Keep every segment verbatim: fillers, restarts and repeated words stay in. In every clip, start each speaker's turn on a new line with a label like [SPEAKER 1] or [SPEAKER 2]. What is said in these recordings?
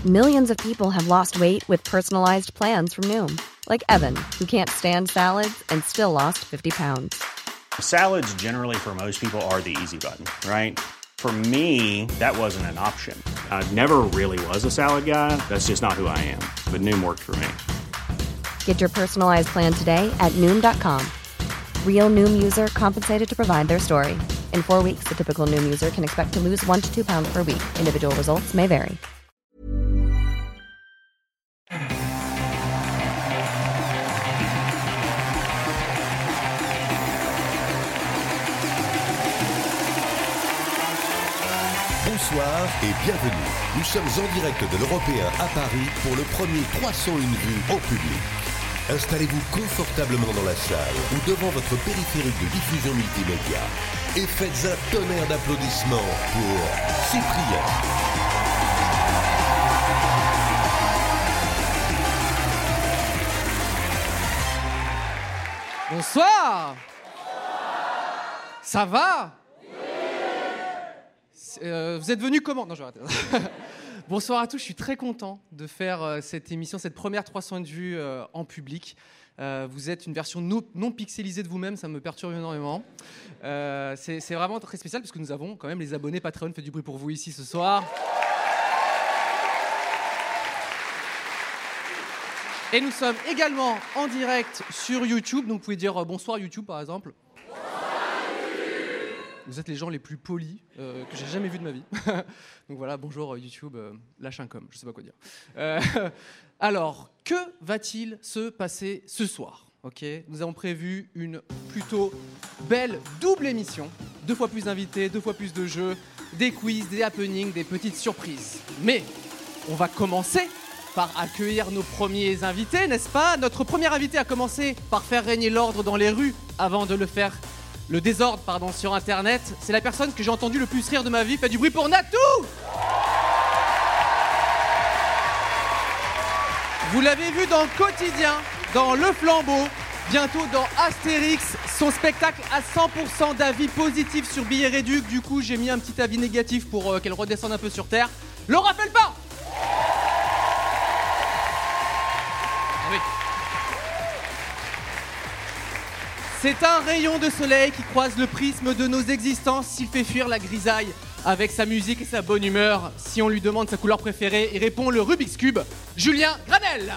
[SPEAKER 1] Millions of people have lost weight with personalized plans from Noom. Like Evan, who can't stand salads and still lost fifty pounds.
[SPEAKER 2] Salads generally for most people are the easy button, right? For me, that wasn't an option. I never really was a salad guy. That's just not who I am. But Noom worked for me.
[SPEAKER 1] Get your personalized plan today at Noom dot com. Real Noom user compensated to provide their story. In four weeks, the typical Noom user can expect to lose one to two pounds per week. Individual results may vary.
[SPEAKER 3] Bonsoir et bienvenue. Nous sommes en direct de l'Européen à Paris pour le premier trois cent un vues en public. Installez-vous confortablement dans la salle ou devant votre périphérique de diffusion multimédia et faites un tonnerre d'applaudissements pour Cyprien.
[SPEAKER 4] Bonsoir. Ça va? Euh, vous êtes venus comment? Non, je vais arrêter. Bonsoir à tous, je suis très content de faire euh, cette émission, cette première trois cents vues euh, en public. Euh, vous êtes une version no, non pixelisée de vous-même, ça me perturbe énormément. Euh, c'est, c'est vraiment très spécial parce que nous avons quand même les abonnés Patreon, fait du bruit pour vous ici ce soir. Et nous sommes également en direct sur YouTube, donc vous pouvez dire euh, bonsoir YouTube par exemple. Vous êtes les gens les plus polis euh, que j'ai jamais vus de ma vie. Donc voilà, bonjour YouTube, euh, lâche un com, je sais pas quoi dire. Euh, alors, que va-t-il se passer ce soir? Ok, nous avons prévu une plutôt belle double émission. Deux fois plus d'invités, deux fois plus de jeux, des quiz, des happenings, des petites surprises. Mais on va commencer par accueillir nos premiers invités, n'est-ce pas? Notre premier invité a commencé par faire régner l'ordre dans les rues avant de le faire... Le désordre, pardon, sur Internet. C'est la personne que j'ai entendu le plus rire de ma vie. Faites du bruit pour Natou! Vous l'avez vu dans Quotidien, dans Le Flambeau, bientôt dans Astérix. Son spectacle à cent pour cent d'avis positifs sur Billets Réduc. Du coup, j'ai mis un petit avis négatif pour euh, qu'elle redescende un peu sur Terre. Le rappelle pas! Oui. C'est un rayon de soleil qui croise le prisme de nos existences. Il fait fuir la grisaille avec sa musique et sa bonne humeur. Si on lui demande sa couleur préférée, il répond le Rubik's Cube. Julien Granel.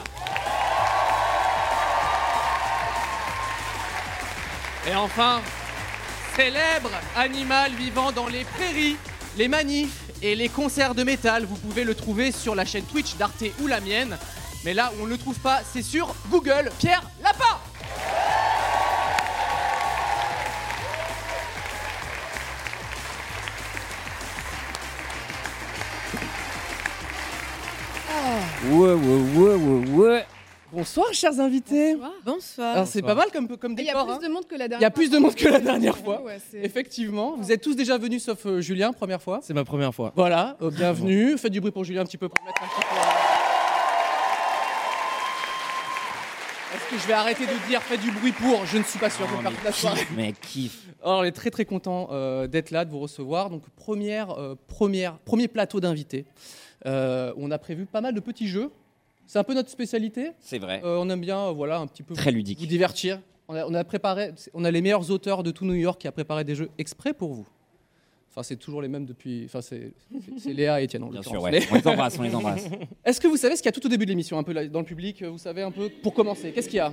[SPEAKER 4] Et enfin, célèbre animal vivant dans les prairies, les manifs et les concerts de métal. Vous pouvez le trouver sur la chaîne Twitch d'Arte ou la mienne. Mais là où on ne le trouve pas, c'est sur Google. Pierre Lapin.
[SPEAKER 5] Ouais, ouais, ouais, ouais, ouais.
[SPEAKER 4] Bonsoir, chers invités.
[SPEAKER 6] Bonsoir. Bonsoir.
[SPEAKER 4] Alors, c'est pas mal comme, comme
[SPEAKER 6] Il y a
[SPEAKER 4] décor.
[SPEAKER 6] plus
[SPEAKER 4] hein.
[SPEAKER 6] de monde que la dernière fois.
[SPEAKER 4] Il y a plus de monde que la dernière fois.
[SPEAKER 6] Ouais, c'est...
[SPEAKER 4] Effectivement. Vous êtes tous déjà venus sauf euh, Julien, première fois.
[SPEAKER 5] C'est ma première fois.
[SPEAKER 4] Voilà, euh, bienvenue. Faites du bruit pour Julien un petit peu pour mettre un petit peu. Est-ce que je vais arrêter de dire faites du bruit pour? Je ne suis pas sûr de faire toute la soirée.
[SPEAKER 5] Mais kiff.
[SPEAKER 4] Alors, on est très très content euh, d'être là, de vous recevoir. Donc, première, euh, première, premier plateau d'invités. Euh, on a prévu pas mal de petits jeux. C'est un peu notre spécialité.
[SPEAKER 5] C'est vrai.
[SPEAKER 4] Euh, on aime bien, euh, voilà, un petit peu
[SPEAKER 5] Très
[SPEAKER 4] vous,
[SPEAKER 5] ludique.
[SPEAKER 4] vous divertir. On a, on a préparé, on a les meilleurs auteurs de tout New York qui a préparé des jeux exprès pour vous. Enfin, c'est toujours les mêmes depuis. Enfin, c'est, c'est, c'est Léa et Étienne. En
[SPEAKER 5] Bien
[SPEAKER 4] l'occurrence.
[SPEAKER 5] sûr, ouais. On les embrasse, on les embrasse.
[SPEAKER 4] Est-ce que vous savez ce qu'il y a tout au début de l'émission, un peu là, dans le public, vous savez un peu pour commencer? Qu'est-ce qu'il y a?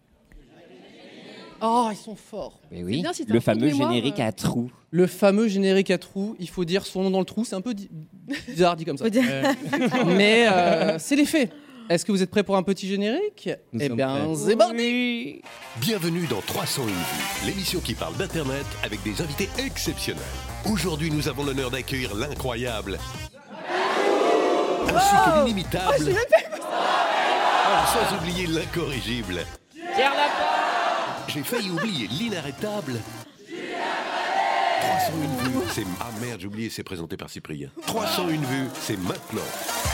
[SPEAKER 4] Oh, ils sont forts.
[SPEAKER 5] Mais oui,
[SPEAKER 6] bien si t'as
[SPEAKER 5] le
[SPEAKER 6] un trou de
[SPEAKER 5] fameux
[SPEAKER 6] mémoire,
[SPEAKER 5] générique
[SPEAKER 6] euh.
[SPEAKER 5] à trous.
[SPEAKER 4] Le fameux générique à trous. Il faut dire son nom dans le trou. C'est un peu di- bizarre dit comme ça.
[SPEAKER 6] Faut dire-
[SPEAKER 4] Mais euh, c'est les faits. Est-ce que vous êtes prêts pour un petit générique?
[SPEAKER 5] Nous
[SPEAKER 4] Eh
[SPEAKER 5] sommes
[SPEAKER 4] bien,
[SPEAKER 5] prêts.
[SPEAKER 4] c'est parti.
[SPEAKER 3] Bienvenue dans trois cent un vues, l'émission qui parle d'Internet avec des invités exceptionnels. Aujourd'hui, nous avons l'honneur d'accueillir l'incroyable, ainsi que l'inimitable, Ah, sans oublier l'incorrigible.
[SPEAKER 5] Pierre Lapin.
[SPEAKER 3] J'ai failli oublier l'inarrêtable. trois cent un vues, c'est... Ah merde, j'ai oublié, c'est présenté par Cyprien. trois cent un vues, c'est maintenant.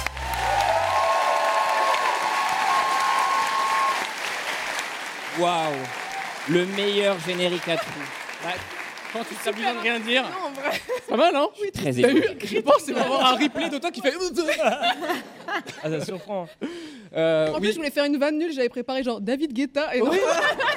[SPEAKER 5] Waouh. Le meilleur générique à trous. Bah, quand tu t'as besoin de rien dire.
[SPEAKER 6] Non, en vrai.
[SPEAKER 4] Pas mal, hein?
[SPEAKER 5] Très
[SPEAKER 4] T'as
[SPEAKER 5] ému.
[SPEAKER 4] eu, je pense, c'est vraiment un replay de toi qui fait.
[SPEAKER 6] Ah, ça surprend.
[SPEAKER 4] Euh,
[SPEAKER 7] En
[SPEAKER 4] oui,
[SPEAKER 7] plus, je voulais faire une vanne nulle, j'avais préparé genre David Guetta et non.
[SPEAKER 4] Oui.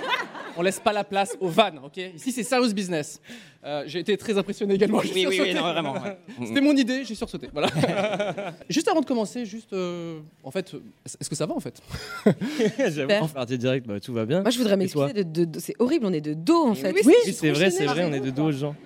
[SPEAKER 4] On laisse pas la place aux vannes, ok? Ici, c'est serious business. Euh, j'ai été très impressionné également. j'ai
[SPEAKER 5] Oui, oui,
[SPEAKER 4] sursauté.
[SPEAKER 5] oui, non, vraiment. ouais.
[SPEAKER 4] C'était mon idée, j'ai sursauté. Voilà. Juste avant de commencer, juste, euh, en fait, est-ce que ça va en fait?
[SPEAKER 6] J'avoue, en partie direct, bah, tout va bien.
[SPEAKER 8] Moi, je voudrais
[SPEAKER 6] Et toi
[SPEAKER 8] m'excuser de, de- de- c'est horrible, on est de dos en fait.
[SPEAKER 7] Oui,
[SPEAKER 6] Oui,
[SPEAKER 7] c'est
[SPEAKER 6] c'est
[SPEAKER 7] trop
[SPEAKER 6] vrai, c'est
[SPEAKER 7] gênant.
[SPEAKER 6] vrai, on est de dos aux gens.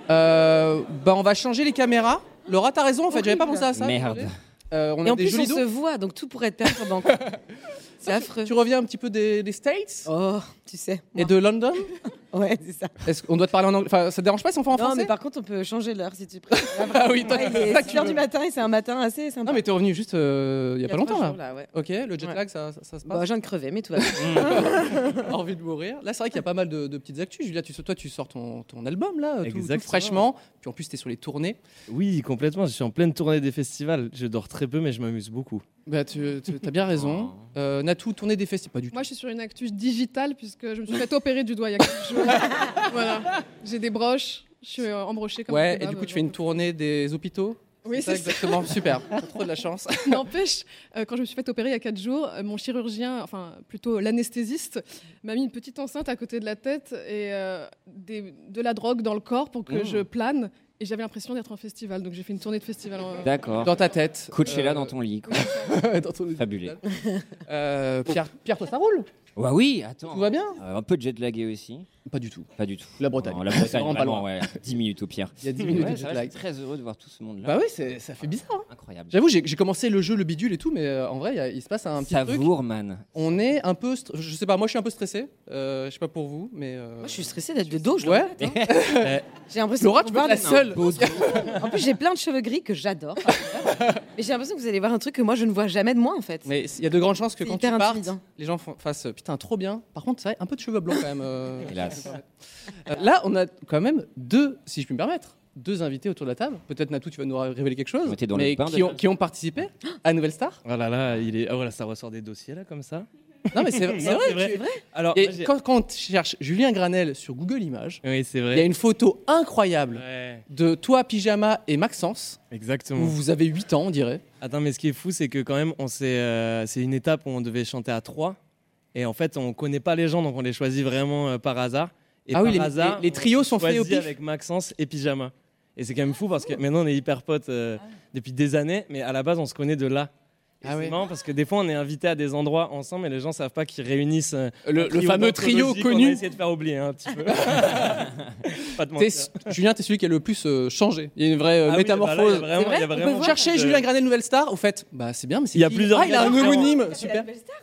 [SPEAKER 4] Euh, bah, on va changer les caméras. Laura, t'as raison, en fait, j'avais pas pensé à ça.
[SPEAKER 5] Merde.
[SPEAKER 4] désolé. Euh, on
[SPEAKER 8] Et
[SPEAKER 4] a
[SPEAKER 8] en
[SPEAKER 4] des
[SPEAKER 8] plus, on
[SPEAKER 4] jolis
[SPEAKER 8] se
[SPEAKER 4] dos.
[SPEAKER 8] voit, donc tout pourrait être perturbant. C'est affreux.
[SPEAKER 4] Tu reviens un petit peu des, des States
[SPEAKER 8] Oh, tu sais.
[SPEAKER 4] et de London.
[SPEAKER 8] Ouais, c'est ça.
[SPEAKER 4] Est-ce qu'on doit te parler en anglais? Enfin, ça te dérange pas si on fait en
[SPEAKER 8] Non,
[SPEAKER 4] français?
[SPEAKER 8] mais par contre, on peut changer l'heure si tu préfères.
[SPEAKER 4] Ah oui, toi,
[SPEAKER 8] Ouais, il
[SPEAKER 4] c'est
[SPEAKER 8] est
[SPEAKER 4] ça que tu
[SPEAKER 8] six heures
[SPEAKER 4] veux.
[SPEAKER 8] du matin et c'est un matin assez sympa.
[SPEAKER 4] Non, mais t'es revenu juste euh, il y a
[SPEAKER 8] Il
[SPEAKER 4] pas
[SPEAKER 8] trois
[SPEAKER 4] longtemps là.
[SPEAKER 8] jours, là ouais.
[SPEAKER 4] Ok, le jet
[SPEAKER 8] Ouais.
[SPEAKER 4] lag, ça, ça, ça se
[SPEAKER 8] Bon,
[SPEAKER 4] passe.
[SPEAKER 8] je viens de crever, mais tout va bien.
[SPEAKER 4] Envie de mourir. Là, c'est vrai qu'il y a pas mal de, de petites actus. Julia, tu, toi, tu sors ton, ton album là, tout- tout,
[SPEAKER 6] Exactement.
[SPEAKER 4] fraîchement. Puis en plus, t'es sur les tournées.
[SPEAKER 6] Oui, complètement. Je suis en pleine tournée des festivals. Je dors très peu, mais je m'amuse beaucoup.
[SPEAKER 4] Bah, tu, tu as bien raison. Euh, Natou, tournée des festivals, pas du tout.
[SPEAKER 7] Moi, je suis sur une actu digitale puisque je me suis fait opérer du doigt il y a quelques jours. Voilà. J'ai des broches, je suis euh, embrochée comme un
[SPEAKER 4] Ouais, et
[SPEAKER 7] kebab,
[SPEAKER 4] du coup, tu
[SPEAKER 7] genre.
[SPEAKER 4] fais une tournée des hôpitaux.
[SPEAKER 7] Oui,
[SPEAKER 4] ça
[SPEAKER 7] c'est ça.
[SPEAKER 4] exactement. Super. T'as trop de la chance.
[SPEAKER 7] N'empêche, euh, quand je me suis fait opérer il y a quatre jours, euh, mon chirurgien, enfin plutôt l'anesthésiste, m'a mis une petite enceinte à côté de la tête et euh, des- de la drogue dans le corps pour que
[SPEAKER 5] Mmh.
[SPEAKER 7] je plane. Et j'avais l'impression d'être en festival, donc j'ai fait une tournée de festival. En...
[SPEAKER 5] D'accord.
[SPEAKER 4] Dans ta tête.
[SPEAKER 5] Coachella
[SPEAKER 4] Euh,
[SPEAKER 5] dans ton lit. quoi.
[SPEAKER 4] dans ton-
[SPEAKER 5] Fabulé.
[SPEAKER 4] Euh, Pierre, Pierre, toi, ça roule?
[SPEAKER 5] Ouais, oui, attends.
[SPEAKER 4] Tout va bien?
[SPEAKER 5] Euh, un peu jet lagué aussi.
[SPEAKER 4] Pas du tout.
[SPEAKER 5] Pas du tout.
[SPEAKER 4] La Bretagne.
[SPEAKER 5] Non, la
[SPEAKER 4] C'est
[SPEAKER 5] Bretagne,
[SPEAKER 4] vraiment pas
[SPEAKER 5] vraiment,
[SPEAKER 4] loin.
[SPEAKER 5] ouais. dix minutes au pire.
[SPEAKER 4] Il y a dix minutes
[SPEAKER 5] Ouais,
[SPEAKER 4] de
[SPEAKER 5] ça
[SPEAKER 4] jet
[SPEAKER 5] va,
[SPEAKER 4] lag.
[SPEAKER 5] je suis très heureux de voir tout ce monde-là.
[SPEAKER 4] Bah oui, c'est- ça fait bizarre. hein.
[SPEAKER 5] Incroyable.
[SPEAKER 4] J'avoue, j'ai j'ai commencé le jeu, le bidule et tout, mais euh, en vrai, il y a- il se passe un petit truc.
[SPEAKER 5] Savoure, man.
[SPEAKER 4] On est un peu, str- je sais pas, moi je suis un peu stressé. Euh, je sais pas pour vous, mais. euh,
[SPEAKER 8] Moi, je suis stressée d'être de dos. Je
[SPEAKER 4] Ouais.
[SPEAKER 8] le répète, hein. J'ai l'impression
[SPEAKER 4] Laura,
[SPEAKER 8] de
[SPEAKER 4] tu peux être
[SPEAKER 8] voir
[SPEAKER 4] la
[SPEAKER 8] des-
[SPEAKER 4] seule.
[SPEAKER 8] En plus, j'ai plein de cheveux gris que j'adore. Mais j'ai l'impression que vous allez voir un truc que moi, je ne vois jamais de moi en fait.
[SPEAKER 4] Mais il y a de grandes chances que
[SPEAKER 8] C'est
[SPEAKER 4] quand tu
[SPEAKER 8] hyper
[SPEAKER 4] partes,
[SPEAKER 8] intimidant.
[SPEAKER 4] les gens font- fassent putain trop bien. Par contre, c'est vrai, un peu de cheveux blancs quand même. euh,
[SPEAKER 5] Hélas.
[SPEAKER 4] Euh, là, on a quand même deux, si je puis me permettre, deux invités autour de la table. Peut-être Natou, tu vas nous révéler quelque chose.
[SPEAKER 5] On était dans le
[SPEAKER 4] mais
[SPEAKER 5] bain
[SPEAKER 4] qui ont,
[SPEAKER 5] déjà.
[SPEAKER 4] qui ont participé à Nouvelle Star.
[SPEAKER 6] Oh là là, il est... oh là, ça ressort des dossiers là, comme ça.
[SPEAKER 4] Non, mais c'est c'est
[SPEAKER 6] Non,
[SPEAKER 4] vrai.
[SPEAKER 6] c'est vrai.
[SPEAKER 4] tu-
[SPEAKER 6] Alors,
[SPEAKER 4] Et
[SPEAKER 6] moi, j'ai-
[SPEAKER 4] quand, quand on cherche Julien Granel sur Google Images,
[SPEAKER 6] oui, c'est
[SPEAKER 4] il y a
[SPEAKER 6] vrai.
[SPEAKER 4] une photo incroyable
[SPEAKER 6] Ouais,
[SPEAKER 4] de toi, pyjama et Maxence,
[SPEAKER 6] exactement.
[SPEAKER 4] où vous avez huit ans, on dirait.
[SPEAKER 6] Attends, mais ce qui est fou, c'est que quand même, on s'est, euh, c'est une étape où on devait chanter à trois. Et en fait, on connaît pas les gens, donc on les choisit vraiment euh, par hasard. Et
[SPEAKER 4] Ah
[SPEAKER 6] par
[SPEAKER 4] oui, les-
[SPEAKER 6] hasard,
[SPEAKER 4] les- les trios
[SPEAKER 6] on
[SPEAKER 4] sont faits au
[SPEAKER 6] choisit
[SPEAKER 4] pif.
[SPEAKER 6] avec Maxence et Pyjama. Et c'est quand même fou parce que maintenant, on est hyper potes euh, depuis des années, mais à la base, on se connaît de là. Et
[SPEAKER 4] Ah
[SPEAKER 6] c'est
[SPEAKER 4] ouais.
[SPEAKER 6] marrant parce que des fois, on est invité à des endroits ensemble et les gens savent pas qu'ils réunissent euh,
[SPEAKER 4] Le-
[SPEAKER 6] un
[SPEAKER 4] le fameux trio
[SPEAKER 6] d'anthologie qu'on
[SPEAKER 4] connu.
[SPEAKER 6] a essayé de faire oublier hein, un petit peu. Pas de
[SPEAKER 4] T'es-
[SPEAKER 6] mentir.
[SPEAKER 4] Julien, t'es celui qui a le plus euh, changé. Il y a une vraie euh,
[SPEAKER 6] Ah oui, bah là,
[SPEAKER 4] métamorphose.
[SPEAKER 6] il y a vraiment-
[SPEAKER 8] C'est vrai
[SPEAKER 6] il y a
[SPEAKER 8] On peut
[SPEAKER 6] vraiment
[SPEAKER 8] voir
[SPEAKER 4] Cherchez
[SPEAKER 6] de-
[SPEAKER 4] Julien Granel Nouvelle Star. Au fait, bah c'est bien, mais c'est
[SPEAKER 6] Il y a
[SPEAKER 4] qui
[SPEAKER 6] plusieurs
[SPEAKER 4] Ah, il a un
[SPEAKER 6] gars différents.
[SPEAKER 4] homonyme. Super.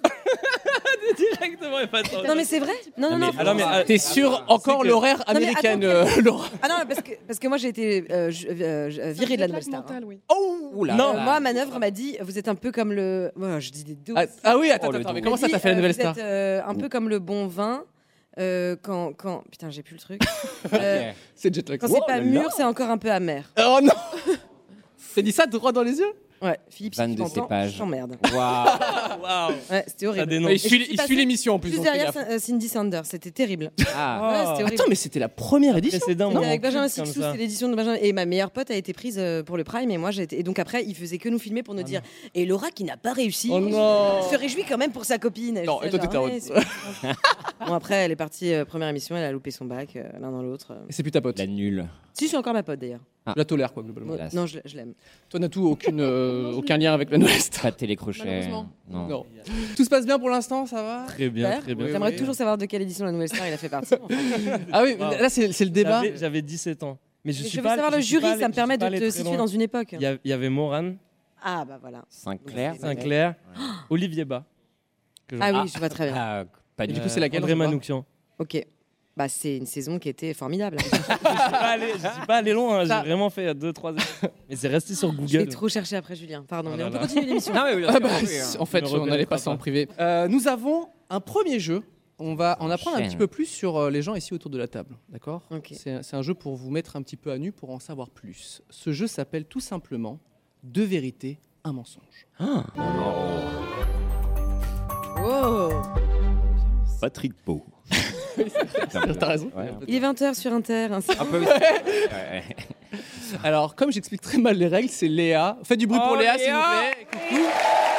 [SPEAKER 6] Directement, il y a pas de-
[SPEAKER 8] Non, mais c'est vrai. Non, non,
[SPEAKER 5] mais-
[SPEAKER 8] non.
[SPEAKER 6] Alors, mais, ah,
[SPEAKER 4] T'es sur encore
[SPEAKER 6] que-
[SPEAKER 4] l'horaire
[SPEAKER 8] mais
[SPEAKER 4] américaine,
[SPEAKER 8] attends,
[SPEAKER 4] euh, Laura.
[SPEAKER 8] Ah non, parce que, parce que moi, j'ai été euh, je- euh, je- virée de la Nouvelle Star. hein.
[SPEAKER 7] Mental, oui.
[SPEAKER 5] Oula.
[SPEAKER 6] Non.
[SPEAKER 8] Euh, moi, Manœuvre m'a dit, vous êtes un peu comme le. Oh, je dis des deux.
[SPEAKER 4] Ah, ah oui, attends,
[SPEAKER 5] Oh, le
[SPEAKER 4] attends, mais
[SPEAKER 5] don.
[SPEAKER 4] comment ça t'as fait la Nouvelle Star
[SPEAKER 8] Vous êtes euh, un peu comme le bon vin. euh, quand, quand. Putain, j'ai plus le truc. Euh,
[SPEAKER 5] Ok.
[SPEAKER 4] C'est jet lag.
[SPEAKER 8] quand
[SPEAKER 5] Oh
[SPEAKER 8] c'est pas
[SPEAKER 5] là
[SPEAKER 8] mûr,
[SPEAKER 5] là.
[SPEAKER 8] c'est encore un peu amer.
[SPEAKER 4] Oh non T'as dit ça droit dans les yeux
[SPEAKER 8] Ouais, Philippe, si
[SPEAKER 5] Vanne
[SPEAKER 8] tu
[SPEAKER 5] de
[SPEAKER 8] m'entends,
[SPEAKER 5] cépage.
[SPEAKER 8] je t'emmerde.
[SPEAKER 5] Waouh.
[SPEAKER 6] Waouh.
[SPEAKER 8] Ouais, c'était
[SPEAKER 6] Ça
[SPEAKER 8] horrible.
[SPEAKER 6] dénonce.
[SPEAKER 4] Il
[SPEAKER 8] Et je
[SPEAKER 4] suit,
[SPEAKER 8] suis
[SPEAKER 4] il
[SPEAKER 8] passée
[SPEAKER 4] suit l'émission en plus.
[SPEAKER 8] Juste
[SPEAKER 4] donc fais
[SPEAKER 8] derrière
[SPEAKER 4] gaffe.
[SPEAKER 8] euh, Cindy Sanders, c'était terrible.
[SPEAKER 5] Ah.
[SPEAKER 8] Ouais, c'était horrible.
[SPEAKER 4] Attends, mais c'était la première édition.
[SPEAKER 6] Précédent,
[SPEAKER 8] C'était
[SPEAKER 6] moi,
[SPEAKER 8] avec
[SPEAKER 6] en
[SPEAKER 8] Benjamin
[SPEAKER 6] plus, comme
[SPEAKER 8] Sixou,
[SPEAKER 6] ça.
[SPEAKER 8] c'était l'édition de Benjamin. Et ma meilleure pote a été prise euh, pour le Prime et moi j'ai été. Et donc après, il faisait que nous filmer pour nous dire. Et Laura qui n'a pas réussi.
[SPEAKER 4] Oh non
[SPEAKER 8] se réjouit quand même pour sa copine.
[SPEAKER 4] Non,
[SPEAKER 8] Je
[SPEAKER 4] et toi,
[SPEAKER 8] disais
[SPEAKER 4] t'étais
[SPEAKER 8] genre,
[SPEAKER 4] heureux.
[SPEAKER 8] ouais, c'est- Bon après, elle est partie euh, première émission, elle a loupé son bac euh, l'un dans l'autre.
[SPEAKER 4] Et c'est plus ta pote.
[SPEAKER 5] La nulle.
[SPEAKER 8] Si, je suis encore ma pote d'ailleurs.
[SPEAKER 4] Tu la tolères, quoi, globalement.
[SPEAKER 8] Ouais,
[SPEAKER 5] Hélas.
[SPEAKER 8] non, je, je l'aime.
[SPEAKER 4] Toi, Natou, aucune, euh, aucun lien avec la Nouvelle Star.
[SPEAKER 5] Pas de télécrochet.
[SPEAKER 7] Malheureusement.
[SPEAKER 5] Non.
[SPEAKER 4] Non. Tout se passe bien pour l'instant, ça va
[SPEAKER 6] Très bien,
[SPEAKER 8] Super.
[SPEAKER 6] très bien.
[SPEAKER 8] J'aimerais
[SPEAKER 4] oui.
[SPEAKER 8] toujours savoir de quelle édition de la Nouvelle Star il a fait partie. en fait.
[SPEAKER 4] Ah oui,
[SPEAKER 6] Wow.
[SPEAKER 4] là, c'est c'est le débat.
[SPEAKER 6] J'avais- J'avais dix-sept ans. Mais je
[SPEAKER 8] Mais
[SPEAKER 6] suis
[SPEAKER 8] je veux
[SPEAKER 6] pas
[SPEAKER 8] savoir
[SPEAKER 6] je
[SPEAKER 8] le
[SPEAKER 6] suis
[SPEAKER 8] jury,
[SPEAKER 6] pas
[SPEAKER 8] ça
[SPEAKER 6] allé-
[SPEAKER 8] me
[SPEAKER 6] je
[SPEAKER 8] permet
[SPEAKER 6] suis pas
[SPEAKER 8] de
[SPEAKER 6] allé
[SPEAKER 8] te
[SPEAKER 6] très
[SPEAKER 8] situer
[SPEAKER 6] loin.
[SPEAKER 8] dans une époque.
[SPEAKER 6] Il y, a- il y avait Morane,
[SPEAKER 8] Ah bah voilà.
[SPEAKER 5] Saint-Clair.
[SPEAKER 8] Ouais.
[SPEAKER 6] Sinclair, Olivier Bas. que
[SPEAKER 8] Ah
[SPEAKER 6] j'en-
[SPEAKER 8] oui, je vois très bien.
[SPEAKER 5] Ah, pas
[SPEAKER 4] Et
[SPEAKER 5] du
[SPEAKER 4] du
[SPEAKER 5] tout.
[SPEAKER 4] coup, c'est laquelle,
[SPEAKER 6] André
[SPEAKER 4] on sait pas
[SPEAKER 6] Manoukian.
[SPEAKER 8] Ok. Bah c'est une saison qui était formidable.
[SPEAKER 6] Je suis pas allé, je suis pas allé loin, hein,
[SPEAKER 4] Ça-
[SPEAKER 6] j'ai vraiment fait deux trois Mais c'est resté sur
[SPEAKER 8] Je vais
[SPEAKER 6] Google.
[SPEAKER 8] trop chercher après Julien. Pardon,
[SPEAKER 6] Oh
[SPEAKER 8] mais
[SPEAKER 6] là
[SPEAKER 8] on peut
[SPEAKER 6] là.
[SPEAKER 8] continuer l'émission.
[SPEAKER 5] Non, mais oui,
[SPEAKER 4] Ah bah,
[SPEAKER 5] oui, hein.
[SPEAKER 4] en fait,
[SPEAKER 6] Ne
[SPEAKER 4] on allait
[SPEAKER 6] reconnaîtra
[SPEAKER 4] passer en
[SPEAKER 6] pas.
[SPEAKER 4] privé. Euh, nous avons un premier jeu. On va en apprendre un
[SPEAKER 5] Enchaîne.
[SPEAKER 4] petit peu plus sur euh, les gens ici autour de la table. D'accord
[SPEAKER 8] Ok.
[SPEAKER 4] C'est c'est un jeu pour vous mettre un petit peu à nu pour en savoir plus. Ce jeu s'appelle tout simplement Deux vérités, un mensonge.
[SPEAKER 8] Oh.
[SPEAKER 9] Patrick Pau.
[SPEAKER 4] T'as raison.
[SPEAKER 5] Ouais.
[SPEAKER 8] Il est vingt heures sur Inter. hein, c'est-
[SPEAKER 5] Un peu. Ouais.
[SPEAKER 4] Alors, comme j'explique très mal les règles, c'est Léa. Faites du bruit
[SPEAKER 5] Oh,
[SPEAKER 4] pour Léa, s'il vous
[SPEAKER 5] Léa
[SPEAKER 4] plaît. Coucou.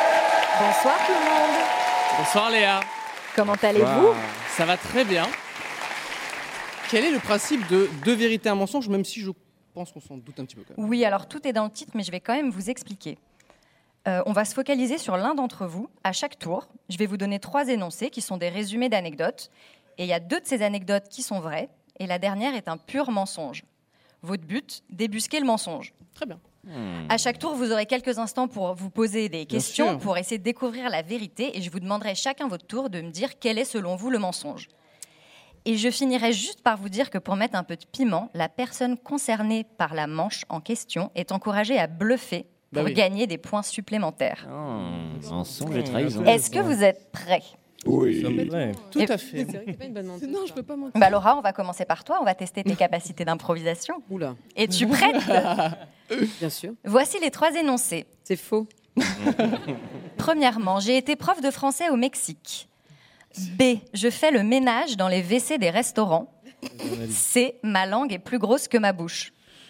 [SPEAKER 10] Bonsoir tout le monde.
[SPEAKER 4] Bonsoir Léa.
[SPEAKER 10] Comment allez-vous?
[SPEAKER 4] Ça va très bien. Quel est le principe de deux vérités, un mensonge, même si je pense qu'on s'en doute un petit peu quand même.
[SPEAKER 10] Oui, alors tout est dans le titre, mais je vais quand même vous expliquer. Euh, on va se focaliser sur l'un d'entre vous. À chaque tour, je vais vous donner trois énoncés qui sont des résumés d'anecdotes. Et il y a deux de ces anecdotes qui sont vraies, et la dernière est un pur mensonge. Votre but, débusquer le mensonge.
[SPEAKER 4] Très bien.
[SPEAKER 10] Hmm. À chaque tour, vous aurez quelques instants pour vous poser des questions,
[SPEAKER 4] sûr.
[SPEAKER 10] pour essayer de découvrir la vérité, et je vous demanderai chacun votre tour de me dire quel est selon vous le mensonge. Et je finirai juste par vous dire que pour mettre un peu de piment, la personne concernée par la manche en question est encouragée à bluffer pour
[SPEAKER 4] bah oui.
[SPEAKER 10] gagner des points supplémentaires.
[SPEAKER 9] Oh, mensonge et trahison.
[SPEAKER 10] Est-ce que vous êtes prêts?
[SPEAKER 9] Oui.
[SPEAKER 4] Tout
[SPEAKER 10] Et-
[SPEAKER 4] à fait.
[SPEAKER 8] C'est vrai que t'es pas une bonne menteuse.
[SPEAKER 7] Non, je peux pas mentir.
[SPEAKER 10] Bah Laura, on va commencer par toi. On va tester tes capacités d'improvisation.
[SPEAKER 8] Oula,
[SPEAKER 10] Es-tu prête?
[SPEAKER 8] bien sûr.
[SPEAKER 10] Voici les trois énoncés.
[SPEAKER 8] C'est faux.
[SPEAKER 10] Premièrement, j'ai été prof de français au Mexique. B. Je fais le ménage dans les W C des restaurants. C. Ma langue est plus grosse que ma bouche.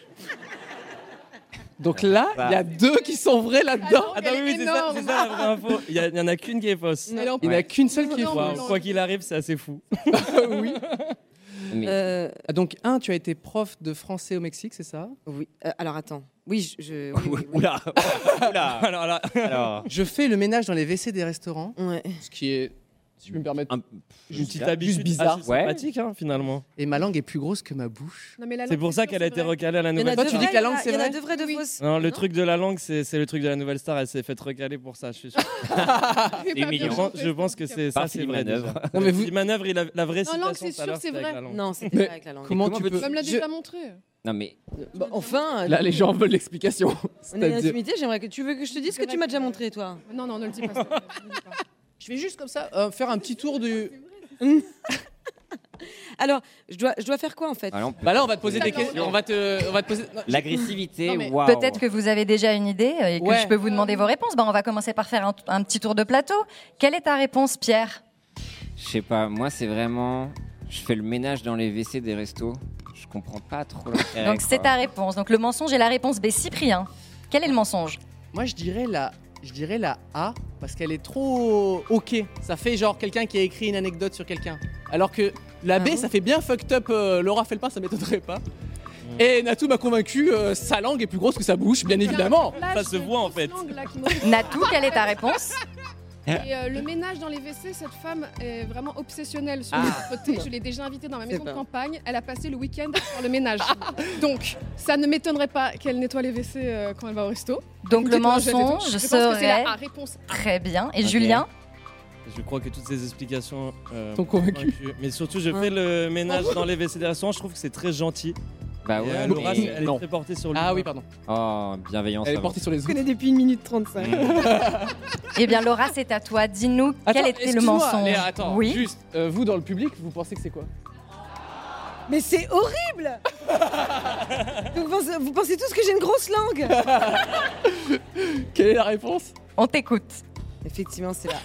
[SPEAKER 4] Donc là, il y a deux qui sont vrais là-dedans.
[SPEAKER 7] Ah non,
[SPEAKER 6] Attends,
[SPEAKER 7] Elle
[SPEAKER 6] oui,
[SPEAKER 7] est
[SPEAKER 6] oui, c'est ça, c'est ça la vraie info. Il y, a- il y en a qu'une qui est fausse.
[SPEAKER 7] Elle est en-
[SPEAKER 4] Il n'y en a qu'une seule qui est
[SPEAKER 7] Non,
[SPEAKER 4] fausse.
[SPEAKER 6] Waouh,
[SPEAKER 7] non,
[SPEAKER 6] quoi qu'il arrive, c'est assez fou.
[SPEAKER 4] Oui.
[SPEAKER 9] Mais-
[SPEAKER 8] Euh,
[SPEAKER 4] Ah, donc, un, tu as été prof de français au Mexique, c'est ça?
[SPEAKER 8] oui. Euh, alors attends. Oui, je. je- oui, oui, oui.
[SPEAKER 9] Oula. Oula.
[SPEAKER 6] Alors là,
[SPEAKER 9] Alors.
[SPEAKER 4] Je fais le ménage dans les W C des restaurants,
[SPEAKER 8] Ouais.
[SPEAKER 4] ce qui est, si je peux me permettre,
[SPEAKER 9] Un-
[SPEAKER 6] une petite
[SPEAKER 9] Juste
[SPEAKER 6] habitude
[SPEAKER 4] bizarre.
[SPEAKER 6] assez
[SPEAKER 9] Ouais.
[SPEAKER 6] sympathique, hein, finalement.
[SPEAKER 4] et ma langue est plus grosse que ma bouche.
[SPEAKER 7] Non, mais la
[SPEAKER 6] C'est
[SPEAKER 7] langue,
[SPEAKER 6] pour ça
[SPEAKER 7] sûr,
[SPEAKER 6] qu'elle
[SPEAKER 7] c'est
[SPEAKER 6] a été
[SPEAKER 7] vrai.
[SPEAKER 6] recalée à la
[SPEAKER 8] Il y en a
[SPEAKER 6] nouvelle
[SPEAKER 4] Toi,
[SPEAKER 8] deux
[SPEAKER 4] tu
[SPEAKER 6] star.
[SPEAKER 4] dis
[SPEAKER 8] vrais,
[SPEAKER 4] que la langue,
[SPEAKER 8] il y a-
[SPEAKER 4] c'est
[SPEAKER 8] Il y en a
[SPEAKER 4] vrai
[SPEAKER 8] deux vraies, deux
[SPEAKER 7] Oui.
[SPEAKER 8] fausses.
[SPEAKER 6] Non, le truc de la langue, c'est c'est le truc de la nouvelle star. Elle s'est faite recaler pour ça, je suis sûr.
[SPEAKER 7] Mais pas
[SPEAKER 9] C'est
[SPEAKER 7] bien
[SPEAKER 9] mignon.
[SPEAKER 6] Je pense, je pense que c'est ça,
[SPEAKER 9] Par
[SPEAKER 6] c'est
[SPEAKER 9] Philippe
[SPEAKER 6] vrai.
[SPEAKER 9] Manœuvre.
[SPEAKER 6] déjà.
[SPEAKER 4] Non, mais vous-
[SPEAKER 6] Philippe Manœuvre, il a la vraie
[SPEAKER 7] Non,
[SPEAKER 6] citation
[SPEAKER 7] langue, c'est
[SPEAKER 6] tout à
[SPEAKER 7] sûr,
[SPEAKER 6] l'heure,
[SPEAKER 7] c'est
[SPEAKER 6] c'était avec
[SPEAKER 7] vrai.
[SPEAKER 6] la langue.
[SPEAKER 8] Non, c'était
[SPEAKER 4] Mais
[SPEAKER 8] pas avec la langue.
[SPEAKER 4] Comment
[SPEAKER 9] comment
[SPEAKER 4] tu
[SPEAKER 9] peux-tu-
[SPEAKER 4] peux...
[SPEAKER 7] Elle me l'a
[SPEAKER 4] Je-
[SPEAKER 7] déjà montré.
[SPEAKER 9] Non mais
[SPEAKER 8] Bah, enfin,
[SPEAKER 4] Là, les gens veulent l'explication.
[SPEAKER 8] on est dans
[SPEAKER 4] C'est-à-dire...
[SPEAKER 8] l'intimité. J'aimerais que tu veux que je te dise ce que tu m'as déjà montré, toi.
[SPEAKER 7] Non, non, ne le dis pas. s'il te plaît, ne le dis pas.
[SPEAKER 4] Je vais juste comme ça euh, faire un petit tour du...
[SPEAKER 8] Alors, je dois, je dois faire quoi en fait?
[SPEAKER 9] alors,
[SPEAKER 4] Bah là, on va te poser des
[SPEAKER 7] D'accord.
[SPEAKER 4] questions. On va te, on va te poser. Non,
[SPEAKER 9] l'agressivité,
[SPEAKER 7] Non, mais-
[SPEAKER 9] waouh.
[SPEAKER 10] Peut-être que vous avez déjà une idée et que
[SPEAKER 4] Ouais.
[SPEAKER 10] je peux vous demander vos réponses. Bah, on va commencer par faire un, un petit tour de plateau. Quelle est ta réponse, Pierre?
[SPEAKER 9] Je sais pas, moi c'est vraiment. Je fais le ménage dans les W C des restos. Je comprends pas trop l'intérêt.
[SPEAKER 10] Donc c'est
[SPEAKER 9] quoi.
[SPEAKER 10] ta réponse. Donc le mensonge est la réponse B. Cyprien, quel est le mensonge?
[SPEAKER 4] Moi, je dirais la, je dirais la A parce qu'elle est trop ok. Ça fait genre quelqu'un qui a écrit une anecdote sur quelqu'un. Alors que la B,
[SPEAKER 8] Ah bon
[SPEAKER 4] ça fait bien fucked up. euh, Laura Felpin, ça m'étonnerait pas. Et Natou m'a convaincu. euh, sa langue est plus grosse que sa bouche, bien évidemment.
[SPEAKER 7] Là,
[SPEAKER 6] Ça
[SPEAKER 7] j'ai
[SPEAKER 6] se
[SPEAKER 7] une
[SPEAKER 6] voit, en
[SPEAKER 7] grosse
[SPEAKER 6] fait.
[SPEAKER 7] langue, là, qui me-
[SPEAKER 10] Natou, quelle est ta réponse?
[SPEAKER 7] Et euh, le ménage dans les W C, cette femme est vraiment obsessionnelle sur
[SPEAKER 9] Ah.
[SPEAKER 7] le côté. Je l'ai déjà invitée dans ma
[SPEAKER 8] C'est
[SPEAKER 7] maison de
[SPEAKER 8] pas.
[SPEAKER 7] campagne. Elle a passé le week-end à faire le ménage. Donc, ça ne m'étonnerait pas qu'elle nettoie les W C euh, quand elle va au resto.
[SPEAKER 10] Donc le
[SPEAKER 7] Dites-moi, je- je-
[SPEAKER 10] mensonge
[SPEAKER 7] je pense que c'est
[SPEAKER 10] serait
[SPEAKER 7] la A, réponse A.
[SPEAKER 10] très bien. Et
[SPEAKER 9] Ok.
[SPEAKER 10] Julien?
[SPEAKER 6] Je crois que toutes ces explications euh,
[SPEAKER 4] T'ont convaincu.
[SPEAKER 6] convaincu. Mais surtout, je fais le ménage dans les W C des restaurants. Je trouve que c'est très gentil.
[SPEAKER 9] Bah
[SPEAKER 6] Et,
[SPEAKER 9] ouais.
[SPEAKER 6] euh, Laura,
[SPEAKER 9] mais-
[SPEAKER 6] elle est
[SPEAKER 4] non.
[SPEAKER 6] très portée sur le.
[SPEAKER 4] Ah oui, pardon.
[SPEAKER 9] Oh, bienveillance.
[SPEAKER 4] Elle est
[SPEAKER 9] avant.
[SPEAKER 4] portée sur les
[SPEAKER 8] Je
[SPEAKER 4] autres.
[SPEAKER 8] connais depuis une minute trente-cinq.
[SPEAKER 10] Eh bien Laura, c'est à toi. Dis-nous quel
[SPEAKER 4] Attends,
[SPEAKER 10] était le
[SPEAKER 4] excuse-moi,
[SPEAKER 10] mensonge.
[SPEAKER 4] Léa, attends,
[SPEAKER 10] Oui.
[SPEAKER 4] juste, euh, vous dans le public, vous pensez que c'est quoi?
[SPEAKER 8] Mais c'est horrible. Donc, vous pensez- vous pensez tous que j'ai une grosse langue?
[SPEAKER 4] Quelle est la réponse?
[SPEAKER 10] On t'écoute.
[SPEAKER 8] Effectivement, c'est là.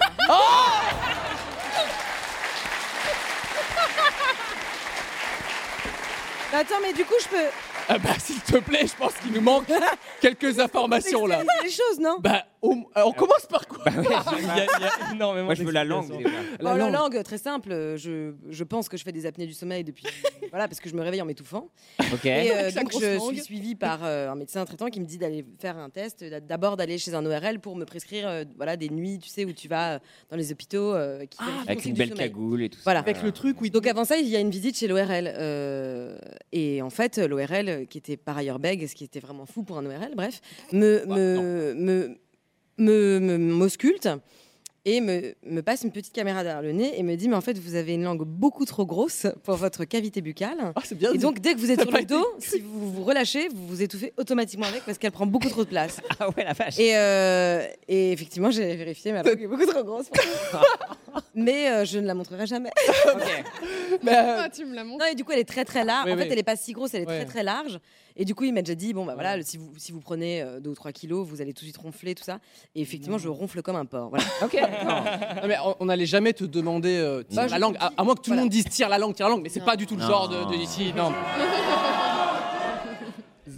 [SPEAKER 8] Attends, mais du coup, je peux.
[SPEAKER 4] Ah bah s'il te plaît, je pense qu'il nous manque quelques informations là.
[SPEAKER 8] extérioriser les choses, non?
[SPEAKER 4] Bah on, euh, on commence par quoi?
[SPEAKER 6] Il y a, il y a énormément
[SPEAKER 9] Moi je veux la langue
[SPEAKER 6] d'explications.
[SPEAKER 9] déjà.
[SPEAKER 8] La, la langue, très simple. Je, je pense que je fais des apnées du sommeil depuis. Voilà, parce que je me réveille en m'étouffant.
[SPEAKER 9] Ok.
[SPEAKER 8] Et euh,
[SPEAKER 7] Avec la
[SPEAKER 8] donc,
[SPEAKER 7] grosse
[SPEAKER 8] je
[SPEAKER 7] langue.
[SPEAKER 8] suis suivie par euh, un médecin traitant qui me dit d'aller faire un test, d'a- d'abord d'aller chez un O R L pour me prescrire euh, voilà, des nuits, tu sais, où tu vas euh, dans les hôpitaux euh, qui vérifient ton
[SPEAKER 9] Avec
[SPEAKER 8] cycle
[SPEAKER 9] une
[SPEAKER 8] du
[SPEAKER 9] belle
[SPEAKER 8] sommeil.
[SPEAKER 9] cagoule et tout
[SPEAKER 8] Voilà.
[SPEAKER 9] ça.
[SPEAKER 4] Avec le truc où il
[SPEAKER 8] Donc avant ça, il y a une visite chez l'O R L. euh, et en fait, l'O R L, qui était par ailleurs bègue, ce qui était vraiment fou pour un O R L, bref, me, me, me, me, me- m'ausculte et me, me passe une petite caméra derrière le nez et me dit, mais en fait, vous avez une langue beaucoup trop grosse pour votre cavité buccale.
[SPEAKER 4] Ah, c'est bien
[SPEAKER 8] Et
[SPEAKER 4] dit.
[SPEAKER 8] donc, dès que vous êtes
[SPEAKER 4] Ça
[SPEAKER 8] sur
[SPEAKER 4] a
[SPEAKER 8] le
[SPEAKER 4] pas
[SPEAKER 8] dos, si vous vous relâchez, vous vous étouffez automatiquement avec parce qu'elle prend beaucoup trop de place.
[SPEAKER 9] Ah ouais la vache.
[SPEAKER 8] Et, euh, et effectivement, j'ai vérifié, ma langue est beaucoup trop grosse. Mais euh, je ne la montrerai jamais.
[SPEAKER 9] Ok.
[SPEAKER 4] Mais, euh,
[SPEAKER 7] Ah, tu me l'as
[SPEAKER 8] Non,
[SPEAKER 7] montré.
[SPEAKER 8] et du coup, elle est très très large.
[SPEAKER 4] Oui,
[SPEAKER 8] en fait,
[SPEAKER 4] oui.
[SPEAKER 8] elle est pas si grosse, elle est
[SPEAKER 4] Ouais.
[SPEAKER 8] très très large. Et du coup, il m'a déjà dit bon, bah voilà, le- si vous, si vous prenez euh, deux ou trois kilos, vous allez tout de suite ronfler, tout ça. Et effectivement, je ronfle comme un porc. Voilà.
[SPEAKER 9] Ok.
[SPEAKER 4] non, mais on- on n'allait jamais te demander euh, tire
[SPEAKER 8] Bah,
[SPEAKER 4] la
[SPEAKER 8] je-
[SPEAKER 4] langue, à, à moins que tout le
[SPEAKER 8] Voilà.
[SPEAKER 4] monde dise tire la langue, tire la langue, mais c'est
[SPEAKER 8] Non.
[SPEAKER 4] pas du tout le
[SPEAKER 9] Non.
[SPEAKER 4] genre de, de ici. Non.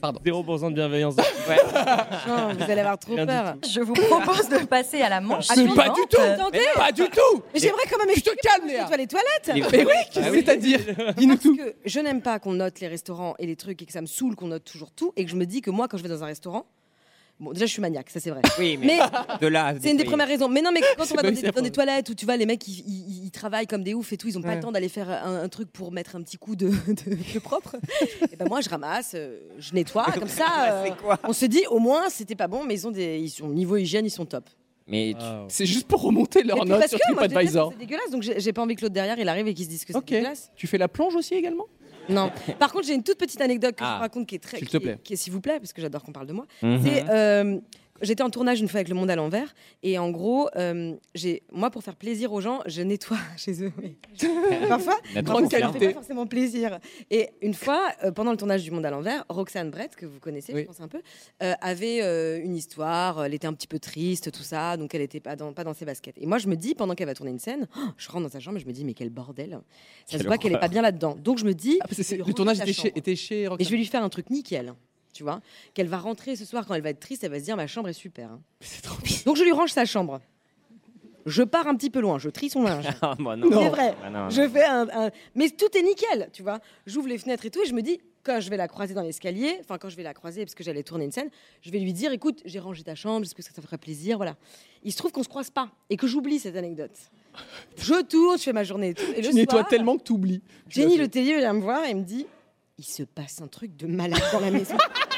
[SPEAKER 4] Pardon.
[SPEAKER 6] zéro pour cent de bienveillance.
[SPEAKER 9] Ouais.
[SPEAKER 8] Non, vous allez avoir trop
[SPEAKER 6] Rien du
[SPEAKER 8] peur.
[SPEAKER 10] Je vous propose de passer à la manche
[SPEAKER 4] Ah,
[SPEAKER 10] suivante.
[SPEAKER 4] pas du tout.
[SPEAKER 8] Attendez,
[SPEAKER 4] Pas du tout.
[SPEAKER 8] mais j'aimerais quand même
[SPEAKER 4] Tu te
[SPEAKER 8] expliquer
[SPEAKER 4] calmes,
[SPEAKER 8] pourquoi
[SPEAKER 4] Léa.
[SPEAKER 8] je nettoie les toilettes.
[SPEAKER 9] Les-
[SPEAKER 4] Mais oui, qu'est-ce que c'est-à-dire Dis-nous tout.
[SPEAKER 8] Parce que je n'aime pas qu'on note les restaurants et les trucs et que ça me saoule qu'on note toujours tout et que je me dis que moi, quand je vais dans un restaurant, bon, déjà, je suis maniaque, ça c'est vrai.
[SPEAKER 9] Oui, mais,
[SPEAKER 8] Mais
[SPEAKER 9] de là. à se
[SPEAKER 8] c'est une des
[SPEAKER 9] déployer.
[SPEAKER 8] premières raisons. Mais non, mais quand on va
[SPEAKER 4] pas
[SPEAKER 8] dans
[SPEAKER 4] aussi
[SPEAKER 8] des,
[SPEAKER 4] la
[SPEAKER 8] dans des
[SPEAKER 4] première.
[SPEAKER 8] toilettes où tu vois les mecs, ils, ils- ils travaillent comme des oufs et tout, ils ont pas
[SPEAKER 4] Ouais.
[SPEAKER 8] le temps d'aller faire un, un truc pour mettre un petit coup de, de- de propre. Et ben moi, je ramasse, euh, je nettoie, comme ça. euh,
[SPEAKER 9] C'est quoi
[SPEAKER 8] on se dit, au moins, c'était pas bon, mais ils ont des, ils sont niveau hygiène, ils sont top.
[SPEAKER 9] Mais tu-
[SPEAKER 6] Wow.
[SPEAKER 4] C'est juste pour remonter
[SPEAKER 8] Et
[SPEAKER 4] leur
[SPEAKER 8] puis
[SPEAKER 4] note
[SPEAKER 8] parce
[SPEAKER 4] sur
[SPEAKER 8] que moi, je déteste,
[SPEAKER 4] TripAdvisor.
[SPEAKER 8] c'est dégueulasse, donc j'ai j'ai pas envie que l'autre derrière il arrive et qu'il se dise que c'est
[SPEAKER 4] Ok.
[SPEAKER 8] dégueulasse.
[SPEAKER 4] Tu fais la plonge aussi également
[SPEAKER 8] Non. Par contre, j'ai une toute petite anecdote que je
[SPEAKER 9] Ah.
[SPEAKER 8] vous raconte qui est très,
[SPEAKER 4] S'il
[SPEAKER 8] qui
[SPEAKER 4] te
[SPEAKER 8] est-
[SPEAKER 4] plaît.
[SPEAKER 8] qui est, s'il vous plaît, parce que j'adore qu'on parle de moi.
[SPEAKER 9] Mhm.
[SPEAKER 8] C'est, euh, j'étais en tournage une fois avec Le Monde à l'envers, et en gros, euh, j'ai, moi, pour faire plaisir aux gens, je nettoie chez eux. Oui. Parfois,
[SPEAKER 9] La
[SPEAKER 8] parfois, ça
[SPEAKER 4] qualité.
[SPEAKER 8] ne fait pas forcément plaisir. Et une fois, euh, pendant le tournage du Monde à l'envers, Roxane Brett, que vous connaissez,
[SPEAKER 4] Oui.
[SPEAKER 8] je pense un peu, euh, avait euh, une histoire. Elle était un petit peu triste, tout ça, donc elle n'était pas dans, pas dans ses baskets. Et moi, je me dis, pendant qu'elle va tourner une scène, oh, je rentre dans sa chambre et je me dis, mais quel bordel. Ça se
[SPEAKER 9] Quelle
[SPEAKER 8] voit qu'elle n'est
[SPEAKER 9] horreur.
[SPEAKER 8] pas bien là-dedans. Donc je me dis,
[SPEAKER 4] Ah, parce que c'est-
[SPEAKER 8] je vais
[SPEAKER 4] Le tournage
[SPEAKER 8] ranger
[SPEAKER 4] était
[SPEAKER 8] sa
[SPEAKER 4] chez,
[SPEAKER 8] chambre.
[SPEAKER 4] était chez
[SPEAKER 8] Et
[SPEAKER 4] Roxane.
[SPEAKER 8] je vais lui faire un truc nickel, tu vois, qu'elle va rentrer ce soir quand elle va être triste, elle va se dire ma chambre est super. hein.
[SPEAKER 4] C'est trop bien.
[SPEAKER 8] Donc je lui range sa chambre. Je pars un petit peu loin, je trie son linge.
[SPEAKER 9] Ah, bah non.
[SPEAKER 8] C'est vrai.
[SPEAKER 9] Ah, non, non.
[SPEAKER 8] Je fais un, un- mais tout est nickel, tu vois. J'ouvre les fenêtres et tout et je me dis quand je vais la croiser dans l'escalier, enfin quand je vais la croiser parce que j'allais tourner une scène, je vais lui dire écoute, j'ai rangé ta chambre, est-ce que ça te ferait plaisir, voilà. Il se trouve qu'on se croise pas et que j'oublie cette anecdote. Je tourne, je fais ma journée et tout. Et
[SPEAKER 4] Tu
[SPEAKER 8] le
[SPEAKER 4] nettoies
[SPEAKER 8] soir,
[SPEAKER 4] tellement que tu oublies.
[SPEAKER 8] Jenny Le Tellier vient me voir et me dit il se passe un truc de malade dans la maison.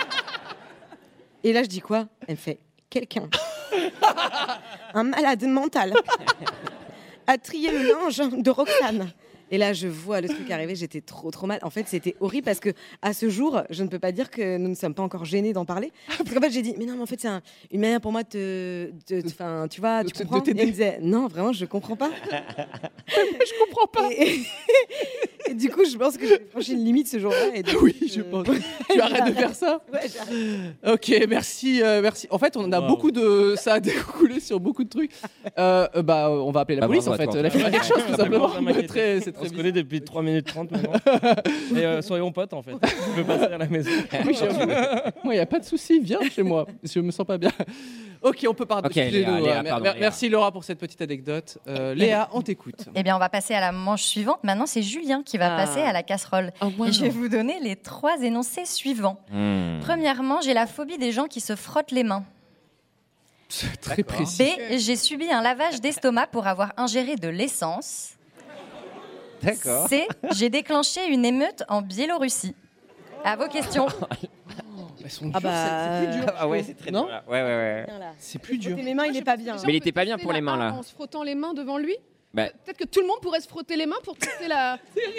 [SPEAKER 8] Et là, je dis quoi? Elle me fait quelqu'un, un malade mental, a trié le linge de Roxane. Et là, je vois le truc arriver, j'étais trop trop mal. En fait, c'était horrible parce que à ce jour, je ne peux pas dire que nous ne sommes pas encore gênés d'en parler. Parce qu'en fait, j'ai dit, mais non, mais en fait, c'est un- une manière pour moi de te. de- Enfin, tu vois,
[SPEAKER 4] De
[SPEAKER 8] tu
[SPEAKER 4] te- de
[SPEAKER 8] comprends? Et
[SPEAKER 4] t'aider.
[SPEAKER 8] elle me disait, non, vraiment, je comprends pas.
[SPEAKER 4] Je comprends pas.
[SPEAKER 8] Et, et du coup, je pense que j'ai franchi une limite ce jour-là. Et donc,
[SPEAKER 4] Oui,
[SPEAKER 8] euh,
[SPEAKER 4] je pense. Tu arrêtes de faire ça.
[SPEAKER 8] Ouais, j'arrête.
[SPEAKER 4] Ok, merci, euh, merci. En fait, on a
[SPEAKER 6] Wow.
[SPEAKER 4] beaucoup de, ça a découlé sur beaucoup de trucs. Euh, euh, bah, on va appeler la
[SPEAKER 9] Bah,
[SPEAKER 4] police
[SPEAKER 9] bravo
[SPEAKER 4] en
[SPEAKER 9] à
[SPEAKER 4] fait.
[SPEAKER 9] toi.
[SPEAKER 4] La fille a quelque chose tout simplement.
[SPEAKER 6] Ça m'inquiète.
[SPEAKER 4] Très, c'est
[SPEAKER 6] On
[SPEAKER 4] très
[SPEAKER 6] se connaît depuis trois minutes trente maintenant. Et euh, soyons potes en fait. Je veux passer à la maison.
[SPEAKER 4] Oui, j'avoue. Moi, il n'y a pas de souci, viens chez moi. Je me sens pas bien. Ok, on peut pardonner.
[SPEAKER 9] Ok, Léa, Léa, pardon, Léa.
[SPEAKER 4] Merci Laura pour cette petite anecdote. Euh, Léa, on t'écoute.
[SPEAKER 10] Eh bien, on va passer à la manche suivante. Maintenant, c'est Julien qui va
[SPEAKER 8] Ah.
[SPEAKER 10] passer à la casserole. Et je vais vous donner les trois énoncés suivants.
[SPEAKER 9] Hmm.
[SPEAKER 10] Premièrement, j'ai la phobie des gens qui se frottent les mains.
[SPEAKER 4] C'est très précis.
[SPEAKER 10] B, j'ai subi un lavage d'estomac pour avoir ingéré de l'essence.
[SPEAKER 9] D'accord.
[SPEAKER 10] C, j'ai déclenché une émeute en Biélorussie. À vos questions.
[SPEAKER 4] Elles sont
[SPEAKER 8] Ah
[SPEAKER 4] dures,
[SPEAKER 8] bah,
[SPEAKER 4] c'est- c'est plus dur.
[SPEAKER 9] Ah ouais, c'est très
[SPEAKER 4] Non
[SPEAKER 9] dur. là. Ouais, ouais, ouais.
[SPEAKER 8] Viens là.
[SPEAKER 4] C'est plus dur.
[SPEAKER 8] Frotter mes mains, il est pas bien.
[SPEAKER 9] Mais il était pas bien
[SPEAKER 7] Tester
[SPEAKER 9] pour les
[SPEAKER 7] la
[SPEAKER 9] mains,
[SPEAKER 7] A
[SPEAKER 9] là.
[SPEAKER 7] En se frottant les mains devant lui.
[SPEAKER 9] Bah,
[SPEAKER 7] Peut-être que tout le monde pourrait se frotter les mains pour tester la.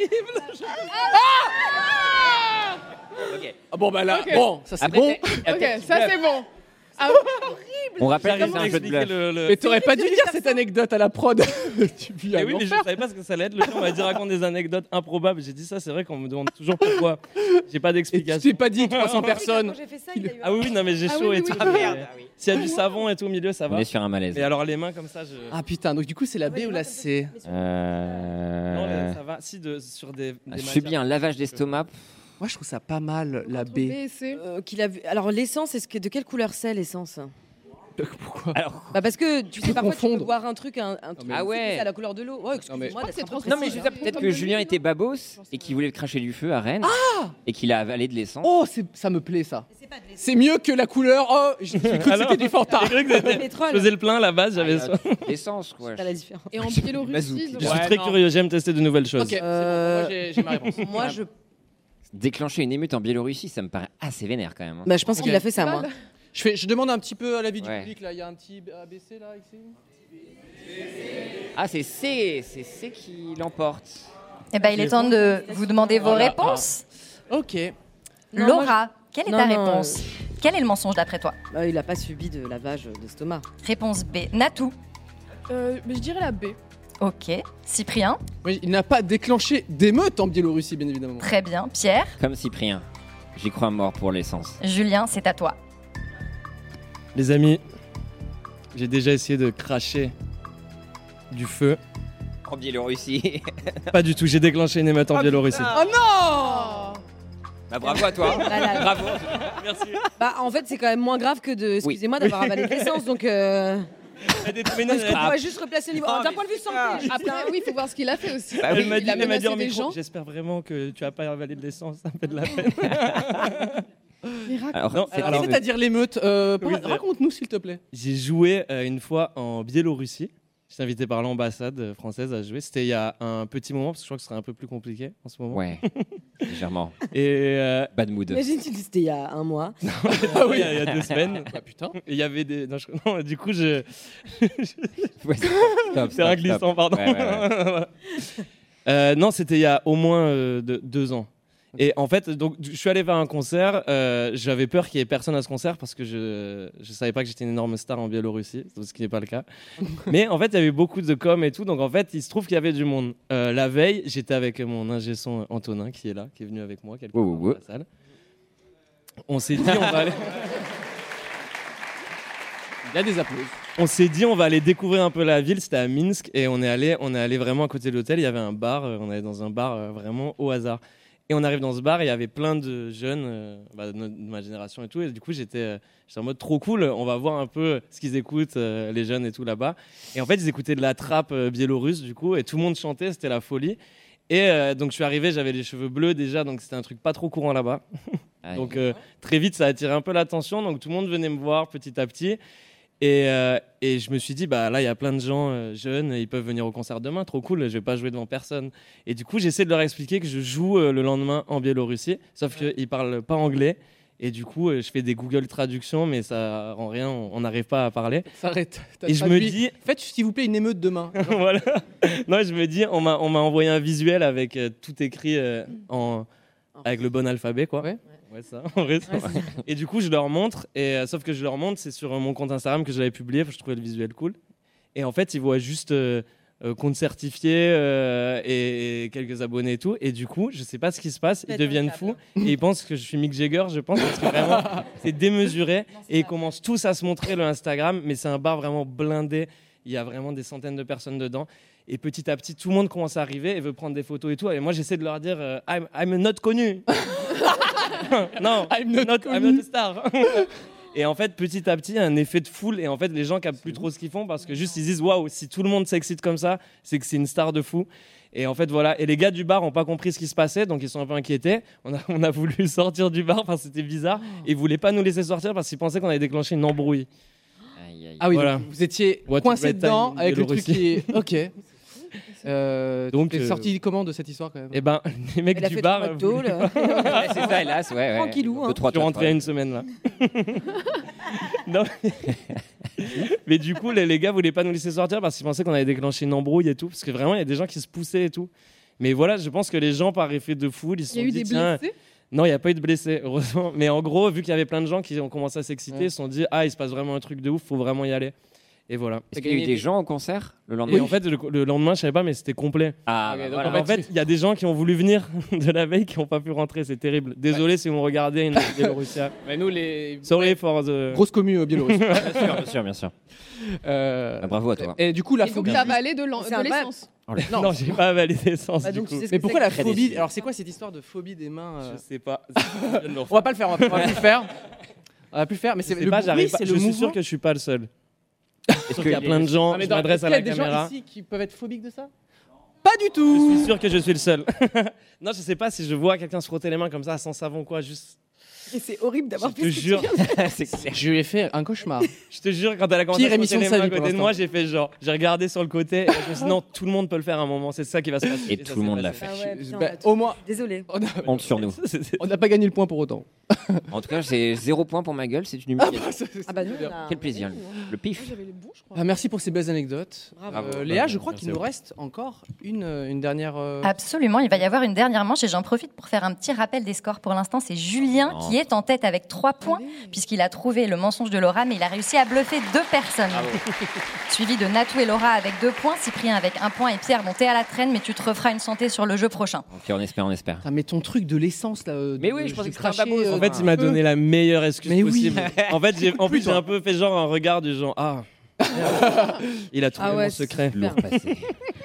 [SPEAKER 9] ok.
[SPEAKER 4] Ah bon, bah là,
[SPEAKER 7] Ok.
[SPEAKER 4] bon, ça c'est
[SPEAKER 9] Après,
[SPEAKER 4] bon.
[SPEAKER 9] eh,
[SPEAKER 7] Ok,
[SPEAKER 9] eh,
[SPEAKER 7] ça c'est bon. Ah,
[SPEAKER 9] On rappelle que
[SPEAKER 6] J'arrive
[SPEAKER 9] c'est
[SPEAKER 6] à
[SPEAKER 9] un jeu de
[SPEAKER 6] expliquer
[SPEAKER 9] bluff.
[SPEAKER 6] le- le-
[SPEAKER 4] Mais t'aurais pas dû dire cette anecdote à la prod. Tu vis
[SPEAKER 6] Eh
[SPEAKER 4] un
[SPEAKER 6] oui, mais je
[SPEAKER 4] enfer.
[SPEAKER 6] savais pas ce que ça allait être. Le jour, on m'a dit raconte des anecdotes improbables. J'ai dit ça, c'est vrai qu'on me demande toujours pourquoi. J'ai pas
[SPEAKER 4] Et tu
[SPEAKER 6] d'explication.
[SPEAKER 4] t'es pas dit trois cents personnes.
[SPEAKER 8] Quand j'ai fait ça, il a eu un-
[SPEAKER 6] Ah oui, oui, non, mais j'ai
[SPEAKER 7] Ah
[SPEAKER 6] chaud
[SPEAKER 7] oui,
[SPEAKER 6] et
[SPEAKER 7] oui,
[SPEAKER 6] tout.
[SPEAKER 7] oui.
[SPEAKER 6] mais
[SPEAKER 9] merde, ah oui.
[SPEAKER 6] S'il y a du savon et tout au milieu, ça
[SPEAKER 9] On
[SPEAKER 6] va.
[SPEAKER 9] est sur un malaise.
[SPEAKER 6] Mais alors les mains comme ça, je.
[SPEAKER 4] Ah putain, donc du coup c'est la B ou la C?
[SPEAKER 9] Euh,
[SPEAKER 6] Non, mais ça va. Si de sur des. des
[SPEAKER 9] Je
[SPEAKER 6] matières-
[SPEAKER 9] subis un lavage d'estomac.
[SPEAKER 4] Moi je trouve ça pas mal la
[SPEAKER 7] entre B
[SPEAKER 4] B.
[SPEAKER 7] et C.
[SPEAKER 8] Euh, qu'il a vu. Alors l'essence, est-ce que de quelle couleur c'est l'essence?
[SPEAKER 4] Pourquoi?
[SPEAKER 9] Alors,
[SPEAKER 8] Bah parce que tu sais
[SPEAKER 4] peux
[SPEAKER 8] parfois tu
[SPEAKER 4] confondre.
[SPEAKER 8] peux boire un truc, un, un truc
[SPEAKER 4] mais-
[SPEAKER 9] Ah ouais.
[SPEAKER 8] c'est à la couleur de l'eau. Ouais,
[SPEAKER 4] Non, mais-
[SPEAKER 8] excuse-moi
[SPEAKER 7] Je
[SPEAKER 8] d'être
[SPEAKER 7] crois
[SPEAKER 8] un peu
[SPEAKER 7] que c'est
[SPEAKER 9] non, mais
[SPEAKER 8] précis,
[SPEAKER 9] je
[SPEAKER 8] hein.
[SPEAKER 9] sais peut-être que Julien était babos et qu'il voulait cracher du feu à Rennes et qu'il a avalé de l'essence.
[SPEAKER 4] Oh, c'est- ça me plaît ça.
[SPEAKER 8] C'est pas de l'essence.
[SPEAKER 4] C'est mieux que la couleur. Oh, j'ai cru que
[SPEAKER 6] Alors,
[SPEAKER 4] c'était du Fanta.
[SPEAKER 6] j'ai cru que
[SPEAKER 8] C'est
[SPEAKER 6] c'était-
[SPEAKER 8] le pétrole.
[SPEAKER 6] Je faisais le plein à la base, j'avais ça.
[SPEAKER 9] L'essence, quoi.
[SPEAKER 8] T'as la différence.
[SPEAKER 7] Et en
[SPEAKER 9] Mazout.
[SPEAKER 7] Biélorussie. donc-
[SPEAKER 6] Je suis
[SPEAKER 4] Ouais,
[SPEAKER 6] très
[SPEAKER 4] non.
[SPEAKER 6] curieux, j'aime tester de nouvelles choses.
[SPEAKER 4] Ok, c'est bon,
[SPEAKER 8] Euh,
[SPEAKER 4] moi j'ai j'ai ma réponse.
[SPEAKER 8] Moi je,
[SPEAKER 9] Déclencher une émeute en Biélorussie, ça me paraît assez vénère quand même. hein.
[SPEAKER 8] bah, je pense qu'il
[SPEAKER 4] Ok.
[SPEAKER 8] a fait ça moi.
[SPEAKER 4] Je, fais, je demande un petit peu à l'avis du
[SPEAKER 9] Ouais.
[SPEAKER 4] public là. Il y a un petit A B C là ici.
[SPEAKER 9] Ah, c'est C, c'est C qui l'emporte.
[SPEAKER 10] Eh ben, il est temps de vous demander vos
[SPEAKER 6] Voilà.
[SPEAKER 10] réponses.
[SPEAKER 4] Ok.
[SPEAKER 8] Non,
[SPEAKER 10] Laura, quelle est
[SPEAKER 8] Non,
[SPEAKER 10] ta
[SPEAKER 8] non,
[SPEAKER 10] réponse Quel est le mensonge d'après toi
[SPEAKER 8] Bah, il a pas subi de lavage d'estomac.
[SPEAKER 10] Réponse B. Natou.
[SPEAKER 7] Euh, mais je dirais la B.
[SPEAKER 10] Ok. Cyprien.
[SPEAKER 4] Oui, il n'a pas déclenché d'émeute en Biélorussie, bien évidemment.
[SPEAKER 10] Très bien. Pierre.
[SPEAKER 9] Comme Cyprien. J'y crois mort pour l'essence.
[SPEAKER 10] Julien, c'est à toi.
[SPEAKER 6] Les amis, j'ai déjà essayé de cracher du feu.
[SPEAKER 9] En Biélorussie.
[SPEAKER 6] Pas du tout, j'ai déclenché une émeute en Biélorussie.
[SPEAKER 4] Oh non!
[SPEAKER 9] Bah, bravo à toi.
[SPEAKER 8] Voilà.
[SPEAKER 9] Bravo.
[SPEAKER 6] Merci.
[SPEAKER 8] Bah, en fait, c'est quand même moins grave que de, excusez-moi, d'avoir avalé de l'essence. Donc, euh...
[SPEAKER 6] Mais non,
[SPEAKER 8] est-ce qu'on pourrait juste replacer le niveau
[SPEAKER 9] Ah,
[SPEAKER 8] d'un
[SPEAKER 9] mais
[SPEAKER 8] point de vue
[SPEAKER 9] c'est ça.
[SPEAKER 8] santé?
[SPEAKER 7] Après, oui, il faut voir ce qu'il a fait aussi.
[SPEAKER 9] Bah,
[SPEAKER 6] Elle
[SPEAKER 9] oui,
[SPEAKER 6] m'a dit,
[SPEAKER 7] il a
[SPEAKER 6] elle m'a dit en
[SPEAKER 7] menacé des
[SPEAKER 6] micro,
[SPEAKER 7] gens.
[SPEAKER 6] j'espère vraiment que tu as pas avalé de l'essence, ça me fait de la peine.
[SPEAKER 7] Mais raconte.
[SPEAKER 9] Alors,
[SPEAKER 6] Non,
[SPEAKER 9] c'est-
[SPEAKER 4] Alors, c'est-à-dire l'émeute. euh,
[SPEAKER 6] Oui,
[SPEAKER 4] par- Raconte-nous, s'il te plaît.
[SPEAKER 6] J'ai joué euh, une fois en Biélorussie. J'étais invité par l'ambassade euh, française à jouer. C'était il y a un petit moment, parce que je crois que ce serait un peu plus compliqué en ce moment.
[SPEAKER 9] Ouais, légèrement.
[SPEAKER 6] Et euh,
[SPEAKER 9] Bad mood.
[SPEAKER 8] Imagine, tu dis c'était il y a un mois.
[SPEAKER 6] ah oui, il y a- il y a deux semaines.
[SPEAKER 4] Bah putain.
[SPEAKER 6] Et il y avait des. Non, je- non, du coup, je.
[SPEAKER 9] Ouais, stop, stop,
[SPEAKER 6] C'est un
[SPEAKER 9] stop.
[SPEAKER 6] glissant, pardon.
[SPEAKER 9] Ouais, ouais, ouais.
[SPEAKER 6] Voilà. Euh, non, c'était il y a au moins euh, de- deux ans. Et en fait, donc, je suis allé faire un concert. euh, J'avais peur qu'il y ait personne à ce concert parce que je je savais pas que j'étais une énorme star en Biélorussie, ce qui n'est pas le cas. Mais en fait, il y avait beaucoup de com et tout. Donc en fait, il se trouve qu'il y avait du monde. Euh, la veille, j'étais avec mon ingé son Antonin qui est là, qui est venu avec moi quelque
[SPEAKER 9] Ouais,
[SPEAKER 6] part
[SPEAKER 9] ouais,
[SPEAKER 6] dans
[SPEAKER 9] ouais.
[SPEAKER 6] la salle. On s'est dit, on va aller.
[SPEAKER 4] Il y a des applaudissements.
[SPEAKER 6] On s'est dit on va aller découvrir un peu la ville, c'était à Minsk et on est allé on est allé vraiment à côté de l'hôtel, il y avait un bar, euh, on allait dans un bar euh, vraiment au hasard. Et on arrive dans ce bar et il y avait plein de jeunes euh, bah, de, notre- de ma génération et tout et du coup j'étais euh, j'étais en mode trop cool, on va voir un peu ce qu'ils écoutent euh, les jeunes et tout là-bas. Et en fait, ils écoutaient de la trappe euh, biélorusse du coup et tout le monde chantait, c'était la folie. Et euh, donc je suis arrivé, j'avais les cheveux bleus déjà, donc c'était un truc pas trop courant là-bas.
[SPEAKER 9] Aïe.
[SPEAKER 6] Donc euh, très vite, ça a attiré un peu l'attention. Donc tout le monde venait me voir petit à petit. Et, euh, et je me suis dit, bah là, il y a plein de gens euh, jeunes, ils peuvent venir au concert demain, trop cool, je vais pas jouer devant personne. Et du coup, j'essaie de leur expliquer que je joue euh, le lendemain en Biélorussie, sauf qu'ils parlent pas anglais. Et du coup, euh, je fais des Google traductions, mais ça rend rien, on n'arrive pas à parler.
[SPEAKER 4] S'arrête. T'as
[SPEAKER 6] Et je me
[SPEAKER 4] traduit.
[SPEAKER 6] dis,
[SPEAKER 4] Faites, s'il vous plaît, une émeute demain.
[SPEAKER 6] voilà. Non, je me dis, on m'a on m'a envoyé un visuel avec euh, tout écrit euh, en avec le bon alphabet, quoi.
[SPEAKER 4] Ouais.
[SPEAKER 6] Ouais, ça. En vrai, ça. Et du coup, je leur montre. Et euh, sauf que je leur montre, c'est sur euh, mon compte Instagram que je l'avais publié, parce que je trouvais le visuel cool. Et en fait, ils voient juste euh, euh, compte certifié euh, et, et quelques abonnés et tout. Et du coup, je sais pas ce qui se passe. Ils
[SPEAKER 8] Pète un
[SPEAKER 6] deviennent
[SPEAKER 8] câble.
[SPEAKER 6] fous et ils pensent que je suis Mick Jagger, je pense, parce que vraiment, c'est démesuré. Et ils commencent tous à se montrer le Instagram, mais c'est un bar vraiment blindé. Il y a vraiment des centaines de personnes dedans. Et petit à petit, tout le monde commence à arriver et veut prendre des photos et tout. Et moi, j'essaie de leur dire euh, I'm, I'm not connu. non,
[SPEAKER 4] I'm not
[SPEAKER 6] not,
[SPEAKER 4] connu.
[SPEAKER 6] I'm not a star. Et en fait, petit à petit, il y a un effet de foule. Et en fait, les gens captent plus trop ce qu'ils font parce que juste ils disent waouh, si tout le monde s'excite comme ça, c'est que c'est une star de fou. Et en fait, voilà. Et les gars du bar n'ont pas compris ce qui se passait, donc ils sont un peu inquiétés. On a, on a voulu sortir du bar parce que c'était bizarre. Et ils voulaient pas nous laisser sortir parce qu'ils pensaient qu'on avait déclenché une embrouille.
[SPEAKER 9] Aïe, aïe.
[SPEAKER 4] Ah oui,
[SPEAKER 6] Voilà.
[SPEAKER 4] donc vous étiez
[SPEAKER 6] What
[SPEAKER 4] coincé
[SPEAKER 6] red
[SPEAKER 4] dedans
[SPEAKER 6] time,
[SPEAKER 4] avec le truc
[SPEAKER 6] Biélorussie.
[SPEAKER 4] qui est. Ok. Euh,
[SPEAKER 6] Donc,
[SPEAKER 4] donc,
[SPEAKER 6] euh,
[SPEAKER 4] sorti comment de cette histoire quand même?
[SPEAKER 6] Et ben, les mecs
[SPEAKER 8] Elle a
[SPEAKER 6] du
[SPEAKER 8] fait
[SPEAKER 6] bar.
[SPEAKER 8] trois
[SPEAKER 6] euh,
[SPEAKER 8] McDo,
[SPEAKER 6] voulaient
[SPEAKER 8] là.
[SPEAKER 9] Ouais, c'est ça, hélas, ouais, ouais.
[SPEAKER 8] Tranquillou, hein.
[SPEAKER 9] Deux, trois
[SPEAKER 6] Je suis
[SPEAKER 9] toits,
[SPEAKER 6] rentré il y a
[SPEAKER 9] ouais.
[SPEAKER 6] une semaine là. Non, mais... mais du coup, les, les gars voulaient pas nous laisser sortir parce qu'ils pensaient qu'on avait déclenché une embrouille et tout. Parce que vraiment, il y a des gens qui se poussaient et tout. Mais voilà, je pense que les gens, par effet de foule, ils se
[SPEAKER 7] Il y
[SPEAKER 6] sont
[SPEAKER 7] a eu
[SPEAKER 6] dit
[SPEAKER 7] des
[SPEAKER 6] tiens.
[SPEAKER 7] blessés.
[SPEAKER 6] Non, il n'y a pas eu de blessés, heureusement. Mais en gros, vu qu'il y avait plein de gens qui ont commencé à s'exciter,
[SPEAKER 4] Ouais.
[SPEAKER 6] ils se sont dit ah, il se passe vraiment un truc de ouf, faut vraiment y aller. Et voilà.
[SPEAKER 9] Est-ce qu'il y a eu des gens au concert le
[SPEAKER 6] Et
[SPEAKER 9] lendemain?
[SPEAKER 6] en fait, le, le lendemain, je savais pas, mais c'était complet.
[SPEAKER 9] Ah,
[SPEAKER 4] Ok,
[SPEAKER 9] bah
[SPEAKER 4] donc
[SPEAKER 9] voilà.
[SPEAKER 6] Alors, en fait, il y a des gens qui ont voulu venir de la veille qui n'ont pas pu rentrer, c'est terrible. Désolé si vous me regardez, une Biélorussia.
[SPEAKER 4] Mais nous, les.
[SPEAKER 6] Sorry for the.
[SPEAKER 4] Grosse commu euh, biélorusse.
[SPEAKER 9] Bien sûr, bien sûr, bien sûr.
[SPEAKER 4] Euh,
[SPEAKER 9] Bah, bravo à toi.
[SPEAKER 4] Et du coup, la
[SPEAKER 7] Et donc,
[SPEAKER 4] phobie.
[SPEAKER 7] t'as avalé de l'en-
[SPEAKER 8] C'est
[SPEAKER 7] de
[SPEAKER 8] incroyable.
[SPEAKER 7] l'essence.
[SPEAKER 6] Non, non j'ai pas avalé d'essence.
[SPEAKER 8] Bah,
[SPEAKER 6] du
[SPEAKER 8] donc,
[SPEAKER 6] coup.
[SPEAKER 8] tu sais ce
[SPEAKER 4] Mais
[SPEAKER 8] que
[SPEAKER 4] pourquoi
[SPEAKER 8] c'est
[SPEAKER 4] la
[SPEAKER 8] que-
[SPEAKER 9] Très
[SPEAKER 4] phobie
[SPEAKER 9] décidé.
[SPEAKER 4] Alors, c'est quoi cette histoire de phobie des mains euh,
[SPEAKER 6] Je sais pas.
[SPEAKER 4] On va pas le faire, on va, on va plus le faire. On va plus le faire, mais
[SPEAKER 6] Je
[SPEAKER 4] c'est
[SPEAKER 6] sais
[SPEAKER 4] le
[SPEAKER 6] pas,
[SPEAKER 4] bruit,
[SPEAKER 6] j'arrive pas.
[SPEAKER 4] c'est
[SPEAKER 6] Je
[SPEAKER 4] le
[SPEAKER 6] suis
[SPEAKER 4] mouvement.
[SPEAKER 6] sûr que je suis pas le seul.
[SPEAKER 9] Est-ce
[SPEAKER 6] Il y a plein de gens.
[SPEAKER 4] Ah, mais
[SPEAKER 6] Je
[SPEAKER 4] dans-
[SPEAKER 6] m'adresse
[SPEAKER 4] est-ce
[SPEAKER 6] à
[SPEAKER 4] qu'il y a
[SPEAKER 6] la
[SPEAKER 4] des gens
[SPEAKER 6] caméra.
[SPEAKER 4] ici qui peuvent être phobiques de ça? Pas du
[SPEAKER 6] Je
[SPEAKER 4] tout.
[SPEAKER 6] suis sûr que je suis le seul. Non, je sais pas si je vois quelqu'un se frotter les mains comme ça sans savon quoi. Juste.
[SPEAKER 8] Et c'est horrible
[SPEAKER 6] Je
[SPEAKER 8] d'avoir
[SPEAKER 6] te
[SPEAKER 8] fait ce que tu
[SPEAKER 6] jure.
[SPEAKER 8] viens de-
[SPEAKER 9] C'est clair.
[SPEAKER 4] Je lui ai fait un cauchemar.
[SPEAKER 6] Je te jure, quand elle a commencé
[SPEAKER 4] Pire
[SPEAKER 6] à se
[SPEAKER 4] émission
[SPEAKER 6] frotter
[SPEAKER 4] de
[SPEAKER 6] les
[SPEAKER 4] sa
[SPEAKER 6] mains
[SPEAKER 4] vie
[SPEAKER 6] à
[SPEAKER 4] pour
[SPEAKER 6] côté de moi, j'ai fait genre. J'ai regardé sur le côté. Et je me suis dit non, tout le monde peut le faire à un moment. C'est ça qui va se passer.
[SPEAKER 9] Et
[SPEAKER 6] ça
[SPEAKER 9] tout le
[SPEAKER 6] s'est
[SPEAKER 9] monde l'a
[SPEAKER 6] passé.
[SPEAKER 9] fait.
[SPEAKER 8] Ah ouais, putain,
[SPEAKER 4] Bah,
[SPEAKER 8] on a tout-
[SPEAKER 4] au moins,
[SPEAKER 8] Désolé.
[SPEAKER 4] on a-
[SPEAKER 9] Honte sur nous.
[SPEAKER 4] on n'a pas gagné le point pour autant.
[SPEAKER 9] En tout cas, c'est zéro point pour ma gueule, c'est une
[SPEAKER 4] Ah,
[SPEAKER 9] humiliation.
[SPEAKER 8] Ah bah nous, on a-
[SPEAKER 9] Quel plaisir.
[SPEAKER 8] on a-
[SPEAKER 9] Le
[SPEAKER 8] Moi,
[SPEAKER 9] pif.
[SPEAKER 8] j'avais les bons, je crois.
[SPEAKER 4] Ah, merci pour ces belles anecdotes.
[SPEAKER 8] Bravo.
[SPEAKER 4] Euh, Léa, je
[SPEAKER 6] Bravo,
[SPEAKER 4] crois
[SPEAKER 6] merci
[SPEAKER 4] qu'il nous
[SPEAKER 6] à vous.
[SPEAKER 4] reste encore une, une dernière. euh,
[SPEAKER 10] Absolument, il va y avoir une dernière manche et j'en profite pour faire un petit rappel des scores. Pour l'instant, c'est Julien
[SPEAKER 9] Oh.
[SPEAKER 10] qui est en tête avec trois points puisqu'il a trouvé le mensonge de Laura, mais il a réussi à bluffer deux personnes. Suivi de Natou et Laura avec deux points, Cyprien avec un point et Pierre, bon, t'es à la traîne, mais tu te referas une santé sur le jeu prochain.
[SPEAKER 9] Ok, on espère, on espère.
[SPEAKER 4] Putain, mais ton truc de l'essence là. euh,
[SPEAKER 9] Mais
[SPEAKER 4] de-
[SPEAKER 9] oui, je pensais
[SPEAKER 4] de
[SPEAKER 9] que c'était un
[SPEAKER 4] cracher,
[SPEAKER 9] babos,
[SPEAKER 4] euh,
[SPEAKER 6] En fait, il m'a donné la meilleure excuse
[SPEAKER 4] Mais oui.
[SPEAKER 6] possible. En fait, j'ai, en
[SPEAKER 4] Plus,
[SPEAKER 6] plus, j'ai
[SPEAKER 4] toi.
[SPEAKER 6] un peu fait genre un regard du genre ah. Il a trouvé
[SPEAKER 8] Ah ouais,
[SPEAKER 6] mon secret.
[SPEAKER 8] c'est
[SPEAKER 9] Lourd passé.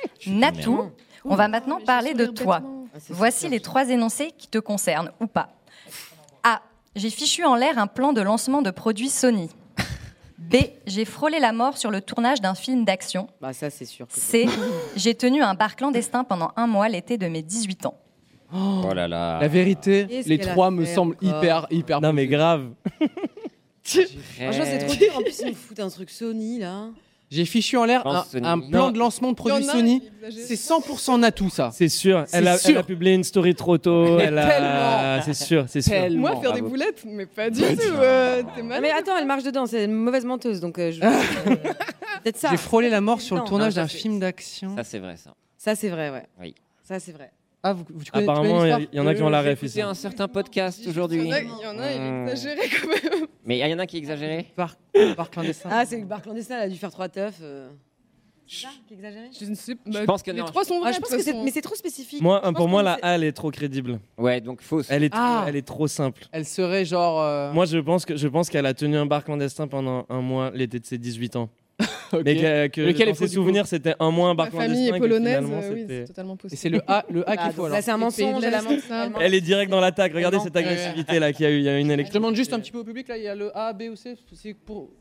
[SPEAKER 10] Natou, on va maintenant
[SPEAKER 7] Mais
[SPEAKER 10] parler
[SPEAKER 7] j'ai
[SPEAKER 10] de
[SPEAKER 7] sourire
[SPEAKER 10] toi.
[SPEAKER 7] bêtement.
[SPEAKER 8] Ah, c'est
[SPEAKER 10] Voici
[SPEAKER 8] super.
[SPEAKER 10] les trois énoncés qui te concernent ou pas. A. J'ai fichu en l'air un plan de lancement de produits Sony. B. J'ai frôlé la mort sur le tournage d'un film d'action.
[SPEAKER 8] Bah ça, c'est sûr. que-
[SPEAKER 10] C. J'ai tenu un bar clandestin pendant un mois l'été de mes dix-huit ans.
[SPEAKER 9] Oh là là.
[SPEAKER 4] La vérité,
[SPEAKER 8] Qu'est-ce
[SPEAKER 4] les
[SPEAKER 8] qu'elle a
[SPEAKER 4] trois me
[SPEAKER 8] fait
[SPEAKER 4] semblent
[SPEAKER 8] encore
[SPEAKER 4] hyper, hyper.
[SPEAKER 6] Non mais grave.
[SPEAKER 8] Franchement, c'est trop dur. En plus, ils me foutent un truc Sony, là.
[SPEAKER 4] J'ai fichu en l'air un,
[SPEAKER 9] Pense Sony.
[SPEAKER 4] un plan
[SPEAKER 6] Non.
[SPEAKER 4] de lancement de
[SPEAKER 7] Il y en
[SPEAKER 4] produits
[SPEAKER 7] a,
[SPEAKER 4] Sony.
[SPEAKER 7] il exagère.
[SPEAKER 4] C'est cent pour cent Natou, ça.
[SPEAKER 6] C'est sûr.
[SPEAKER 4] C'est
[SPEAKER 6] Elle a,
[SPEAKER 4] sûr.
[SPEAKER 6] elle a publié une story trop tôt.
[SPEAKER 4] Mais
[SPEAKER 6] Elle a...
[SPEAKER 4] tellement.
[SPEAKER 6] C'est sûr, c'est sûr.
[SPEAKER 4] Tellement.
[SPEAKER 7] Moi, faire des
[SPEAKER 6] bravo.
[SPEAKER 7] boulettes, mais pas du tout. euh, T'es
[SPEAKER 8] Ah,
[SPEAKER 7] malade.
[SPEAKER 8] mais attends, elle marche dedans. C'est une mauvaise menteuse, donc euh, je. euh, Peut-être ça.
[SPEAKER 4] J'ai frôlé la mort sur le
[SPEAKER 8] Non,
[SPEAKER 4] tournage
[SPEAKER 9] non,
[SPEAKER 4] d'un
[SPEAKER 9] ça, c'est-
[SPEAKER 4] film d'action.
[SPEAKER 9] Ça, c'est vrai, ça.
[SPEAKER 8] Ça, c'est vrai, ouais.
[SPEAKER 9] Oui.
[SPEAKER 8] Ça, c'est vrai.
[SPEAKER 4] Ah, vous, vous- tu connais, tu
[SPEAKER 6] Apparemment,
[SPEAKER 4] connais
[SPEAKER 6] il
[SPEAKER 4] l'histoire
[SPEAKER 6] y en a qui ont la
[SPEAKER 9] J'ai
[SPEAKER 6] ref
[SPEAKER 9] écouté
[SPEAKER 6] ici.
[SPEAKER 9] un certain podcast aujourd'hui.
[SPEAKER 7] Il y en a, il y en a, il
[SPEAKER 9] Hmm.
[SPEAKER 7] est exagéré quand même.
[SPEAKER 9] Mais il y en a qui exagéraient.
[SPEAKER 4] Par, par clandestin.
[SPEAKER 8] Ah, c'est le bar clandestin, elle a dû faire trois teufs. Euh... C'est ça qui est exagéré
[SPEAKER 7] Je ne sais
[SPEAKER 9] Je
[SPEAKER 7] bah,
[SPEAKER 9] pense que
[SPEAKER 7] les
[SPEAKER 9] non.
[SPEAKER 7] trois sont vrais.
[SPEAKER 8] Ah, je
[SPEAKER 7] de
[SPEAKER 8] pense
[SPEAKER 7] toute
[SPEAKER 8] que c'est.
[SPEAKER 7] façon.
[SPEAKER 8] Mais c'est trop spécifique.
[SPEAKER 6] Moi,
[SPEAKER 8] Je pense
[SPEAKER 6] pour moi,
[SPEAKER 8] qu'on
[SPEAKER 6] la
[SPEAKER 8] sait-
[SPEAKER 6] A, elle est trop crédible.
[SPEAKER 9] Ouais, donc fausse.
[SPEAKER 6] Elle est, trop,
[SPEAKER 4] Ah.
[SPEAKER 6] elle est trop simple.
[SPEAKER 4] Elle serait genre. euh,
[SPEAKER 6] Moi, je pense que je pense qu'elle a tenu un bar clandestin pendant un mois l'été de ses dix-huit ans.
[SPEAKER 4] ok.
[SPEAKER 6] Mais que, que
[SPEAKER 4] Lequel est
[SPEAKER 6] dans
[SPEAKER 4] faux,
[SPEAKER 6] ses
[SPEAKER 4] du coup
[SPEAKER 6] souvenirs, c'était un mois un bar
[SPEAKER 7] Ma
[SPEAKER 6] clandestin.
[SPEAKER 7] famille est
[SPEAKER 6] que
[SPEAKER 7] polonaise,
[SPEAKER 6] finalement,
[SPEAKER 7] euh, oui,
[SPEAKER 6] c'était-
[SPEAKER 7] c'est totalement
[SPEAKER 4] Et
[SPEAKER 7] possible.
[SPEAKER 4] c'est le A, le A qui
[SPEAKER 8] Ah,
[SPEAKER 4] est faux
[SPEAKER 8] donc
[SPEAKER 4] alors.
[SPEAKER 8] là, c'est un
[SPEAKER 7] Les pays de
[SPEAKER 8] mensonge, elle a
[SPEAKER 7] l'Est,
[SPEAKER 8] menti.
[SPEAKER 7] ça.
[SPEAKER 8] elle ment.
[SPEAKER 6] Elle est directe dans l'attaque. Regardez
[SPEAKER 8] Elle
[SPEAKER 6] cette
[SPEAKER 8] ment.
[SPEAKER 6] agressivité là qu'il y a eu. Il y a eu une
[SPEAKER 4] Je
[SPEAKER 6] élection.
[SPEAKER 4] demande juste un petit peu au public, là, il y a le A, B ou C. C'est pour.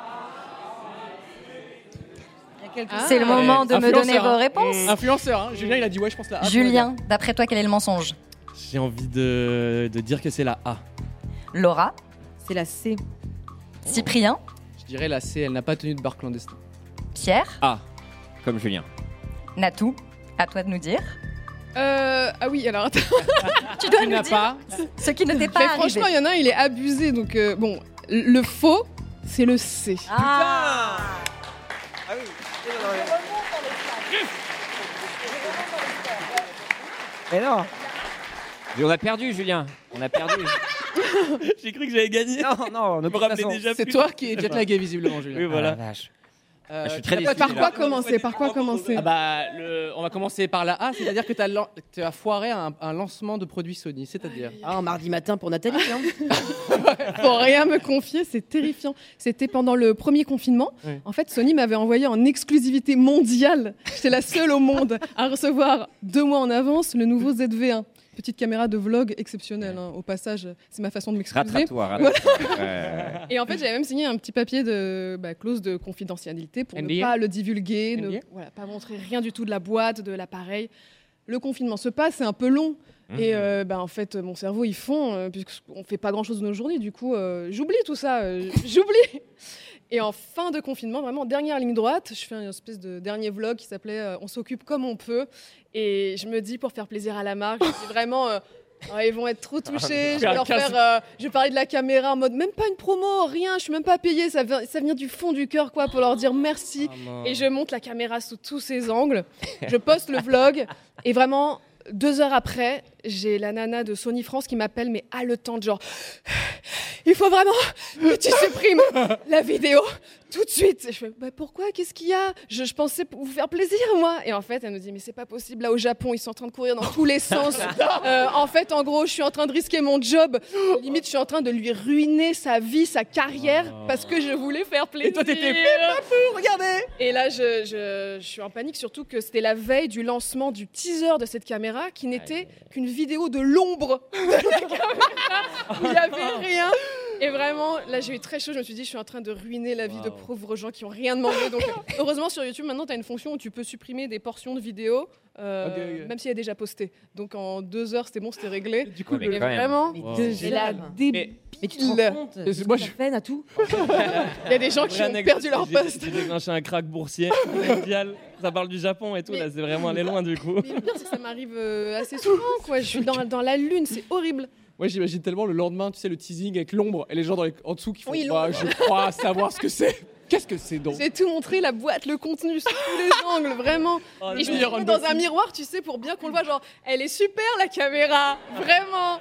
[SPEAKER 8] Il y a quelques-
[SPEAKER 7] Ah.
[SPEAKER 10] C'est le moment de me donner
[SPEAKER 4] Influenceur,
[SPEAKER 10] vos
[SPEAKER 4] hein.
[SPEAKER 10] réponses.
[SPEAKER 4] Influenceur, hein. Julien, il a dit ouais, je pense la A.
[SPEAKER 10] Julien, d'après toi, quel est le mensonge?
[SPEAKER 6] J'ai envie de, de dire que c'est la A.
[SPEAKER 10] Laura,
[SPEAKER 8] C'est la C.
[SPEAKER 10] Cyprien,
[SPEAKER 4] Je dirais la C, elle n'a pas tenu de bar clandestin.
[SPEAKER 10] Pierre,
[SPEAKER 9] Ah, comme Julien.
[SPEAKER 10] Natou. À toi de nous dire.
[SPEAKER 7] Euh, ah oui, alors attends.
[SPEAKER 10] Tu dois
[SPEAKER 4] Tu
[SPEAKER 10] nous
[SPEAKER 4] n'as
[SPEAKER 10] dire
[SPEAKER 4] pas.
[SPEAKER 10] ce qui ne t'est
[SPEAKER 7] Mais
[SPEAKER 10] pas arrivé.
[SPEAKER 7] franchement, il y en a un, il est abusé. Donc, euh, bon, le faux, c'est le C.
[SPEAKER 8] Ah
[SPEAKER 9] Mais non. Mais on a perdu, Julien. On a perdu.
[SPEAKER 6] J'ai cru que j'avais gagné.
[SPEAKER 9] non, non,
[SPEAKER 6] Je me rappelais déjà
[SPEAKER 4] C'est
[SPEAKER 6] plus.
[SPEAKER 4] toi qui es jetlagué, visiblement, Julien.
[SPEAKER 6] Oui, voilà.
[SPEAKER 9] Ah, la vache.
[SPEAKER 4] Euh,
[SPEAKER 9] je suis
[SPEAKER 4] tu
[SPEAKER 9] très
[SPEAKER 4] n'as pas-
[SPEAKER 9] déçu,
[SPEAKER 7] Par
[SPEAKER 9] là.
[SPEAKER 7] quoi commencer Par quoi commencer
[SPEAKER 4] Ah bah, le- on va commencer par la A, c'est-à-dire que tu as foiré un, un lancement de produits Sony, c'est-à-dire.
[SPEAKER 8] Ah, un mardi matin pour Nathalie, hein.
[SPEAKER 7] Pour rien me confier, c'est terrifiant. C'était pendant le premier confinement.
[SPEAKER 4] Oui.
[SPEAKER 7] En fait, Sony m'avait envoyé en exclusivité mondiale. J'étais la seule au monde à recevoir deux mois en avance le nouveau Z V un. Petite caméra de vlog exceptionnelle. hein. Au passage, c'est ma façon de m'excuser.
[SPEAKER 9] Rattrape-toi, rattrape-toi. Ouais.
[SPEAKER 7] Et en fait, j'avais même signé un petit papier de bah, clause de confidentialité pour
[SPEAKER 4] N D A?
[SPEAKER 7] ne pas le divulguer, ne
[SPEAKER 4] N D A?
[SPEAKER 7] voilà, pas montrer rien du tout de la boîte, de l'appareil. Le confinement se passe, c'est un peu long. Et euh, bah, en fait, mon cerveau, il fond, euh, puisqu'on fait pas grand-chose de nos journées. Du coup, euh, j'oublie tout ça, euh, j'oublie. Et en fin de confinement, vraiment dernière ligne droite, je fais une espèce de dernier vlog qui s'appelait euh, On s'occupe comme on peut. Et je me dis, pour faire plaisir à la marque, je dis vraiment, euh, ah, ils vont être trop touchés. Je vais leur faire, euh, je vais parler de la caméra en mode, même pas une promo, rien, je suis même pas payée. Ça vient, ça vient du fond du cœur, quoi, pour leur dire merci.
[SPEAKER 6] Ah, non.
[SPEAKER 7] Et je monte la caméra sous tous ses angles. Je poste le vlog. Et vraiment, deux heures après, j'ai la nana de Sony France qui m'appelle, mais haletante, genre, il faut vraiment que tu supprimes la vidéo tout de suite. Et je fais, bah pourquoi? Qu'est-ce qu'il y a? je, je pensais vous faire plaisir, moi. Et en fait, elle nous dit, mais c'est pas possible. Là, au Japon, ils sont en train de courir dans tous les sens. Euh, en fait, en gros, je suis en train de risquer mon job. Limite, je suis en train de lui ruiner sa vie, sa carrière, parce que je voulais faire plaisir.
[SPEAKER 4] Et toi, t'étais
[SPEAKER 7] regardez. Et là, je, je- je suis en panique, surtout que c'était la veille du lancement du teaser de cette caméra, qui n'était qu'une vidéo de l'ombre de la caméra, où il n'y avait rien. Et vraiment, là, j'ai eu très chaud. Je me suis dit, je suis en train de ruiner la vie de pauvres gens qui n'ont rien demandé. Donc, heureusement, sur YouTube, maintenant, tu as une fonction où tu peux supprimer des portions de vidéos, euh,
[SPEAKER 4] Ok, ok.
[SPEAKER 7] même si elle est déjà postée. Donc, en deux heures, c'était bon, c'était réglé.
[SPEAKER 4] Du coup,
[SPEAKER 9] Ouais,
[SPEAKER 4] le-
[SPEAKER 9] mais
[SPEAKER 7] Et
[SPEAKER 9] quand même.
[SPEAKER 7] vraiment,
[SPEAKER 8] Mais
[SPEAKER 6] Wow.
[SPEAKER 8] deux
[SPEAKER 7] j'ai la
[SPEAKER 8] heures.
[SPEAKER 7] débile.
[SPEAKER 8] Mais tu te rends compte
[SPEAKER 4] Mais
[SPEAKER 8] de ce
[SPEAKER 4] moi,
[SPEAKER 8] que
[SPEAKER 4] je-
[SPEAKER 8] t'as fait, Natou?
[SPEAKER 7] Il y a des gens qui
[SPEAKER 6] Vraie
[SPEAKER 7] ont
[SPEAKER 6] anecdote,
[SPEAKER 7] perdu leur
[SPEAKER 6] j'ai-
[SPEAKER 7] poste.
[SPEAKER 6] J'ai déclenché un crack boursier mondial. Ça parle du Japon et tout.
[SPEAKER 7] Mais-
[SPEAKER 6] Là, c'est vraiment aller loin du coup.
[SPEAKER 7] Mais le pire, c'est que ça m'arrive euh, assez souvent, quoi. Je suis dans, dans la lune, c'est horrible.
[SPEAKER 4] Moi, j'imagine tellement le lendemain, tu sais, le teasing avec l'ombre et les gens dans les- en dessous qui font
[SPEAKER 7] Oui,
[SPEAKER 4] bah, je crois savoir ce que c'est. Qu'est-ce que c'est donc?
[SPEAKER 7] J'ai tout montré, la boîte, le contenu, sous tous les angles, vraiment.
[SPEAKER 6] Oh,
[SPEAKER 7] Et je me
[SPEAKER 4] meilleur
[SPEAKER 7] suis mis dans
[SPEAKER 4] unboxing.
[SPEAKER 7] un miroir, tu sais, pour bien qu'on le voit, genre, elle est super la caméra, vraiment.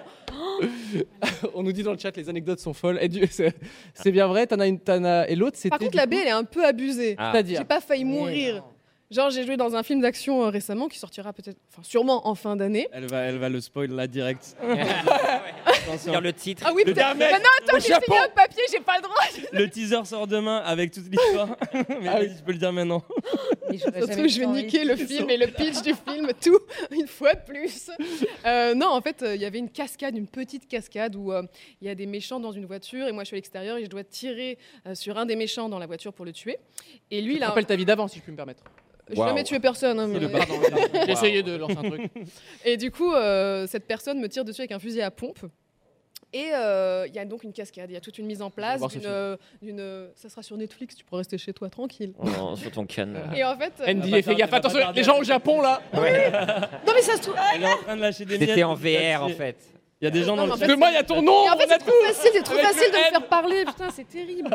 [SPEAKER 4] On nous dit dans le chat les anecdotes sont folles. Et du- c'est c'est bien vrai, t'en as une, t'en as- et l'autre c'était.
[SPEAKER 7] Par contre,
[SPEAKER 4] du
[SPEAKER 7] la
[SPEAKER 4] coup-
[SPEAKER 7] B, elle est un peu abusée.
[SPEAKER 9] Ah.
[SPEAKER 4] C'est-à-dire.
[SPEAKER 7] J'ai pas failli mourir. Genre, j'ai joué dans un film d'action euh, récemment qui sortira peut-être, enfin, sûrement en fin d'année.
[SPEAKER 6] Elle va, elle va le spoil là direct.
[SPEAKER 9] Dire le titre.
[SPEAKER 7] Ah oui,
[SPEAKER 6] Le
[SPEAKER 7] peut-être.
[SPEAKER 6] mec
[SPEAKER 7] Bah non, attends,
[SPEAKER 6] au
[SPEAKER 7] j'ai
[SPEAKER 6] Japon.
[SPEAKER 7] signé un papier, j'ai pas le droit.
[SPEAKER 6] Le teaser sort demain avec toute l'histoire. Mais vas-y, je peux le dire maintenant.
[SPEAKER 8] Mais j'aurais
[SPEAKER 7] Ça se
[SPEAKER 8] jamais
[SPEAKER 7] trouve, je vais
[SPEAKER 8] pu en
[SPEAKER 7] niquer le
[SPEAKER 8] rire.
[SPEAKER 7] film et le pitch du film, tout, une fois de plus. Euh, non, en fait, euh, il y avait une cascade, une petite cascade où euh, il y a des méchants dans une voiture et moi je suis à l'extérieur et je dois tirer euh, sur un des méchants dans la voiture pour le tuer. Et lui,
[SPEAKER 4] Je te
[SPEAKER 7] là,
[SPEAKER 4] rappelle ta vie d'avant, si je puis me permettre.
[SPEAKER 7] j'ai jamais tué personne. hein, mais-
[SPEAKER 4] Le pardon, j'ai essayé de lancer un truc.
[SPEAKER 7] Et du coup, euh, cette personne me tire dessus avec un fusil à pompe. Et euh, il y a donc une cascade, il y a toute une mise en place.
[SPEAKER 4] voir ce
[SPEAKER 7] d'une,
[SPEAKER 4] film.
[SPEAKER 7] euh, d'une, euh, ça sera sur Netflix, tu pourras rester chez toi tranquille.
[SPEAKER 9] Oh, sur ton canne.
[SPEAKER 7] Et en fait, euh,
[SPEAKER 4] N D A, fais gaffe, attention, les gens au Japon là.
[SPEAKER 7] non mais ça se trouve.
[SPEAKER 6] Elle est en train de lâcher des miettes.
[SPEAKER 9] C'était en V R en fait.
[SPEAKER 6] Il y a des gens
[SPEAKER 7] Non,
[SPEAKER 6] dans
[SPEAKER 7] mais en
[SPEAKER 6] le
[SPEAKER 7] fait,
[SPEAKER 6] chat.
[SPEAKER 4] Parce que moi, il y a ton nom.
[SPEAKER 7] Et en fait,
[SPEAKER 4] on a
[SPEAKER 7] c'est trop facile, c'est trop
[SPEAKER 4] Avec
[SPEAKER 7] facile
[SPEAKER 4] le
[SPEAKER 7] de me
[SPEAKER 4] N.
[SPEAKER 7] faire parler. Putain, c'est terrible.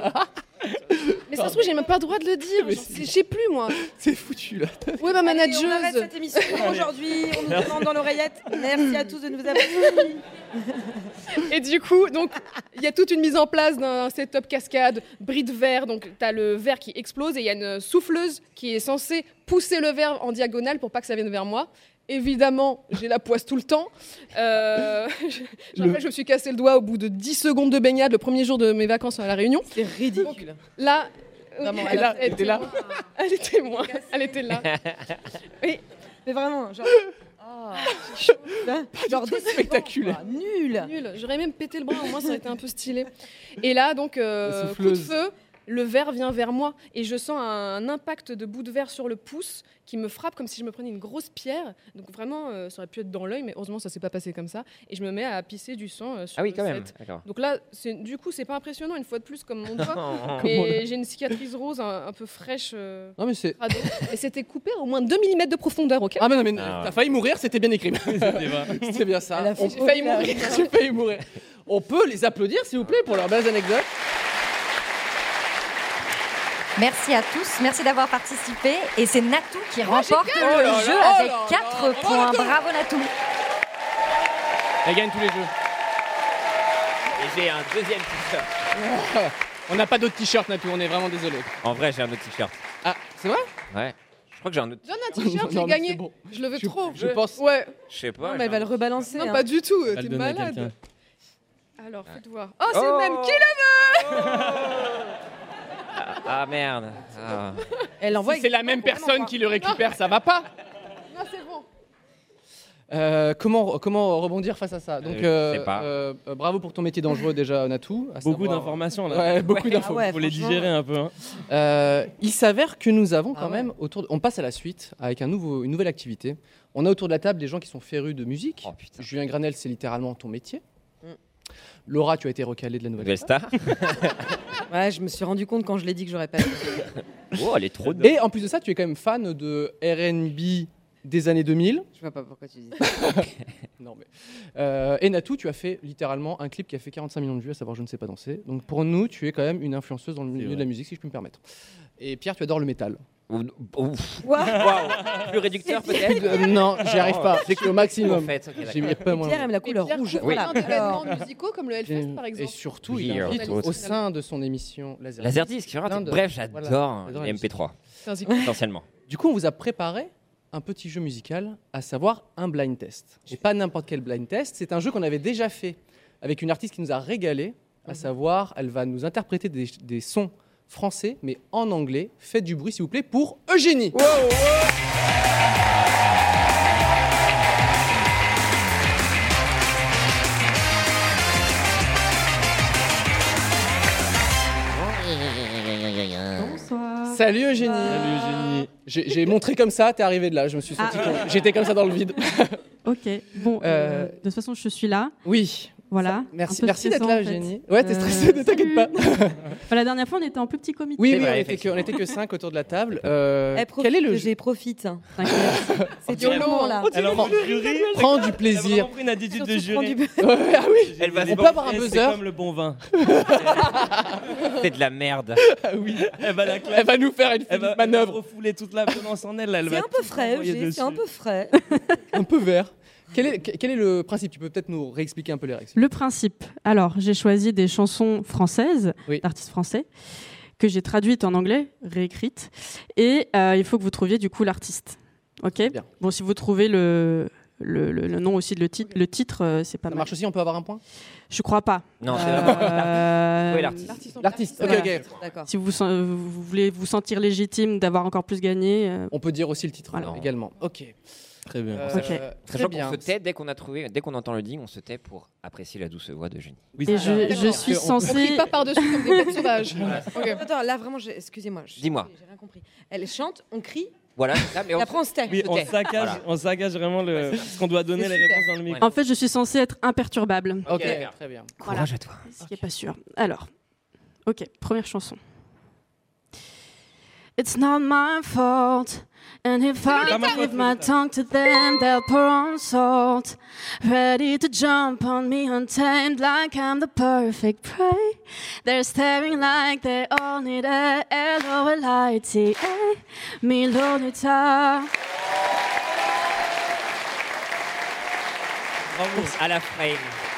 [SPEAKER 7] Mais ça se trouve, j'ai même pas le droit de le dire.
[SPEAKER 4] Mais
[SPEAKER 7] Genre,
[SPEAKER 4] c'est-
[SPEAKER 7] c'est- Je sais plus, moi.
[SPEAKER 4] C'est foutu là.
[SPEAKER 7] Oui, ma
[SPEAKER 8] Allez, on arrête
[SPEAKER 7] manageuse.
[SPEAKER 8] cette émission aujourd'hui. On nous demande dans l'oreillette. Merci à tous de nous avoir suivis.
[SPEAKER 7] Et du coup, donc, il y a toute une mise en place d'un setup cascade, bris de verre. Donc, tu as le verre qui explose et il y a une souffleuse qui est censée pousser le verre en diagonale pour pas que ça vienne vers moi. Évidemment, j'ai la poisse tout le temps. Euh, je,
[SPEAKER 4] Le-
[SPEAKER 7] je me suis cassé le doigt au bout de dix secondes de baignade le premier jour de mes vacances à La Réunion.
[SPEAKER 8] C'est ridicule.
[SPEAKER 7] Là,
[SPEAKER 8] Vraiment,
[SPEAKER 7] elle,
[SPEAKER 4] elle a-
[SPEAKER 7] elle
[SPEAKER 4] était là.
[SPEAKER 7] Elle était moi. Elle était là. Oui.
[SPEAKER 8] Mais vraiment, genre. Ah, genre décevant,
[SPEAKER 4] spectaculaire.
[SPEAKER 8] quoi. Nul.
[SPEAKER 7] Nul. J'aurais même pété le bras, au moins ça aurait été un peu stylé. Et là, donc, euh,
[SPEAKER 4] La
[SPEAKER 7] coup de
[SPEAKER 4] souffleuse.
[SPEAKER 7] feu, le verre vient vers moi et je sens un impact de bout de verre sur le pouce qui me frappe comme si je me prenais une grosse pierre. Donc vraiment, euh, ça aurait pu être dans l'œil, mais heureusement, ça s'est pas passé comme ça. Et je me mets à pisser du sang euh, sur
[SPEAKER 9] Ah oui,
[SPEAKER 7] le
[SPEAKER 9] quand même.
[SPEAKER 7] set.
[SPEAKER 9] D'accord.
[SPEAKER 7] Donc là, c'est- du coup, c'est pas impressionnant, une fois de plus, comme mon doigt.
[SPEAKER 9] Oh.
[SPEAKER 7] Mais j'ai une cicatrice rose un, un peu fraîche. euh,
[SPEAKER 4] Non mais c'est.
[SPEAKER 7] crado. Et c'était coupé au moins deux millimètres de profondeur, ok?
[SPEAKER 4] Ah mais non mais
[SPEAKER 9] Ah.
[SPEAKER 4] t'as failli mourir, c'était bien écrit.
[SPEAKER 6] C'était vrai.
[SPEAKER 4] C'était bien ça.
[SPEAKER 8] Elle a
[SPEAKER 4] On-
[SPEAKER 7] J'ai failli mourir.
[SPEAKER 4] J'ai failli mourir. On peut les applaudir s'il vous plaît pour leurs belles anecdotes.
[SPEAKER 10] Merci à tous, merci d'avoir participé. Et c'est Natou qui remporte
[SPEAKER 7] j'ai
[SPEAKER 10] le
[SPEAKER 4] gagné. Oh là
[SPEAKER 10] jeu
[SPEAKER 4] là,
[SPEAKER 10] avec
[SPEAKER 4] oh là
[SPEAKER 10] quatre
[SPEAKER 4] là,
[SPEAKER 10] points.
[SPEAKER 4] bravo,
[SPEAKER 10] Bravo Natou.
[SPEAKER 4] Elle gagne tous les jeux.
[SPEAKER 9] Et j'ai un deuxième t-shirt.
[SPEAKER 4] On n'a pas d'autres t-shirts Natou, on est vraiment désolé.
[SPEAKER 9] En vrai, j'ai un autre t-shirt.
[SPEAKER 4] Ah c'est vrai?
[SPEAKER 9] Ouais. Je crois que j'ai un autre.
[SPEAKER 7] Donne un t-shirt,
[SPEAKER 4] Non,
[SPEAKER 7] j'ai
[SPEAKER 4] mais
[SPEAKER 7] gagné.
[SPEAKER 4] c'est bon.
[SPEAKER 7] Je le veux
[SPEAKER 4] Je-
[SPEAKER 7] trop.
[SPEAKER 4] je pense-
[SPEAKER 7] Ouais.
[SPEAKER 9] Je sais pas.
[SPEAKER 8] Non,
[SPEAKER 9] j'ai
[SPEAKER 8] mais elle va
[SPEAKER 9] un
[SPEAKER 8] le
[SPEAKER 9] autre-
[SPEAKER 8] rebalancer.
[SPEAKER 7] Non,
[SPEAKER 8] hein.
[SPEAKER 7] pas du tout.
[SPEAKER 6] Elle
[SPEAKER 7] T'es
[SPEAKER 6] le donne à
[SPEAKER 7] malade.
[SPEAKER 6] quelqu'un.
[SPEAKER 7] Alors, faites voir. Oh, c'est
[SPEAKER 9] Oh.
[SPEAKER 7] le même qui le
[SPEAKER 9] Ah, ah, merde. Ah.
[SPEAKER 8] Elle l'envoie.
[SPEAKER 4] Si c'est la même
[SPEAKER 8] exactement
[SPEAKER 4] personne
[SPEAKER 8] moi.
[SPEAKER 4] qui le récupère, ça va pas.
[SPEAKER 7] veut. Non, c'est bon.
[SPEAKER 4] Euh, comment, comment rebondir face à ça? Donc,
[SPEAKER 9] Euh, je
[SPEAKER 4] euh,
[SPEAKER 9] sais pas.
[SPEAKER 4] euh, euh, bravo pour ton métier dangereux déjà, Natou. à
[SPEAKER 6] Beaucoup
[SPEAKER 4] savoir-
[SPEAKER 6] d'informations là.
[SPEAKER 4] Ouais, beaucoup d'infos.
[SPEAKER 8] Ah ouais,
[SPEAKER 6] Faut les
[SPEAKER 8] franchement.
[SPEAKER 6] digérer un peu. Hein.
[SPEAKER 4] Euh, il s'avère que nous avons quand
[SPEAKER 8] Ah ouais.
[SPEAKER 4] même autour. De- On passe à la suite avec un nouveau, une nouvelle activité. On a autour de la table des gens qui sont férus de musique.
[SPEAKER 9] Oh putain.
[SPEAKER 4] Julien Granel, c'est littéralement ton métier.
[SPEAKER 8] Mm.
[SPEAKER 4] Laura, tu as été recalée de la nouvelle.
[SPEAKER 9] Nouvelle star.
[SPEAKER 8] Ouais, je me suis rendu compte quand je l'ai dit que j'aurais pas.
[SPEAKER 9] Oh, elle est trop.
[SPEAKER 4] Et en plus de ça, tu es quand même fan de R and B des années deux mille.
[SPEAKER 8] Je vois pas pourquoi tu dis.
[SPEAKER 4] Non mais. Euh, et Natou, tu as fait littéralement un clip qui a fait quarante-cinq millions de vues, à savoir Je ne sais pas danser. Donc pour nous, tu es quand même une influenceuse dans le milieu
[SPEAKER 6] vrai.
[SPEAKER 4] de la musique, si je puis me permettre. Et Pierre, tu adores le métal.
[SPEAKER 9] Ouf.
[SPEAKER 8] Quoi
[SPEAKER 9] Waouh. Plus réducteur peut-être.
[SPEAKER 4] Euh, non, j'y arrive pas. C'est que le
[SPEAKER 9] En
[SPEAKER 4] maximum.
[SPEAKER 9] fait, ok,
[SPEAKER 4] J'ai
[SPEAKER 9] d'accord.
[SPEAKER 4] pas moins.
[SPEAKER 8] Pierre aime la
[SPEAKER 7] Et
[SPEAKER 8] couleur
[SPEAKER 7] Pierre
[SPEAKER 8] rouge.
[SPEAKER 7] couvre
[SPEAKER 9] Oui.
[SPEAKER 7] plein d'événements musicaux comme le Hellfest, par
[SPEAKER 4] Et
[SPEAKER 7] exemple.
[SPEAKER 4] surtout,
[SPEAKER 9] Oui,
[SPEAKER 4] il
[SPEAKER 9] euh,
[SPEAKER 4] invite
[SPEAKER 7] tout
[SPEAKER 4] au
[SPEAKER 7] aussi.
[SPEAKER 4] sein de son émission Laser.
[SPEAKER 9] Laserdisc,
[SPEAKER 4] Plein de-
[SPEAKER 9] bref, j'adore
[SPEAKER 4] voilà, j'adore la
[SPEAKER 9] les M P trois,
[SPEAKER 7] C'est un zico.
[SPEAKER 9] essentiellement.
[SPEAKER 4] Du coup, on vous a préparé un petit jeu musical, à savoir un blind test. Et pas n'importe quel blind test, c'est un jeu qu'on avait déjà fait avec une artiste qui nous a régalé, à savoir, elle va nous interpréter des, des sons français, mais en anglais. Faites du bruit, s'il vous plaît, pour Eugénie.
[SPEAKER 11] Bonsoir.
[SPEAKER 4] Salut Eugénie.
[SPEAKER 6] Salut Eugénie.
[SPEAKER 4] J'ai j'ai montré comme ça, t'es arrivé de là. Je me suis senti
[SPEAKER 11] Ah.
[SPEAKER 4] comme- j'étais comme ça dans le vide.
[SPEAKER 11] Ok, bon,
[SPEAKER 4] Euh,
[SPEAKER 11] euh, de toute façon, je suis là.
[SPEAKER 4] Oui.
[SPEAKER 11] Voilà.
[SPEAKER 4] Merci,
[SPEAKER 11] Un peu
[SPEAKER 4] merci d'être
[SPEAKER 11] stressant,
[SPEAKER 4] là,
[SPEAKER 11] en fait.
[SPEAKER 4] Eugénie. Ouais, t'es
[SPEAKER 11] Euh,
[SPEAKER 4] stressée, ne t'inquiète pas.
[SPEAKER 11] Enfin, la dernière fois, on était en plus petit comité.
[SPEAKER 4] Oui,
[SPEAKER 9] C'est
[SPEAKER 4] oui,
[SPEAKER 9] vrai,
[SPEAKER 4] on, était que,
[SPEAKER 9] effectivement.
[SPEAKER 4] on était que cinq autour de la table. Euh,
[SPEAKER 8] Eh, profite
[SPEAKER 4] quel est le
[SPEAKER 8] que
[SPEAKER 4] jeu
[SPEAKER 8] j'ai profite. hein.
[SPEAKER 11] T'inquiète.
[SPEAKER 8] C'est
[SPEAKER 4] dirait-
[SPEAKER 8] violent là.
[SPEAKER 6] Elle a
[SPEAKER 4] Prends-
[SPEAKER 6] envie de jury.
[SPEAKER 4] Prends du
[SPEAKER 6] Elle a
[SPEAKER 4] plaisir.
[SPEAKER 6] vraiment pris une attitude de
[SPEAKER 8] Surtout prends
[SPEAKER 6] jury.
[SPEAKER 8] du-
[SPEAKER 4] Ouais, ah oui.
[SPEAKER 9] Elle va
[SPEAKER 4] On peut avoir un
[SPEAKER 6] C'est
[SPEAKER 4] buzzer.
[SPEAKER 6] comme le bon vin.
[SPEAKER 9] C'est de la merde.
[SPEAKER 4] Ah oui.
[SPEAKER 6] Elle va la
[SPEAKER 4] Elle
[SPEAKER 6] claquer.
[SPEAKER 4] va nous faire une
[SPEAKER 6] Elle va, elle va
[SPEAKER 4] manœuvre
[SPEAKER 6] refouler toute la violence en elle. là, elle
[SPEAKER 8] C'est
[SPEAKER 6] va
[SPEAKER 8] un peu
[SPEAKER 6] tout
[SPEAKER 8] frais,
[SPEAKER 6] envoyer
[SPEAKER 8] Eugé, c'est un
[SPEAKER 6] dessus.
[SPEAKER 8] peu frais.
[SPEAKER 4] un peu vert. Quel est, quel est le principe? Tu peux peut-être nous réexpliquer un peu les règles.
[SPEAKER 11] Le principe. Alors, j'ai choisi des chansons françaises,
[SPEAKER 4] Oui.
[SPEAKER 11] d'artistes français, que j'ai traduites en anglais, réécrites. Et euh, il faut que vous trouviez du coup l'artiste. Ok.
[SPEAKER 4] Bien.
[SPEAKER 11] Bon, si vous trouvez le, le, le, le nom aussi de le titre. Le titre, euh, c'est pas
[SPEAKER 4] Ça
[SPEAKER 11] mal.
[SPEAKER 4] marche aussi, on peut avoir un point?
[SPEAKER 11] Je crois pas.
[SPEAKER 9] Non, c'est
[SPEAKER 11] Euh,
[SPEAKER 9] vraiment oui, l'artiste.
[SPEAKER 4] L'artiste, ok,
[SPEAKER 11] Voilà.
[SPEAKER 4] ok.
[SPEAKER 8] D'accord.
[SPEAKER 11] Si vous, sen- vous voulez vous sentir légitime d'avoir encore plus gagné, euh,
[SPEAKER 4] On peut dire aussi le titre
[SPEAKER 11] Voilà.
[SPEAKER 4] alors, également. Ok.
[SPEAKER 6] Très bien.
[SPEAKER 4] Euh,
[SPEAKER 11] Ok.
[SPEAKER 4] Très
[SPEAKER 9] Sachant qu'on
[SPEAKER 4] bien.
[SPEAKER 9] se tait dès qu'on a trouvé, dès qu'on entend le ding, on se tait pour apprécier la douce voix de Jenny.
[SPEAKER 6] Oui,
[SPEAKER 11] et
[SPEAKER 6] c'est ça.
[SPEAKER 11] je, je
[SPEAKER 4] D'accord.
[SPEAKER 11] suis
[SPEAKER 4] On- on
[SPEAKER 7] On crie
[SPEAKER 11] censée.
[SPEAKER 7] pas par-dessus comme des bêtes sauvages. Ok.
[SPEAKER 8] Attends, là vraiment, j'ai- excusez-moi. je suis
[SPEAKER 9] Dis-moi.
[SPEAKER 8] désolée, J'ai rien compris. Elle chante, on crie,
[SPEAKER 9] Voilà, c'est ça, mais
[SPEAKER 8] et
[SPEAKER 9] on
[SPEAKER 8] après on se tait.
[SPEAKER 6] Oui, on
[SPEAKER 9] tait.
[SPEAKER 6] saccage,
[SPEAKER 9] Voilà.
[SPEAKER 6] on saccage vraiment le... ce qu'on doit donner
[SPEAKER 8] C'est
[SPEAKER 6] les
[SPEAKER 8] super.
[SPEAKER 6] réponses dans le micro.
[SPEAKER 11] En fait, je suis censée être imperturbable.
[SPEAKER 4] Ok,
[SPEAKER 9] D'accord.
[SPEAKER 4] très bien.
[SPEAKER 9] Courage à toi.
[SPEAKER 11] Ce qui est pas sûr. Alors, ok, première chanson. It's not my fault. And if I give my tongue to them, they'll pour on salt. Ready to jump on me untamed like I'm the perfect prey. They're staring like they all need a L O L I T A. Me Lolita.
[SPEAKER 9] Bravo. À la frame.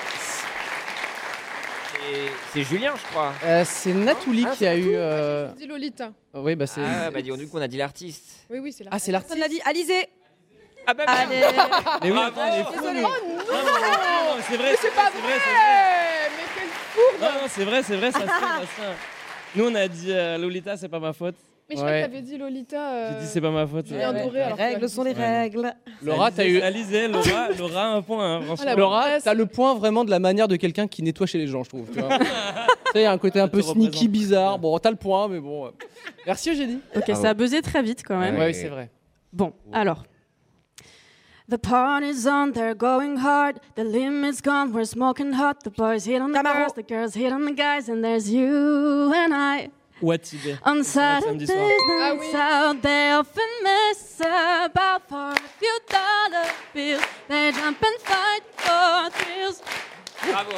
[SPEAKER 9] C'est- C'est Julien, je crois.
[SPEAKER 4] Euh, c'est Natouli qui a eu. euh,
[SPEAKER 7] Je dis Lolita.
[SPEAKER 4] Oui, bah c'est.
[SPEAKER 9] Ah, bah, dis- du coup, on a dit l'artiste.
[SPEAKER 7] Oui, oui, c'est là.
[SPEAKER 4] Ah, c'est
[SPEAKER 8] Personne
[SPEAKER 4] l'artiste.
[SPEAKER 8] l'a dit. Alizé.
[SPEAKER 9] Ah, bah,
[SPEAKER 8] Allez.
[SPEAKER 6] Mais oui,
[SPEAKER 9] Bravo.
[SPEAKER 6] attends, il est fou,
[SPEAKER 8] Désolée.
[SPEAKER 6] lui.
[SPEAKER 7] Oh non,
[SPEAKER 6] Non, non, non, c'est vrai, c'est
[SPEAKER 7] pas
[SPEAKER 6] vrai, c'est vrai, c'est
[SPEAKER 7] Eh, mais quelle fourbe.
[SPEAKER 6] vrai. Non, non, c'est vrai, c'est vrai, ça se tient, ça se tient. Nous, on a dit euh, Lolita, c'est pas ma faute.
[SPEAKER 7] Mais je
[SPEAKER 4] Ouais.
[SPEAKER 7] crois que t'avais dit Lolita. euh,
[SPEAKER 6] J'ai dit c'est pas ma faute.
[SPEAKER 7] Julien
[SPEAKER 6] euh.
[SPEAKER 7] Doré,
[SPEAKER 8] Les
[SPEAKER 7] alors que
[SPEAKER 8] règles sont les
[SPEAKER 6] Ouais.
[SPEAKER 8] règles.
[SPEAKER 4] Laura, t'as eu.
[SPEAKER 6] Alizé, Laura, Laura, un point, hein, franchement.
[SPEAKER 7] Ah, la
[SPEAKER 4] Laura,
[SPEAKER 7] presse.
[SPEAKER 4] t'as le point vraiment de la manière de quelqu'un qui nettoie chez les gens, je trouve. Tu vois. Tu sais, il y a un côté un peu
[SPEAKER 6] te
[SPEAKER 4] sneaky,
[SPEAKER 6] représente.
[SPEAKER 4] bizarre. Bon, t'as le point, mais bon. euh. Merci Eugénie.
[SPEAKER 11] Ok,
[SPEAKER 9] Bravo.
[SPEAKER 11] ça a buzzé très vite quand même.
[SPEAKER 4] Ouais,
[SPEAKER 9] Ouais.
[SPEAKER 4] c'est vrai.
[SPEAKER 11] Bon, alors. The party's on, they're going hard. The limit's gone, we're smoking hot. The boys hit on the
[SPEAKER 8] Camaro.
[SPEAKER 11] girls, the girls hit on the guys, and there's you and I.
[SPEAKER 6] What idée.
[SPEAKER 11] On
[SPEAKER 6] samedi
[SPEAKER 11] Saturdays
[SPEAKER 6] soir.
[SPEAKER 7] Ah
[SPEAKER 11] nights
[SPEAKER 7] oui.
[SPEAKER 11] out, they often mess about for a few dollar bills. They jump and fight for thrills.
[SPEAKER 9] Bravo.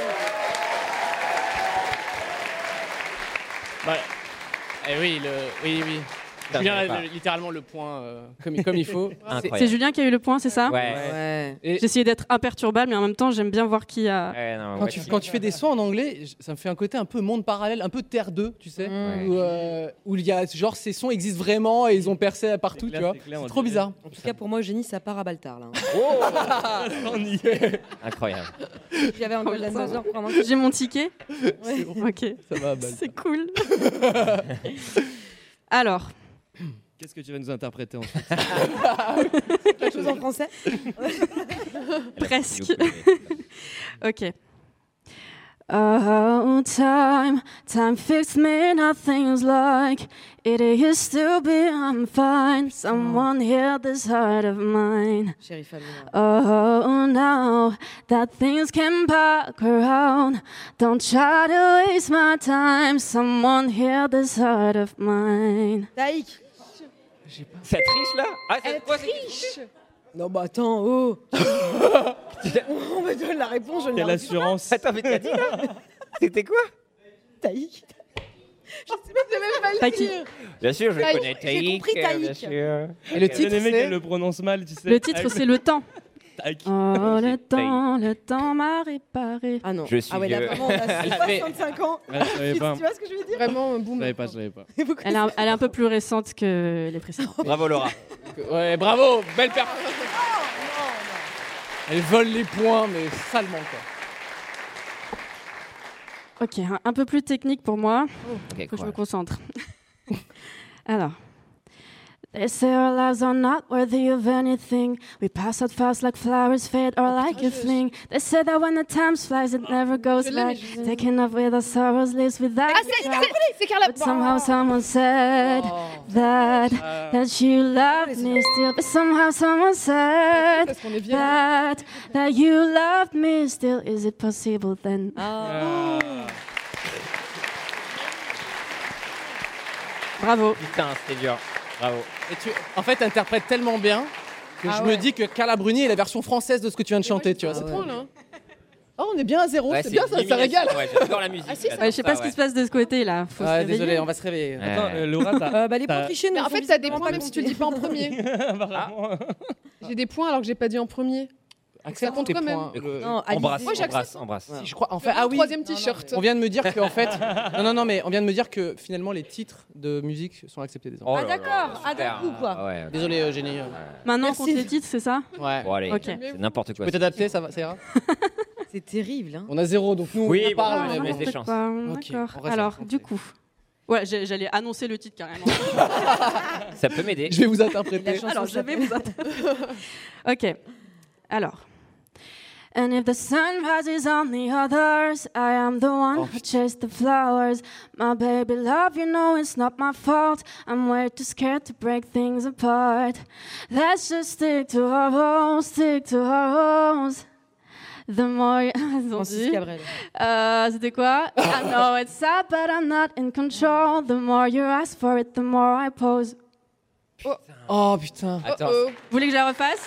[SPEAKER 4] Bah, eh oui, le... oui, oui.
[SPEAKER 9] Putain,
[SPEAKER 4] Julien
[SPEAKER 9] je
[SPEAKER 4] a
[SPEAKER 9] savais pas.
[SPEAKER 4] le- littéralement le point euh, comme, comme il faut.
[SPEAKER 9] Incroyable.
[SPEAKER 11] C'est Julien qui a eu le point, c'est ça?
[SPEAKER 9] Ouais.
[SPEAKER 8] Ouais.
[SPEAKER 4] Et
[SPEAKER 11] J'ai essayé d'être imperturbable, mais en même temps, j'aime bien voir qui a.
[SPEAKER 9] Ouais, non,
[SPEAKER 4] quand,
[SPEAKER 9] ouais,
[SPEAKER 4] tu,
[SPEAKER 9] si.
[SPEAKER 4] quand tu fais des sons en anglais, j- ça me fait un côté un peu monde parallèle, un peu Terre deux, tu sais,
[SPEAKER 8] Mm.
[SPEAKER 4] où, euh, où il y a genre ces sons existent vraiment et ils ont percé partout,
[SPEAKER 6] clair,
[SPEAKER 4] tu vois.
[SPEAKER 6] c'est clair, on
[SPEAKER 4] C'est trop
[SPEAKER 6] dirait.
[SPEAKER 4] bizarre.
[SPEAKER 8] En tout cas, pour moi, Eugénie, ça part à Baltar là.
[SPEAKER 6] On y est.
[SPEAKER 9] Incroyable.
[SPEAKER 8] J'avais un Golden Buzzer pour un moment.
[SPEAKER 11] J'ai mon ticket.
[SPEAKER 8] Ouais.
[SPEAKER 11] Ok,
[SPEAKER 4] Ça va, bah.
[SPEAKER 11] c'est cool. Alors,
[SPEAKER 6] Qu'est-ce que tu vas nous interpréter ensuite?
[SPEAKER 8] Quelque chose en français.
[SPEAKER 11] presque. Ok. Oh, time, time fixed me, nothing's like it used to be. I'm fine. Someone hear this heart of mine.
[SPEAKER 8] Chérie Fabien.
[SPEAKER 11] Oh, now that things can back around, don't try to waste my time. Someone hear this heart of mine.
[SPEAKER 8] Taïk.
[SPEAKER 9] Ça triche là? Ah, c'est
[SPEAKER 7] Elle
[SPEAKER 9] quoi c'est-
[SPEAKER 7] triche.
[SPEAKER 8] Non, bah attends, oh. On me donne la réponse, je ne
[SPEAKER 6] Quelle
[SPEAKER 8] la reçois pas.
[SPEAKER 6] assurance.
[SPEAKER 9] Attends, mais t'as dit là? C'était quoi?
[SPEAKER 8] Taïk.
[SPEAKER 7] Je sais même pas le
[SPEAKER 11] Taïki.
[SPEAKER 7] dire.
[SPEAKER 9] Bien sûr, je
[SPEAKER 7] Taïk.
[SPEAKER 9] connais
[SPEAKER 8] J'ai
[SPEAKER 9] Taïk.
[SPEAKER 8] compris
[SPEAKER 9] euh,
[SPEAKER 8] Taïk.
[SPEAKER 9] Bien sûr.
[SPEAKER 4] Et le
[SPEAKER 6] J'ai
[SPEAKER 4] titre,
[SPEAKER 6] aimé
[SPEAKER 4] c'est.
[SPEAKER 6] qu'elle le prononce mal, tu sais.
[SPEAKER 11] Le titre, c'est Le Temps.
[SPEAKER 6] Tac.
[SPEAKER 11] Oh, le temps, le temps m'a réparé.
[SPEAKER 8] Ah non.
[SPEAKER 9] Je suis
[SPEAKER 8] ah ouais, là
[SPEAKER 9] vieux.
[SPEAKER 8] vraiment, on a soixante-cinq ans.
[SPEAKER 6] Ouais, je savais
[SPEAKER 8] Tu
[SPEAKER 6] pas.
[SPEAKER 8] vois ce que je veux dire?
[SPEAKER 7] Vraiment,
[SPEAKER 6] Je
[SPEAKER 7] boum.
[SPEAKER 6] savais pas, je savais pas.
[SPEAKER 11] Elle est, un, elle est un peu plus récente que les précédentes.
[SPEAKER 9] Bravo Laura.
[SPEAKER 4] Ouais, bravo, belle performance. Elle vole les points, mais salement quoi.
[SPEAKER 11] Ok, un, un peu plus technique pour moi.
[SPEAKER 9] Ok,
[SPEAKER 11] Faut que je me
[SPEAKER 9] courage.
[SPEAKER 11] concentre. Alors. They say our lives are not worthy of anything. We pass out fast like flowers fade or like a
[SPEAKER 7] je-
[SPEAKER 11] fling. They say that when the time flies, it never goes
[SPEAKER 7] Je l'ai, mais
[SPEAKER 11] back.
[SPEAKER 7] je-
[SPEAKER 11] Taking up with our sorrows, lives without
[SPEAKER 7] Ah, c'est
[SPEAKER 11] regret.
[SPEAKER 7] c'est- c'est Carla.
[SPEAKER 11] But somehow someone said that that you loved me still. But somehow someone said
[SPEAKER 7] Parce qu'on est vieux.
[SPEAKER 11] that that you loved me still. Is it possible then?
[SPEAKER 8] Ah.
[SPEAKER 11] Bravo.
[SPEAKER 9] Putain, c'était dur. Bravo.
[SPEAKER 4] Et tu, en fait, t'interprètes tellement bien que
[SPEAKER 8] Ah
[SPEAKER 4] je
[SPEAKER 8] ouais.
[SPEAKER 4] me dis que Carla Bruni est la version française de ce que tu viens de chanter, tu vois.
[SPEAKER 7] C'est trop là.
[SPEAKER 4] Oh, on est bien à zéro,
[SPEAKER 9] Ouais,
[SPEAKER 4] c'est bien ça, ça
[SPEAKER 9] l'illumination.
[SPEAKER 4] régale.
[SPEAKER 9] Ouais, j'adore la musique.
[SPEAKER 7] Ah, si,
[SPEAKER 9] j'adore
[SPEAKER 11] Ouais, je sais pas
[SPEAKER 9] ça,
[SPEAKER 11] ce qui
[SPEAKER 9] ouais.
[SPEAKER 11] se passe de ce côté là. Faut se
[SPEAKER 4] Ouais,
[SPEAKER 11] réveiller.
[SPEAKER 4] désolé, on va se réveiller.
[SPEAKER 9] Ouais.
[SPEAKER 6] Attends, euh, Laura, t'as.
[SPEAKER 8] Euh, bah, les points
[SPEAKER 6] t'as-
[SPEAKER 8] trichés,
[SPEAKER 7] Mais
[SPEAKER 8] ne
[SPEAKER 7] en
[SPEAKER 8] sont
[SPEAKER 7] fait, t'as des
[SPEAKER 8] visiblement
[SPEAKER 7] points
[SPEAKER 8] pas
[SPEAKER 7] même si tu
[SPEAKER 8] comptés.
[SPEAKER 7] dis pas en premier.
[SPEAKER 6] Apparemment.
[SPEAKER 7] J'ai des points alors que j'ai pas dit en premier.
[SPEAKER 4] Accepte
[SPEAKER 7] compte
[SPEAKER 4] tes
[SPEAKER 7] quand même.
[SPEAKER 4] points. Le-
[SPEAKER 8] Non,
[SPEAKER 9] Embrasse,
[SPEAKER 7] Moi, j'accepte.
[SPEAKER 9] embrasse, embrasse.
[SPEAKER 4] Si, je crois. En fait,
[SPEAKER 7] Le
[SPEAKER 4] ah oui.
[SPEAKER 7] troisième t-shirt.
[SPEAKER 4] On vient de me dire que en fait, non non non mais on vient de me dire que finalement les titres de musique sont acceptés désormais.
[SPEAKER 9] Oh
[SPEAKER 8] Ah,
[SPEAKER 9] là là,
[SPEAKER 8] d'accord. Ah,
[SPEAKER 9] super.
[SPEAKER 8] d'un coup, quoi.
[SPEAKER 9] Ah ouais.
[SPEAKER 4] Désolé Eugénie. euh,
[SPEAKER 11] Maintenant, on
[SPEAKER 8] Merci.
[SPEAKER 11] compte les titres, c'est ça?
[SPEAKER 4] Ouais.
[SPEAKER 9] Bon allez,
[SPEAKER 11] Ok.
[SPEAKER 9] c'est n'importe
[SPEAKER 4] Tu
[SPEAKER 9] quoi.
[SPEAKER 4] peux t'adapter, ça va, ça ira.
[SPEAKER 8] C'est terrible. Hein.
[SPEAKER 4] On a zéro donc nous
[SPEAKER 9] Oui,
[SPEAKER 4] on
[SPEAKER 9] bon,
[SPEAKER 4] parle.
[SPEAKER 9] ouais,
[SPEAKER 4] mais
[SPEAKER 9] mais
[SPEAKER 4] bon.
[SPEAKER 9] des
[SPEAKER 11] Peut-être
[SPEAKER 9] chances.
[SPEAKER 11] pas,
[SPEAKER 4] Ok,
[SPEAKER 11] d'accord.
[SPEAKER 4] on reste
[SPEAKER 11] Alors,
[SPEAKER 4] concentré.
[SPEAKER 11] du coup, ouais, j'ai- j'allais annoncer le titre carrément.
[SPEAKER 9] Ça peut m'aider.
[SPEAKER 4] Je vais vous interpréter.
[SPEAKER 11] Alors, je vais vous attendre. Ok. Alors. And if the sun rises on the others, I am the one who chased the flowers. My baby love, you know it's not my fault. I'm way too scared to break things apart. Let's just stick to our roles, stick to our roles. The more you...
[SPEAKER 8] Francis Cabrel.
[SPEAKER 11] Euh, C'était quoi? I know it's sad, but I'm not in control. The more you ask for it, the more I pose.
[SPEAKER 4] Oh putain.
[SPEAKER 9] Attends.
[SPEAKER 11] Vous voulez que je la refasse?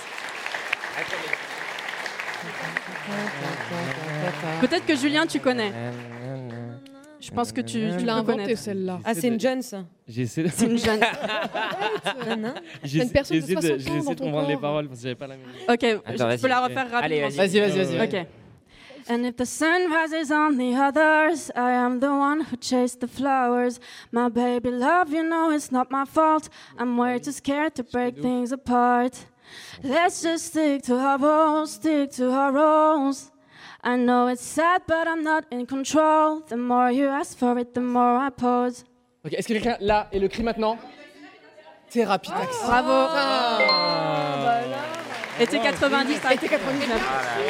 [SPEAKER 11] Peut-être que Julien, tu connais. Je pense que tu,
[SPEAKER 7] Tu
[SPEAKER 11] tu
[SPEAKER 7] l'as
[SPEAKER 11] peux
[SPEAKER 7] inventé
[SPEAKER 11] connaître.
[SPEAKER 7] celle-là.
[SPEAKER 8] Ah, c'est une Jones.
[SPEAKER 6] J'essaie
[SPEAKER 11] C'est une jeune.
[SPEAKER 6] j'essaie-
[SPEAKER 7] une personne de
[SPEAKER 6] j'essaie
[SPEAKER 7] soixante ans
[SPEAKER 6] j'essaie
[SPEAKER 7] dans
[SPEAKER 6] de
[SPEAKER 7] ton
[SPEAKER 6] comprendre les
[SPEAKER 7] corps.
[SPEAKER 6] paroles parce que j'avais pas la même.
[SPEAKER 11] Ok,
[SPEAKER 9] Attends,
[SPEAKER 11] je
[SPEAKER 9] vas-y.
[SPEAKER 11] peux la refaire
[SPEAKER 9] Allez,
[SPEAKER 11] rapidement.
[SPEAKER 9] vas-y.
[SPEAKER 4] Vas-y vas-y vas-y.
[SPEAKER 11] Ok. And if the sun rises on the others, I am the one who chased the flowers. My baby love, you know it's not my fault. I'm way too scared to break things apart. Let's just stick to our roles, stick to our roles. I know it's sad, but I'm not in control. The more you ask for it, the more I pose.
[SPEAKER 4] Ok, est-ce que quelqu'un là et le cri maintenant? Thérapie taxi.
[SPEAKER 11] Bravo.
[SPEAKER 7] Ah,
[SPEAKER 11] Été quatre-vingt-dix, été quatre-vingt-dix-neuf.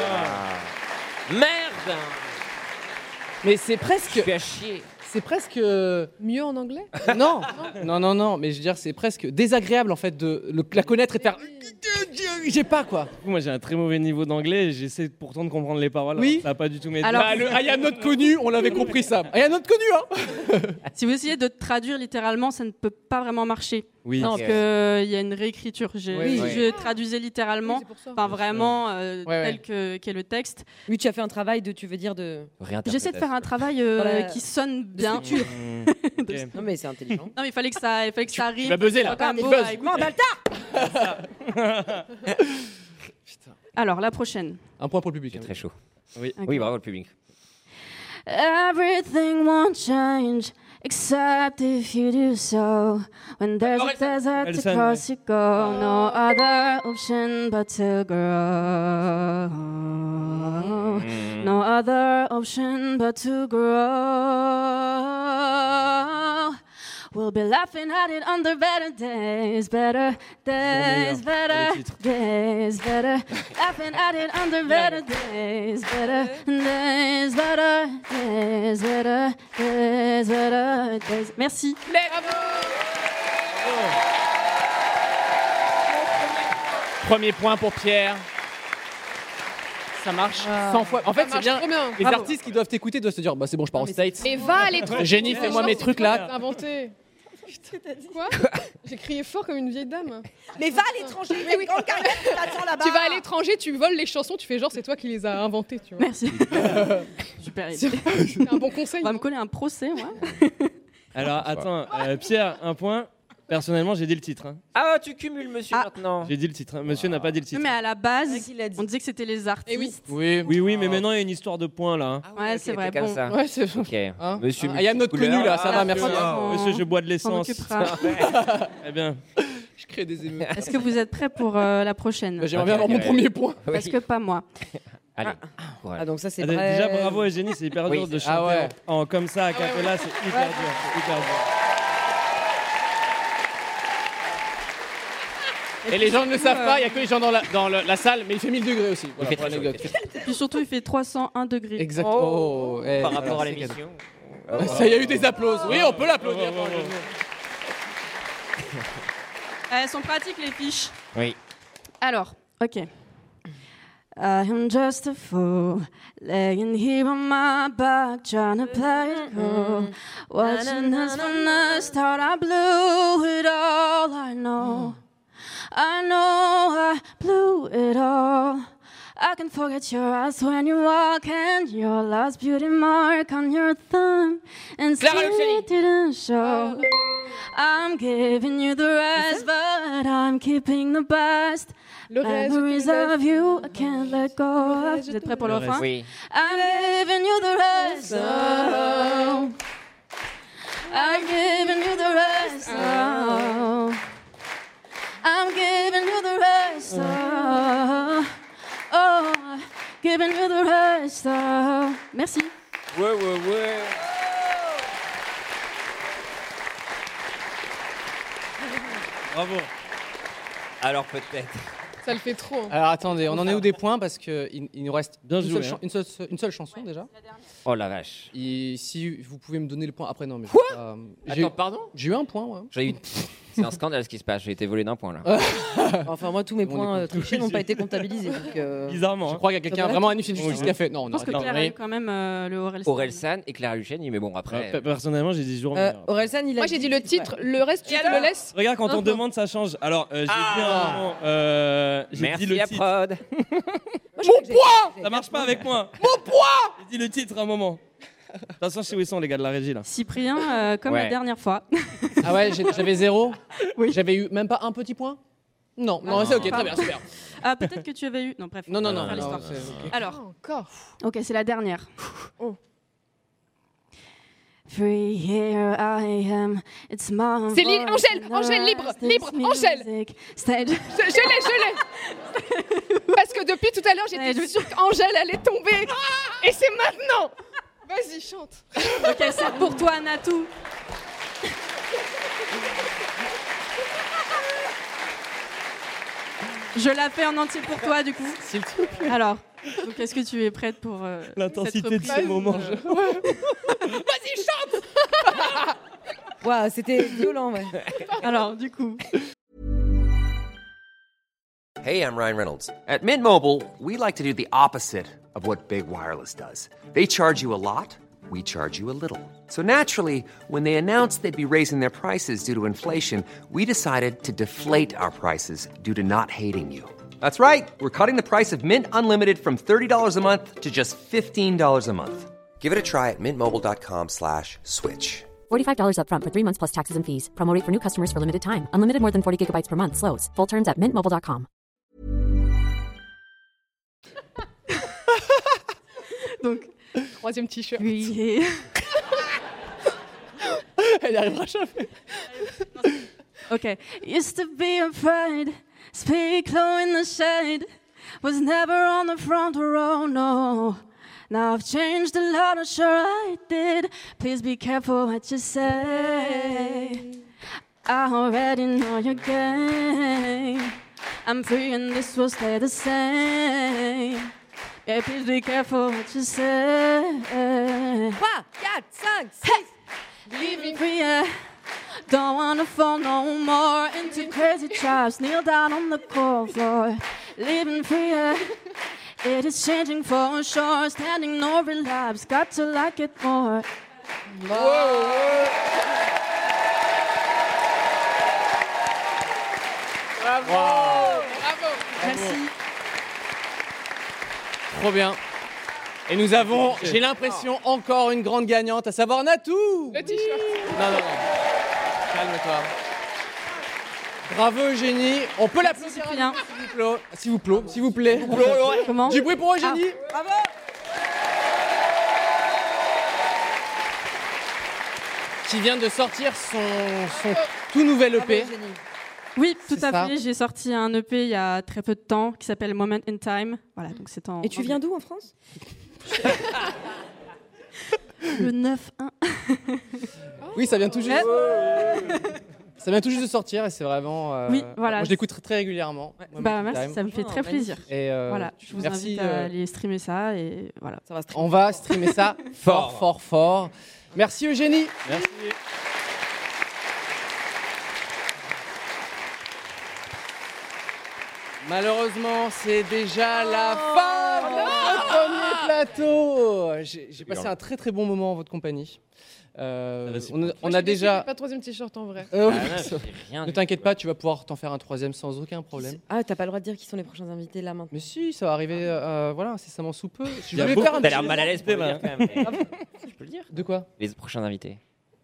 [SPEAKER 9] Merde.
[SPEAKER 4] Mais c'est presque.
[SPEAKER 9] Je suis à chier.
[SPEAKER 4] C'est presque.
[SPEAKER 7] Mieux en anglais?
[SPEAKER 4] Non, non, non, non, mais je veux dire, c'est presque désagréable en fait de le- la connaître et de faire. J'ai pas quoi.
[SPEAKER 6] Moi j'ai un très mauvais niveau d'anglais et j'essaie pourtant de comprendre les paroles.
[SPEAKER 4] Oui.
[SPEAKER 6] alors Ça a pas du tout m'aider.
[SPEAKER 11] Alors-
[SPEAKER 4] Bah, le I am not connu, on l'avait compris ça. I am not connu, hein.
[SPEAKER 11] Si vous essayez de traduire littéralement, ça ne peut pas vraiment marcher.
[SPEAKER 6] Oui.
[SPEAKER 11] Parce
[SPEAKER 9] Ok.
[SPEAKER 11] qu'il y a une réécriture. J'ai-
[SPEAKER 4] Oui,
[SPEAKER 9] oui.
[SPEAKER 11] Je traduisais littéralement,
[SPEAKER 7] Oui, c'est pour ça.
[SPEAKER 11] enfin vraiment euh,
[SPEAKER 4] Ouais, ouais.
[SPEAKER 11] tel que qu'est le texte.
[SPEAKER 8] Oui, tu as fait un travail de, tu veux dire, de.
[SPEAKER 11] J'essaie de faire un travail euh,
[SPEAKER 8] Voilà.
[SPEAKER 11] qui sonne bien.
[SPEAKER 6] Mmh, ok.
[SPEAKER 8] Non, mais c'est intelligent.
[SPEAKER 11] Non, mais il fallait que ça, il fallait que ça arrive.
[SPEAKER 4] vas buzzer, là.
[SPEAKER 11] C'est quand même
[SPEAKER 4] Tu
[SPEAKER 11] beau
[SPEAKER 4] buzzes.
[SPEAKER 11] à écouter. Alors, la prochaine.
[SPEAKER 4] Un point pour le public.
[SPEAKER 9] C'est
[SPEAKER 4] hein.
[SPEAKER 9] très chaud.
[SPEAKER 6] Oui.
[SPEAKER 11] Ok.
[SPEAKER 9] Oui, bravo le public.
[SPEAKER 11] Everything won't change except if you do so. When there's a desert to
[SPEAKER 6] Elson,
[SPEAKER 11] cross, you go. No other option but to grow. No other option but to grow. We'll be laughing at it on the better days, better days, better days, better. Laughing at it on the better days, better days, better days, better days, better days. Merci.
[SPEAKER 4] Premier point pour Pierre. Ça marche cent fois. En fait, c'est
[SPEAKER 7] marche
[SPEAKER 4] bien.
[SPEAKER 7] trop bien.
[SPEAKER 4] Les
[SPEAKER 7] Bravo.
[SPEAKER 4] artistes qui doivent t'écouter doivent se dire bah c'est bon, je pars aux States.
[SPEAKER 7] Et va à l'étranger.
[SPEAKER 4] Génie, fais-moi mes trucs là.
[SPEAKER 7] Inventé. Quoi? J'ai crié fort comme une vieille dame.
[SPEAKER 8] Mais va à l'étranger, mais oui, là-bas.
[SPEAKER 7] Tu vas à l'étranger, tu voles les chansons, tu fais genre c'est toi qui les as inventées, tu vois.
[SPEAKER 11] Merci. Super idée.
[SPEAKER 7] C'est un bon conseil.
[SPEAKER 11] On va me coller un procès, moi.
[SPEAKER 6] Alors attends, euh, Pierre, un point. Personnellement, j'ai dit le titre. hein.
[SPEAKER 9] Ah, tu cumules, monsieur,
[SPEAKER 11] Ah.
[SPEAKER 9] maintenant.
[SPEAKER 6] J'ai dit le titre. hein. Monsieur n'a pas dit le titre.
[SPEAKER 11] Mais à la base,
[SPEAKER 8] Ouais, qui l'a dit.
[SPEAKER 11] on disait que c'était les artistes.
[SPEAKER 4] Oui.
[SPEAKER 6] Oui, oui, mais maintenant il y a une histoire de points là. hein.
[SPEAKER 9] Ah
[SPEAKER 11] Ouais,
[SPEAKER 9] ok,
[SPEAKER 11] c'est vrai,
[SPEAKER 9] t'es comme
[SPEAKER 11] bon.
[SPEAKER 9] ça.
[SPEAKER 4] Ouais, c'est.
[SPEAKER 9] Ok.
[SPEAKER 4] Hein
[SPEAKER 9] Monsieur.
[SPEAKER 4] Ah, I am not connu là, ça va, merci.
[SPEAKER 6] Monsieur,
[SPEAKER 11] On-
[SPEAKER 6] monsieur, je bois de
[SPEAKER 11] On
[SPEAKER 6] l'essence.
[SPEAKER 11] s'en occupera.
[SPEAKER 6] Eh bien,
[SPEAKER 4] Je crée des émeutes.
[SPEAKER 11] Est-ce que vous êtes prêts pour euh, la prochaine?
[SPEAKER 4] Bah, J'aimerais bien avoir mon
[SPEAKER 9] Ouais.
[SPEAKER 4] premier point.
[SPEAKER 9] Oui.
[SPEAKER 11] Parce que pas moi.
[SPEAKER 9] Allez.
[SPEAKER 8] Ah, donc ça, c'est
[SPEAKER 6] ah,
[SPEAKER 8] vrai.
[SPEAKER 6] déjà bravo Eugénie, c'est hyper
[SPEAKER 9] Oui,
[SPEAKER 6] dur de
[SPEAKER 9] c'est-
[SPEAKER 6] chanter
[SPEAKER 4] Ah ouais.
[SPEAKER 6] en, en- comme ça à cappella, c'est hyper dur, c'est hyper dur.
[SPEAKER 4] Et les gens ne le savent pas, il n'y a que les gens dans la, dans le- la salle, mais il fait mille degrés aussi. Voilà,
[SPEAKER 9] fait
[SPEAKER 4] pour
[SPEAKER 9] très chaud,
[SPEAKER 4] l'anecdote.
[SPEAKER 9] il fait
[SPEAKER 11] Puis surtout, il fait trois cent un degrés.
[SPEAKER 4] Exactement. Oh, eh,
[SPEAKER 9] Par rapport à
[SPEAKER 4] c'est
[SPEAKER 9] l'émission.
[SPEAKER 4] cadeau. Ça y a eu des applaudissements. Oui, on peut l'applaudir.
[SPEAKER 11] Elles sont pratiques, les fiches.
[SPEAKER 9] Oui.
[SPEAKER 11] Alors, ok. I am just a fool, laying here on my back, trying to play it cool. Watching us from the start, I blew it all. I know, I know, I blew it all. I can forget your eyes when you walk and your last beauty mark on your thumb, and still it didn't show. I'm giving you the rest, but I'm keeping the best.
[SPEAKER 7] Le reste,
[SPEAKER 11] Memories
[SPEAKER 7] je te laisse.
[SPEAKER 11] of you, I can't let go.
[SPEAKER 7] Le reste, je
[SPEAKER 11] Vous êtes
[SPEAKER 7] te
[SPEAKER 11] prêts pour
[SPEAKER 6] Le
[SPEAKER 11] le
[SPEAKER 6] reste.
[SPEAKER 11] refrain?
[SPEAKER 9] Oui.
[SPEAKER 11] I'm giving you the rest. Oh. I'm giving you the rest. Oh. I'm giving you the rest. Oh. Oh. Giving you the rest. Oh. Merci.
[SPEAKER 9] Ouais, ouais, ouais.
[SPEAKER 6] Bravo.
[SPEAKER 9] Alors peut-être.
[SPEAKER 7] Ça le fait trop. hein.
[SPEAKER 4] Alors attendez, on en est où des points parce qu'il il nous reste
[SPEAKER 6] Bien
[SPEAKER 4] une,
[SPEAKER 6] joué,
[SPEAKER 4] seule,
[SPEAKER 6] hein.
[SPEAKER 4] chan- une, seule, une seule chanson déjà.
[SPEAKER 9] Oh la vache.
[SPEAKER 4] Et si vous pouvez me donner le point après, non mais.
[SPEAKER 9] Quoi
[SPEAKER 4] euh, j'ai,
[SPEAKER 9] Attends, pardon
[SPEAKER 4] j'ai eu un point, ouais.
[SPEAKER 9] J'ai eu. C'est un scandale ce qui se passe. J'ai été volé d'un point là.
[SPEAKER 8] Enfin, moi, tous mes
[SPEAKER 4] On
[SPEAKER 8] points
[SPEAKER 4] est
[SPEAKER 8] euh, trichés n'ont pas été comptabilisés. Donc, euh,
[SPEAKER 6] Bizarrement.
[SPEAKER 4] Je
[SPEAKER 6] hein.
[SPEAKER 4] crois qu'il y a quelqu'un
[SPEAKER 8] Ça va
[SPEAKER 4] vraiment un justice
[SPEAKER 6] Oui.
[SPEAKER 4] qui a fait. Non,
[SPEAKER 11] Je
[SPEAKER 4] non,
[SPEAKER 11] pense que
[SPEAKER 4] attends,
[SPEAKER 11] Claire a
[SPEAKER 4] oui.
[SPEAKER 11] eu quand même euh, le Orelsan.
[SPEAKER 9] Orelsan et Claire Lucheni, mais bon
[SPEAKER 6] Ouais,
[SPEAKER 9] après.
[SPEAKER 6] pe- Personnellement, j'ai dit jour.
[SPEAKER 8] euh, Orelsan, il a.
[SPEAKER 7] Moi, j'ai dit le titre. Le reste, tu te le laisses.
[SPEAKER 6] Regarde, quand on
[SPEAKER 7] Non.
[SPEAKER 6] demande, ça change. Alors, euh, j'ai
[SPEAKER 9] Ah.
[SPEAKER 6] dit un moment, euh, j'ai
[SPEAKER 9] Merci
[SPEAKER 6] dit le
[SPEAKER 9] à
[SPEAKER 6] titre.
[SPEAKER 9] prod.
[SPEAKER 8] Mon poids
[SPEAKER 6] Ça marche pas avec moi. Mon poids. J'ai dit le titre un moment. De toute façon, je sais où ils sont les gars de la régie là.
[SPEAKER 11] Cyprien, euh, comme
[SPEAKER 9] Ouais.
[SPEAKER 11] la dernière fois.
[SPEAKER 4] Ah ouais, j'ai- j'avais zéro.
[SPEAKER 11] Oui.
[SPEAKER 4] J'avais eu même pas un petit point. Non, non, c'est ok, très bien, super.
[SPEAKER 11] Ah, peut-être que tu avais eu. Non, bref.
[SPEAKER 4] Non, non,
[SPEAKER 11] on va
[SPEAKER 4] non.
[SPEAKER 11] faire
[SPEAKER 4] non,
[SPEAKER 11] l'histoire.
[SPEAKER 4] c'est- ok.
[SPEAKER 11] Alors,
[SPEAKER 7] Encore.
[SPEAKER 11] ok, c'est la dernière.
[SPEAKER 7] Oh.
[SPEAKER 11] Free here I am, it's my
[SPEAKER 7] C'est li-
[SPEAKER 11] voice
[SPEAKER 7] Angèle,
[SPEAKER 11] and
[SPEAKER 7] Angèle,
[SPEAKER 11] the
[SPEAKER 7] libre,
[SPEAKER 11] rest
[SPEAKER 7] libre,
[SPEAKER 11] is
[SPEAKER 7] Angèle.
[SPEAKER 11] music. Stage.
[SPEAKER 7] Je, je l'ai, je l'ai. Parce que depuis tout à l'heure,
[SPEAKER 11] Ouais,
[SPEAKER 7] j'étais
[SPEAKER 11] je-
[SPEAKER 7] sûre qu'Angèle allait tomber. Et c'est maintenant. Vas-y, chante.
[SPEAKER 11] Ok, c'est pour toi, Natou. Je la fais en entier pour toi, du coup.
[SPEAKER 4] S'il te plaît.
[SPEAKER 11] Alors, donc est-ce que tu es prête pour euh,
[SPEAKER 6] L'intensité
[SPEAKER 11] cette
[SPEAKER 6] de
[SPEAKER 11] reprise
[SPEAKER 6] ce moment.
[SPEAKER 7] Vas-y, chante.
[SPEAKER 8] Waouh, c'était violent, ouais.
[SPEAKER 11] Alors, du coup.
[SPEAKER 12] Hey, I'm Ryan Reynolds. At Mint Mobile, we like to do the opposite of what Big Wireless does. They charge you a lot, we charge you a little. So naturally, when they announced they'd be raising their prices due to inflation, we decided to deflate our prices due to not hating you. That's right. We're cutting the price of Mint Unlimited from thirty dollars a month to just fifteen dollars a month. Give it a try at mintmobile.com slash switch.
[SPEAKER 1] forty-five dollars upfront for three months plus taxes and fees. Promo rate for new customers for limited time. Unlimited more than forty gigabytes per month. Slows full terms at mint mobile dot com.
[SPEAKER 11] Donc,
[SPEAKER 7] Troisième t-shirt.
[SPEAKER 11] oui.
[SPEAKER 4] Elle y arrivera jamais.
[SPEAKER 11] Okay. Used to be afraid, speak low in the shade. Was never on the front row, no. Now I've changed a lot, I'm sure I did. Please be careful what you say. I already know your game. I'm free and this will stay the same. Yeah, please be careful what you say.
[SPEAKER 8] trois, quatre, cinq, six.
[SPEAKER 11] Leaving free, yeah. Don't wanna fall no more into crazy traps. Kneel down on the cold floor. Living free, yeah. It is changing for sure. Standing no relapse. Got to like it more.
[SPEAKER 4] Bravo.
[SPEAKER 11] Merci.
[SPEAKER 4] Trop bien. Et nous avons, j'ai l'impression, encore une grande gagnante, à savoir Natou.
[SPEAKER 7] Le t-shirt.
[SPEAKER 4] Non, non, non. Calme-toi. Bravo Eugénie. On peut l'applaudir,
[SPEAKER 11] Cyprien.
[SPEAKER 4] s'il vous plaît. S'il vous plaît. S'il vous plaît.
[SPEAKER 11] Comment?
[SPEAKER 4] Du bruit pour Eugénie.
[SPEAKER 8] Bravo.
[SPEAKER 4] Qui vient de sortir son, son tout nouvel E P.
[SPEAKER 8] Bravo, Eugénie.
[SPEAKER 11] Oui, tout
[SPEAKER 4] C'est
[SPEAKER 11] à
[SPEAKER 4] ça.
[SPEAKER 11] fait. J'ai sorti un E P il y a très peu de temps qui s'appelle Moment in Time. Voilà, donc c'est en.
[SPEAKER 8] Et tu viens d'où en France?
[SPEAKER 11] Le neuf un.
[SPEAKER 4] Oui, ça vient tout juste. Ça vient tout juste de sortir et c'est vraiment. euh,
[SPEAKER 11] Oui, voilà.
[SPEAKER 4] Moi, je l'écoute très, très régulièrement. Moment
[SPEAKER 11] Bah
[SPEAKER 4] in
[SPEAKER 11] merci,
[SPEAKER 4] Time.
[SPEAKER 11] ça me fait
[SPEAKER 8] Oh,
[SPEAKER 11] très plaisir.
[SPEAKER 4] Et euh,
[SPEAKER 11] Voilà, je vous
[SPEAKER 4] merci,
[SPEAKER 11] invite à
[SPEAKER 4] euh,
[SPEAKER 11] aller streamer ça et voilà.
[SPEAKER 8] Ça va se streamer.
[SPEAKER 4] On va streamer ça fort, fort, fort. Merci Eugénie.
[SPEAKER 6] Merci.
[SPEAKER 4] Malheureusement, c'est déjà la fin de notre premier plateau. J'ai j'ai passé un très très bon moment en votre compagnie. Euh, on a, on a déjà.
[SPEAKER 7] Pas de troisième t-shirt en vrai.
[SPEAKER 4] Euh,
[SPEAKER 9] Ah, là, j'ai rien
[SPEAKER 4] ne
[SPEAKER 9] du
[SPEAKER 4] t'inquiète pas, tu vas pouvoir t'en faire un troisième sans aucun problème.
[SPEAKER 8] Ah, t'as pas le droit de dire qui sont les prochains invités là maintenant.
[SPEAKER 4] Mais si, ça va arriver, euh, voilà, incessamment sous peu. Je
[SPEAKER 6] Il y a
[SPEAKER 4] voulais
[SPEAKER 6] beaucoup-
[SPEAKER 4] faire un
[SPEAKER 9] T'as
[SPEAKER 4] petit
[SPEAKER 9] l'air mal à l'aise
[SPEAKER 4] effort.
[SPEAKER 9] pour le dire quand même. mais- Je peux le dire.
[SPEAKER 4] De quoi?
[SPEAKER 9] Les prochains invités.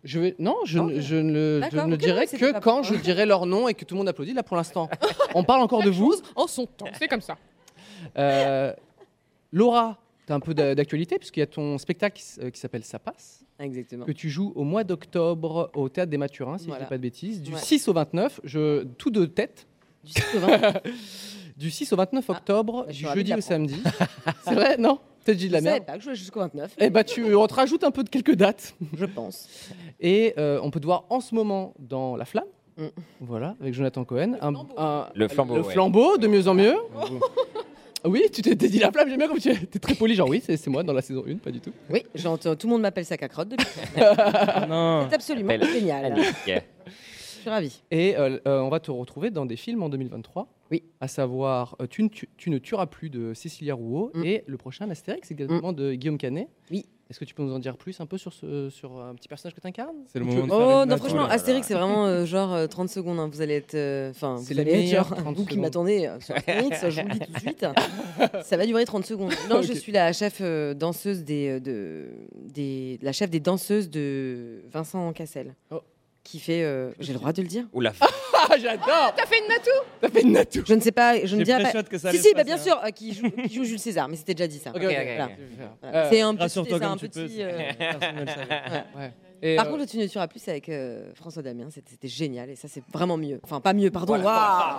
[SPEAKER 4] Je vais... Non, je,
[SPEAKER 8] Oh.
[SPEAKER 4] ne- je ne, le- je
[SPEAKER 8] D'accord,
[SPEAKER 4] ne
[SPEAKER 8] ok,
[SPEAKER 4] dirai
[SPEAKER 8] ouais, c'était
[SPEAKER 4] que
[SPEAKER 8] pas
[SPEAKER 4] quand
[SPEAKER 8] pour
[SPEAKER 4] je dirai leur nom et que tout le monde applaudit. Là, pour l'instant, on parle encore de vous.
[SPEAKER 7] En son temps, c'est comme ça.
[SPEAKER 4] Euh, Laura, tu as un peu d'a- d'actualité, puisqu'il y a ton spectacle qui, s- euh, qui s'appelle Ça passe,
[SPEAKER 8] Exactement.
[SPEAKER 4] que tu joues au mois d'octobre au Théâtre des Mathurins, si je ne
[SPEAKER 8] Voilà.
[SPEAKER 4] dis pas de bêtises, du
[SPEAKER 8] Ouais.
[SPEAKER 4] six au vingt-neuf, je, tout de tête.
[SPEAKER 8] Du six au vingt.
[SPEAKER 4] Du six au vingt-neuf octobre,
[SPEAKER 8] je
[SPEAKER 4] du
[SPEAKER 8] suis ravie
[SPEAKER 4] jeudi
[SPEAKER 8] de
[SPEAKER 4] au
[SPEAKER 8] l'apprendre.
[SPEAKER 4] samedi. C'est vrai, non Peut-être j'ai dit de la
[SPEAKER 8] Je savais
[SPEAKER 4] merde.
[SPEAKER 8] pas que je jouais jusqu'au vingt-neuf.
[SPEAKER 4] Eh bah, tu, on te rajoute un peu de quelques dates.
[SPEAKER 8] Je pense.
[SPEAKER 4] Et euh, on peut te voir en ce moment dans La Flamme.
[SPEAKER 8] Mm.
[SPEAKER 4] Voilà, avec Jonathan Cohen. Un- un-
[SPEAKER 9] Le flambeau,
[SPEAKER 4] Le
[SPEAKER 9] ouais.
[SPEAKER 4] flambeau, de mieux en mieux. Oui, tu t'es t'es dit La Flamme, j'aime bien comme tu es. T'es très poli, genre oui, c'est c'est moi dans la saison un, pas du tout.
[SPEAKER 8] Oui, j'entends, tout le monde m'appelle sac à crotte depuis.
[SPEAKER 6] Non.
[SPEAKER 8] C'est absolument
[SPEAKER 9] Appelle-
[SPEAKER 8] génial.
[SPEAKER 9] Annick.
[SPEAKER 8] Je suis ravie.
[SPEAKER 4] Et euh, euh, on va te retrouver dans des films en deux mille vingt-trois.
[SPEAKER 8] Oui.
[SPEAKER 4] À savoir euh, tu, ne tu- tu ne tueras plus de Cécilia Rouault
[SPEAKER 8] Mm.
[SPEAKER 4] et le prochain Astérix également de Guillaume Canet.
[SPEAKER 8] Oui.
[SPEAKER 4] Est-ce que tu peux nous en dire plus un peu sur, ce, sur un petit personnage que tu incarnes?
[SPEAKER 6] C'est le moment de faire
[SPEAKER 8] Oh
[SPEAKER 6] une
[SPEAKER 8] non,
[SPEAKER 6] note.
[SPEAKER 8] franchement,
[SPEAKER 6] Oh là là.
[SPEAKER 8] Astérix, c'est vraiment euh, genre euh, trente secondes. hein. Vous allez être. euh, Enfin,
[SPEAKER 4] C'est
[SPEAKER 8] vous
[SPEAKER 4] les
[SPEAKER 8] allez être
[SPEAKER 4] meilleurs
[SPEAKER 8] genre,
[SPEAKER 4] trente
[SPEAKER 8] vous qui
[SPEAKER 4] secondes.
[SPEAKER 8] m'attendez euh, sur Astérix, je vous le dis tout de suite. Ça va durer trente secondes. Non, je
[SPEAKER 4] Ok.
[SPEAKER 8] suis la chef euh, danseuse des, euh, de, des. La chef des danseuses de Vincent Cassel.
[SPEAKER 4] Oh.
[SPEAKER 8] Qui fait. euh, J'ai le droit de le dire?
[SPEAKER 9] Oula.
[SPEAKER 4] Ah, j'adore.
[SPEAKER 7] T'as fait une natou?
[SPEAKER 4] T'as fait une natou.
[SPEAKER 8] Je ne sais pas, je ne
[SPEAKER 6] J'ai
[SPEAKER 8] dirai
[SPEAKER 6] très
[SPEAKER 8] pas.
[SPEAKER 6] hâte que ça
[SPEAKER 8] si,
[SPEAKER 6] allait
[SPEAKER 8] si,
[SPEAKER 6] se
[SPEAKER 8] bah, bien
[SPEAKER 6] passer,
[SPEAKER 8] sûr, euh, qui, joue, qui joue Jules César, mais c'était déjà dit ça.
[SPEAKER 4] Ok, ok,
[SPEAKER 9] Ok,
[SPEAKER 4] ok.
[SPEAKER 9] ok,
[SPEAKER 8] Voilà.
[SPEAKER 9] ok.
[SPEAKER 8] Voilà.
[SPEAKER 4] Euh,
[SPEAKER 8] C'est un petit.
[SPEAKER 6] Rassure-toi
[SPEAKER 8] c'est un
[SPEAKER 6] comme tu peux.
[SPEAKER 8] petit, euh,
[SPEAKER 6] Personne ne le savait.
[SPEAKER 8] ouais.
[SPEAKER 4] Ouais. Et,
[SPEAKER 8] Par
[SPEAKER 4] euh,
[SPEAKER 8] contre, le Tu ne tueras plus, c'est avec euh, François Damien. C'était c'était génial et ça, c'est vraiment mieux. Enfin, pas mieux, pardon. Waouh.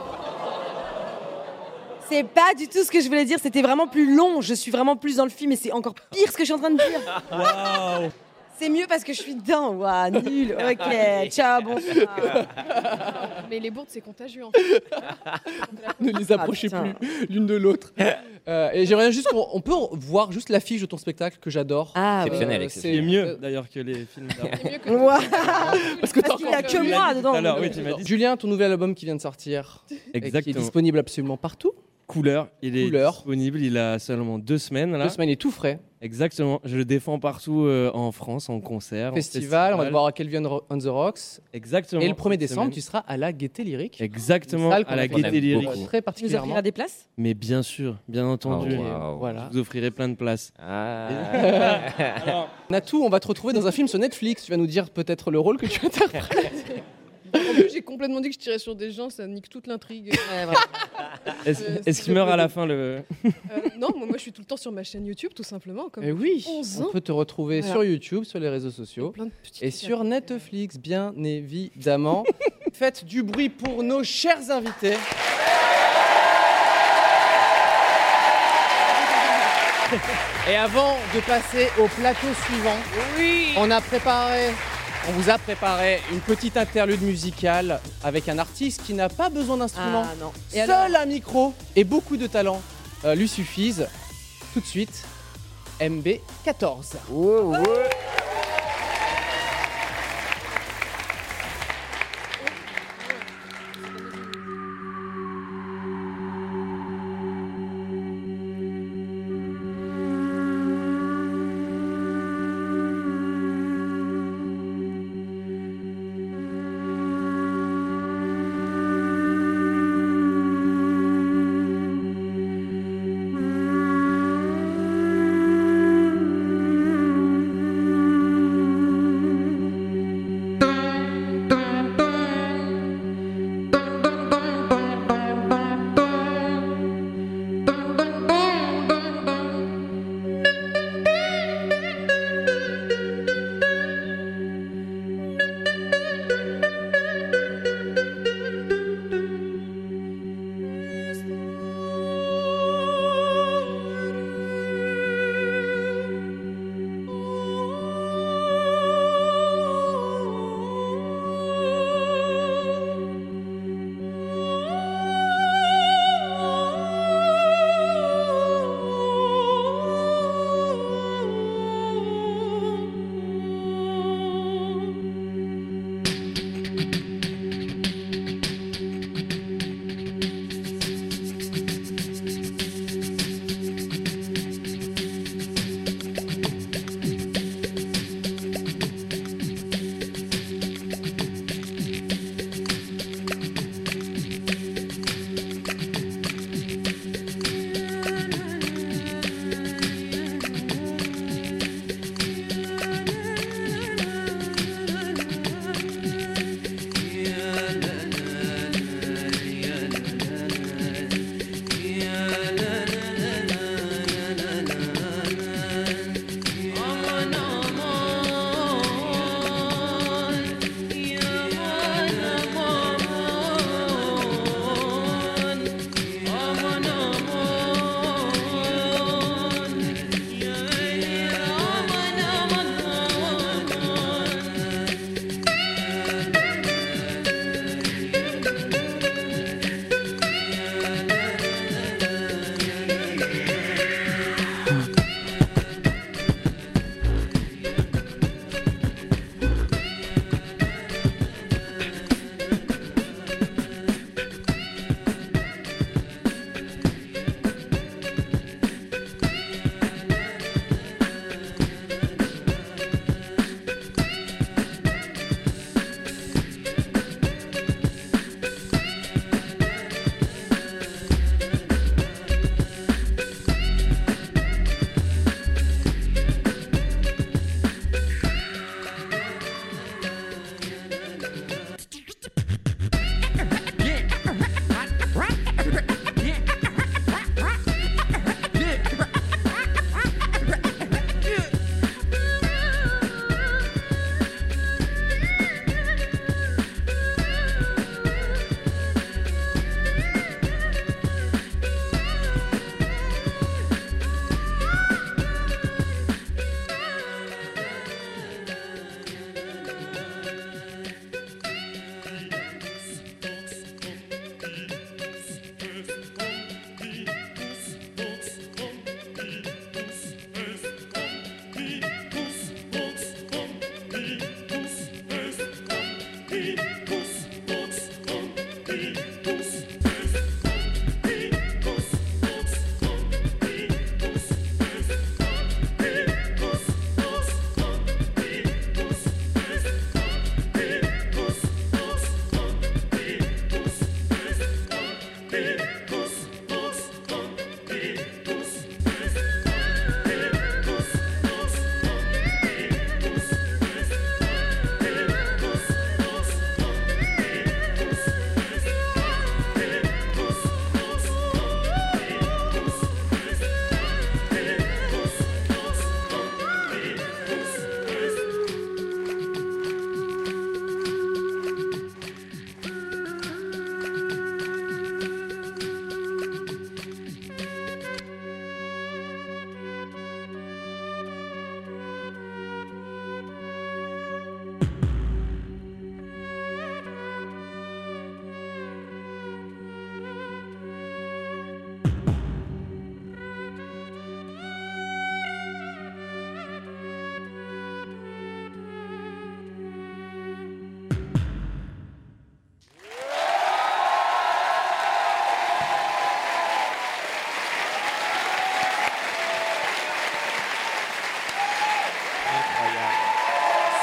[SPEAKER 8] C'est pas du tout ce que je voulais dire. C'était vraiment plus long. Je suis vraiment plus dans le film et c'est encore pire ce que je suis en train de dire.
[SPEAKER 6] Waouh.
[SPEAKER 8] C'est mieux parce que je suis dedans. Waouh, nul. Ok, ciao, bonsoir.
[SPEAKER 7] Mais les bourdes, c'est contagieux. En fait.
[SPEAKER 4] ne les approchez
[SPEAKER 8] Ah, putain.
[SPEAKER 4] plus l'une de l'autre. Euh, et j'aimerais juste qu'on on peut voir juste l'affiche de ton spectacle que j'adore.
[SPEAKER 8] Ah, ouais.
[SPEAKER 9] Exceptionnel,
[SPEAKER 4] Euh,
[SPEAKER 6] C'est mieux d'ailleurs que les films d'avant.
[SPEAKER 7] C'est mieux que
[SPEAKER 8] Waouh.
[SPEAKER 4] Parce que t'as
[SPEAKER 8] Parce qu'il y a
[SPEAKER 4] encore-
[SPEAKER 8] que
[SPEAKER 6] Tu l'as
[SPEAKER 8] moi
[SPEAKER 6] dit tout
[SPEAKER 8] dedans.
[SPEAKER 6] à l'heure,
[SPEAKER 8] donc,
[SPEAKER 6] oui,
[SPEAKER 8] euh,
[SPEAKER 6] tu m'as dit.
[SPEAKER 4] Julien, ton nouvel album qui vient de sortir, et qui est
[SPEAKER 6] Exactement.
[SPEAKER 4] disponible absolument partout.
[SPEAKER 6] Couleur, il est
[SPEAKER 4] Couleur.
[SPEAKER 6] disponible, il a seulement deux semaines là.
[SPEAKER 4] Deux semaines, il est tout frais.
[SPEAKER 6] Exactement, je le défends partout euh, en France, en concert, en
[SPEAKER 4] Festival, on va te voir à Kelvin on the Rocks.
[SPEAKER 6] Exactement.
[SPEAKER 4] Et le premier
[SPEAKER 6] cette
[SPEAKER 4] décembre,
[SPEAKER 6] semaine.
[SPEAKER 4] tu seras à la Gaieté Lyrique.
[SPEAKER 6] Exactement,
[SPEAKER 4] Une salle qu'on
[SPEAKER 6] à la
[SPEAKER 4] apprécie
[SPEAKER 6] Gaieté Lyrique.
[SPEAKER 4] Très
[SPEAKER 8] Tu nous
[SPEAKER 4] particulièrement.
[SPEAKER 8] offriras des places?
[SPEAKER 6] Mais bien sûr, bien entendu.
[SPEAKER 9] Oh, wow.
[SPEAKER 4] Voilà.
[SPEAKER 6] Je vous offrirai plein de places.
[SPEAKER 9] Ah.
[SPEAKER 4] Natou, on va te retrouver dans un film sur Netflix. Tu vas nous dire peut-être le rôle que tu interprètes.
[SPEAKER 7] En plus, j'ai complètement dit que je tirais sur des gens, ça nique toute l'intrigue.
[SPEAKER 8] Ouais, voilà.
[SPEAKER 6] Est-ce
[SPEAKER 7] Euh,
[SPEAKER 6] est-ce
[SPEAKER 7] c'est
[SPEAKER 6] qu'il meurt à la
[SPEAKER 7] le-
[SPEAKER 6] fin le
[SPEAKER 7] Euh, non, moi, moi, je suis tout le temps sur ma chaîne YouTube, tout simplement. Comme
[SPEAKER 4] Et oui,
[SPEAKER 7] onze
[SPEAKER 4] on
[SPEAKER 7] ans.
[SPEAKER 4] peut te retrouver
[SPEAKER 7] Voilà.
[SPEAKER 4] sur YouTube, sur les réseaux sociaux.
[SPEAKER 7] Plein de petites
[SPEAKER 4] Et sur Netflix, bien évidemment. Faites du bruit pour nos chers invités. Et avant de passer au plateau suivant, on a préparé, on vous a préparé une petite interlude musicale avec un artiste qui n'a pas besoin d'instrument.
[SPEAKER 8] Ah non. Et
[SPEAKER 4] Seul
[SPEAKER 8] alors
[SPEAKER 4] un micro et beaucoup de talent euh, lui suffisent. Tout de suite, M B quatorze.
[SPEAKER 11] Thank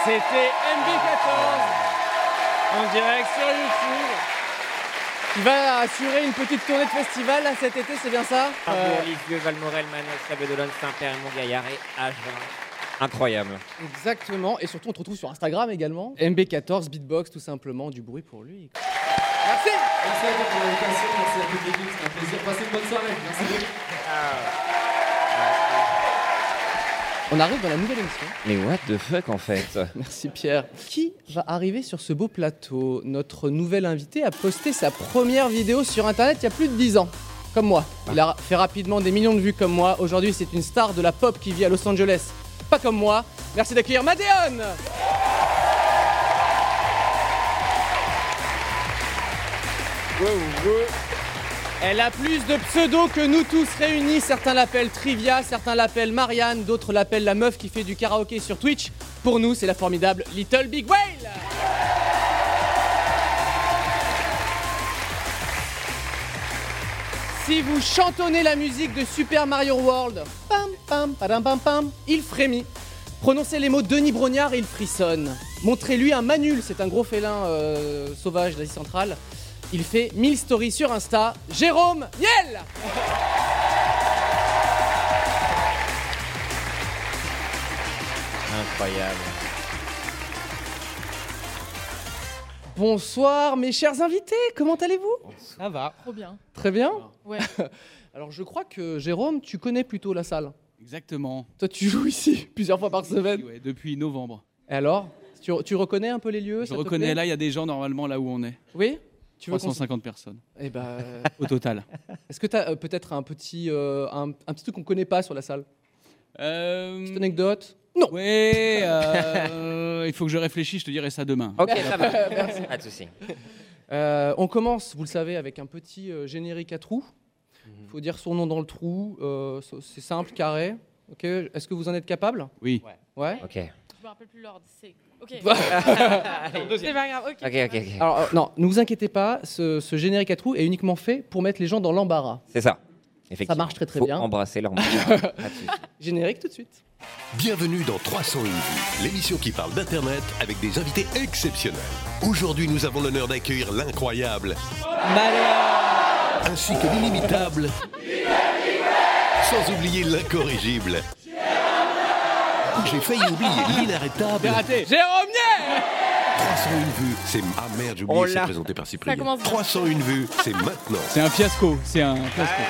[SPEAKER 6] C'était M B quatorze en direct sur YouTube.
[SPEAKER 4] Il va assurer une petite tournée de festival là, cet été, c'est bien ça?
[SPEAKER 9] Hambourg, Lisieux, Valmorel, Manosque, Sables-d'Olonne, Saint-Père, Montgaillard et Agen. Incroyable.
[SPEAKER 4] Exactement, et surtout on te retrouve sur Instagram également. M B quatorze, beatbox tout simplement, du bruit pour lui. Merci.
[SPEAKER 13] Merci à toi pour l'invitation, merci à toute l'équipe, c'était un plaisir. Passez une bonne soirée, merci beaucoup.
[SPEAKER 4] On arrive dans la nouvelle émission.
[SPEAKER 9] Mais what the fuck en fait?
[SPEAKER 4] Merci Pierre. Qui va arriver sur ce beau plateau? Notre nouvel invité a posté sa première vidéo sur internet il y a plus de dix ans. Comme moi. Il a fait rapidement des millions de vues comme moi. Aujourd'hui c'est une star de la pop qui vit à Los Angeles. Pas comme moi. Merci d'accueillir Madeon.
[SPEAKER 6] Wow, wow.
[SPEAKER 4] Elle a plus de pseudos que nous tous réunis. Certains l'appellent Trivia, certains l'appellent Marianne, d'autres l'appellent la meuf qui fait du karaoké sur Twitch. Pour nous, c'est la formidable Little Big Whale. Si vous chantonnez la musique de Super Mario World, pam pam padam pam pam, il frémit. Prononcez les mots Denis Brognard et il frissonne. Montrez-lui un manul, c'est un gros félin euh, sauvage d'Asie centrale. Il fait mille stories sur Insta. Jérôme Niel.
[SPEAKER 9] Incroyable.
[SPEAKER 4] Bonsoir mes chers invités, comment allez-vous?
[SPEAKER 6] Ça va.
[SPEAKER 7] Trop bien.
[SPEAKER 4] Très bien.
[SPEAKER 7] Ouais.
[SPEAKER 4] Alors je crois que Jérôme, tu connais plutôt la salle.
[SPEAKER 14] Exactement.
[SPEAKER 4] Toi tu joues ici plusieurs fois par semaine.
[SPEAKER 14] Ouais, depuis novembre.
[SPEAKER 4] Et alors tu, tu reconnais un peu les lieux?
[SPEAKER 14] Je reconnais, là il y a des gens normalement là où on est.
[SPEAKER 4] Oui. Tu veux
[SPEAKER 14] trois cent cinquante personnes.
[SPEAKER 4] Eh ben, euh,
[SPEAKER 14] au total.
[SPEAKER 4] Est-ce que tu as euh, peut-être un petit, euh, un, un petit truc qu'on ne connaît pas sur la salle?
[SPEAKER 14] euh...
[SPEAKER 4] Petite anecdote? Non.
[SPEAKER 14] Ouais, euh, il faut que je réfléchisse, je te dirai ça demain.
[SPEAKER 9] Ok, ça va.
[SPEAKER 4] Merci.
[SPEAKER 9] Pas de souci.
[SPEAKER 4] Euh, on commence, vous le savez, avec un petit euh, générique à trous. Il faut dire son nom dans le trou. Euh, c'est simple, carré. Ok. Est-ce que vous en êtes capable?
[SPEAKER 14] Oui.
[SPEAKER 4] Ouais. Ouais.
[SPEAKER 9] Ok.
[SPEAKER 7] Je me rappelle plus l'ordre. C'est. Ok. C'est
[SPEAKER 9] pas
[SPEAKER 7] grave. Ok.
[SPEAKER 9] Ok, ok, ok.
[SPEAKER 4] Alors euh, non, ne vous inquiétez pas. Ce, ce générique à trous est uniquement fait pour mettre les gens dans l'embarras.
[SPEAKER 9] C'est ça.
[SPEAKER 4] Ça marche très très
[SPEAKER 14] Faut
[SPEAKER 4] bien.
[SPEAKER 9] Embrasser l'embarras.
[SPEAKER 4] Générique tout de suite.
[SPEAKER 3] Bienvenue dans trois cent une vues, l'émission qui parle d'Internet avec des invités exceptionnels. Aujourd'hui, nous avons l'honneur d'accueillir l'incroyable, ainsi que l'inimitable, sans oublier l'incorrigible. J'ai failli oublier l'inarrêtable.
[SPEAKER 4] J'ai raté. Jérôme Niel.
[SPEAKER 3] trois cent une vues, c'est... Ah merde, j'ai
[SPEAKER 9] On
[SPEAKER 3] oublié, c'est
[SPEAKER 9] l'a.
[SPEAKER 3] présenté par Cyprien.
[SPEAKER 7] Ça commence bien.
[SPEAKER 3] trois cent une vues, c'est maintenant.
[SPEAKER 14] C'est un fiasco, c'est un fiasco.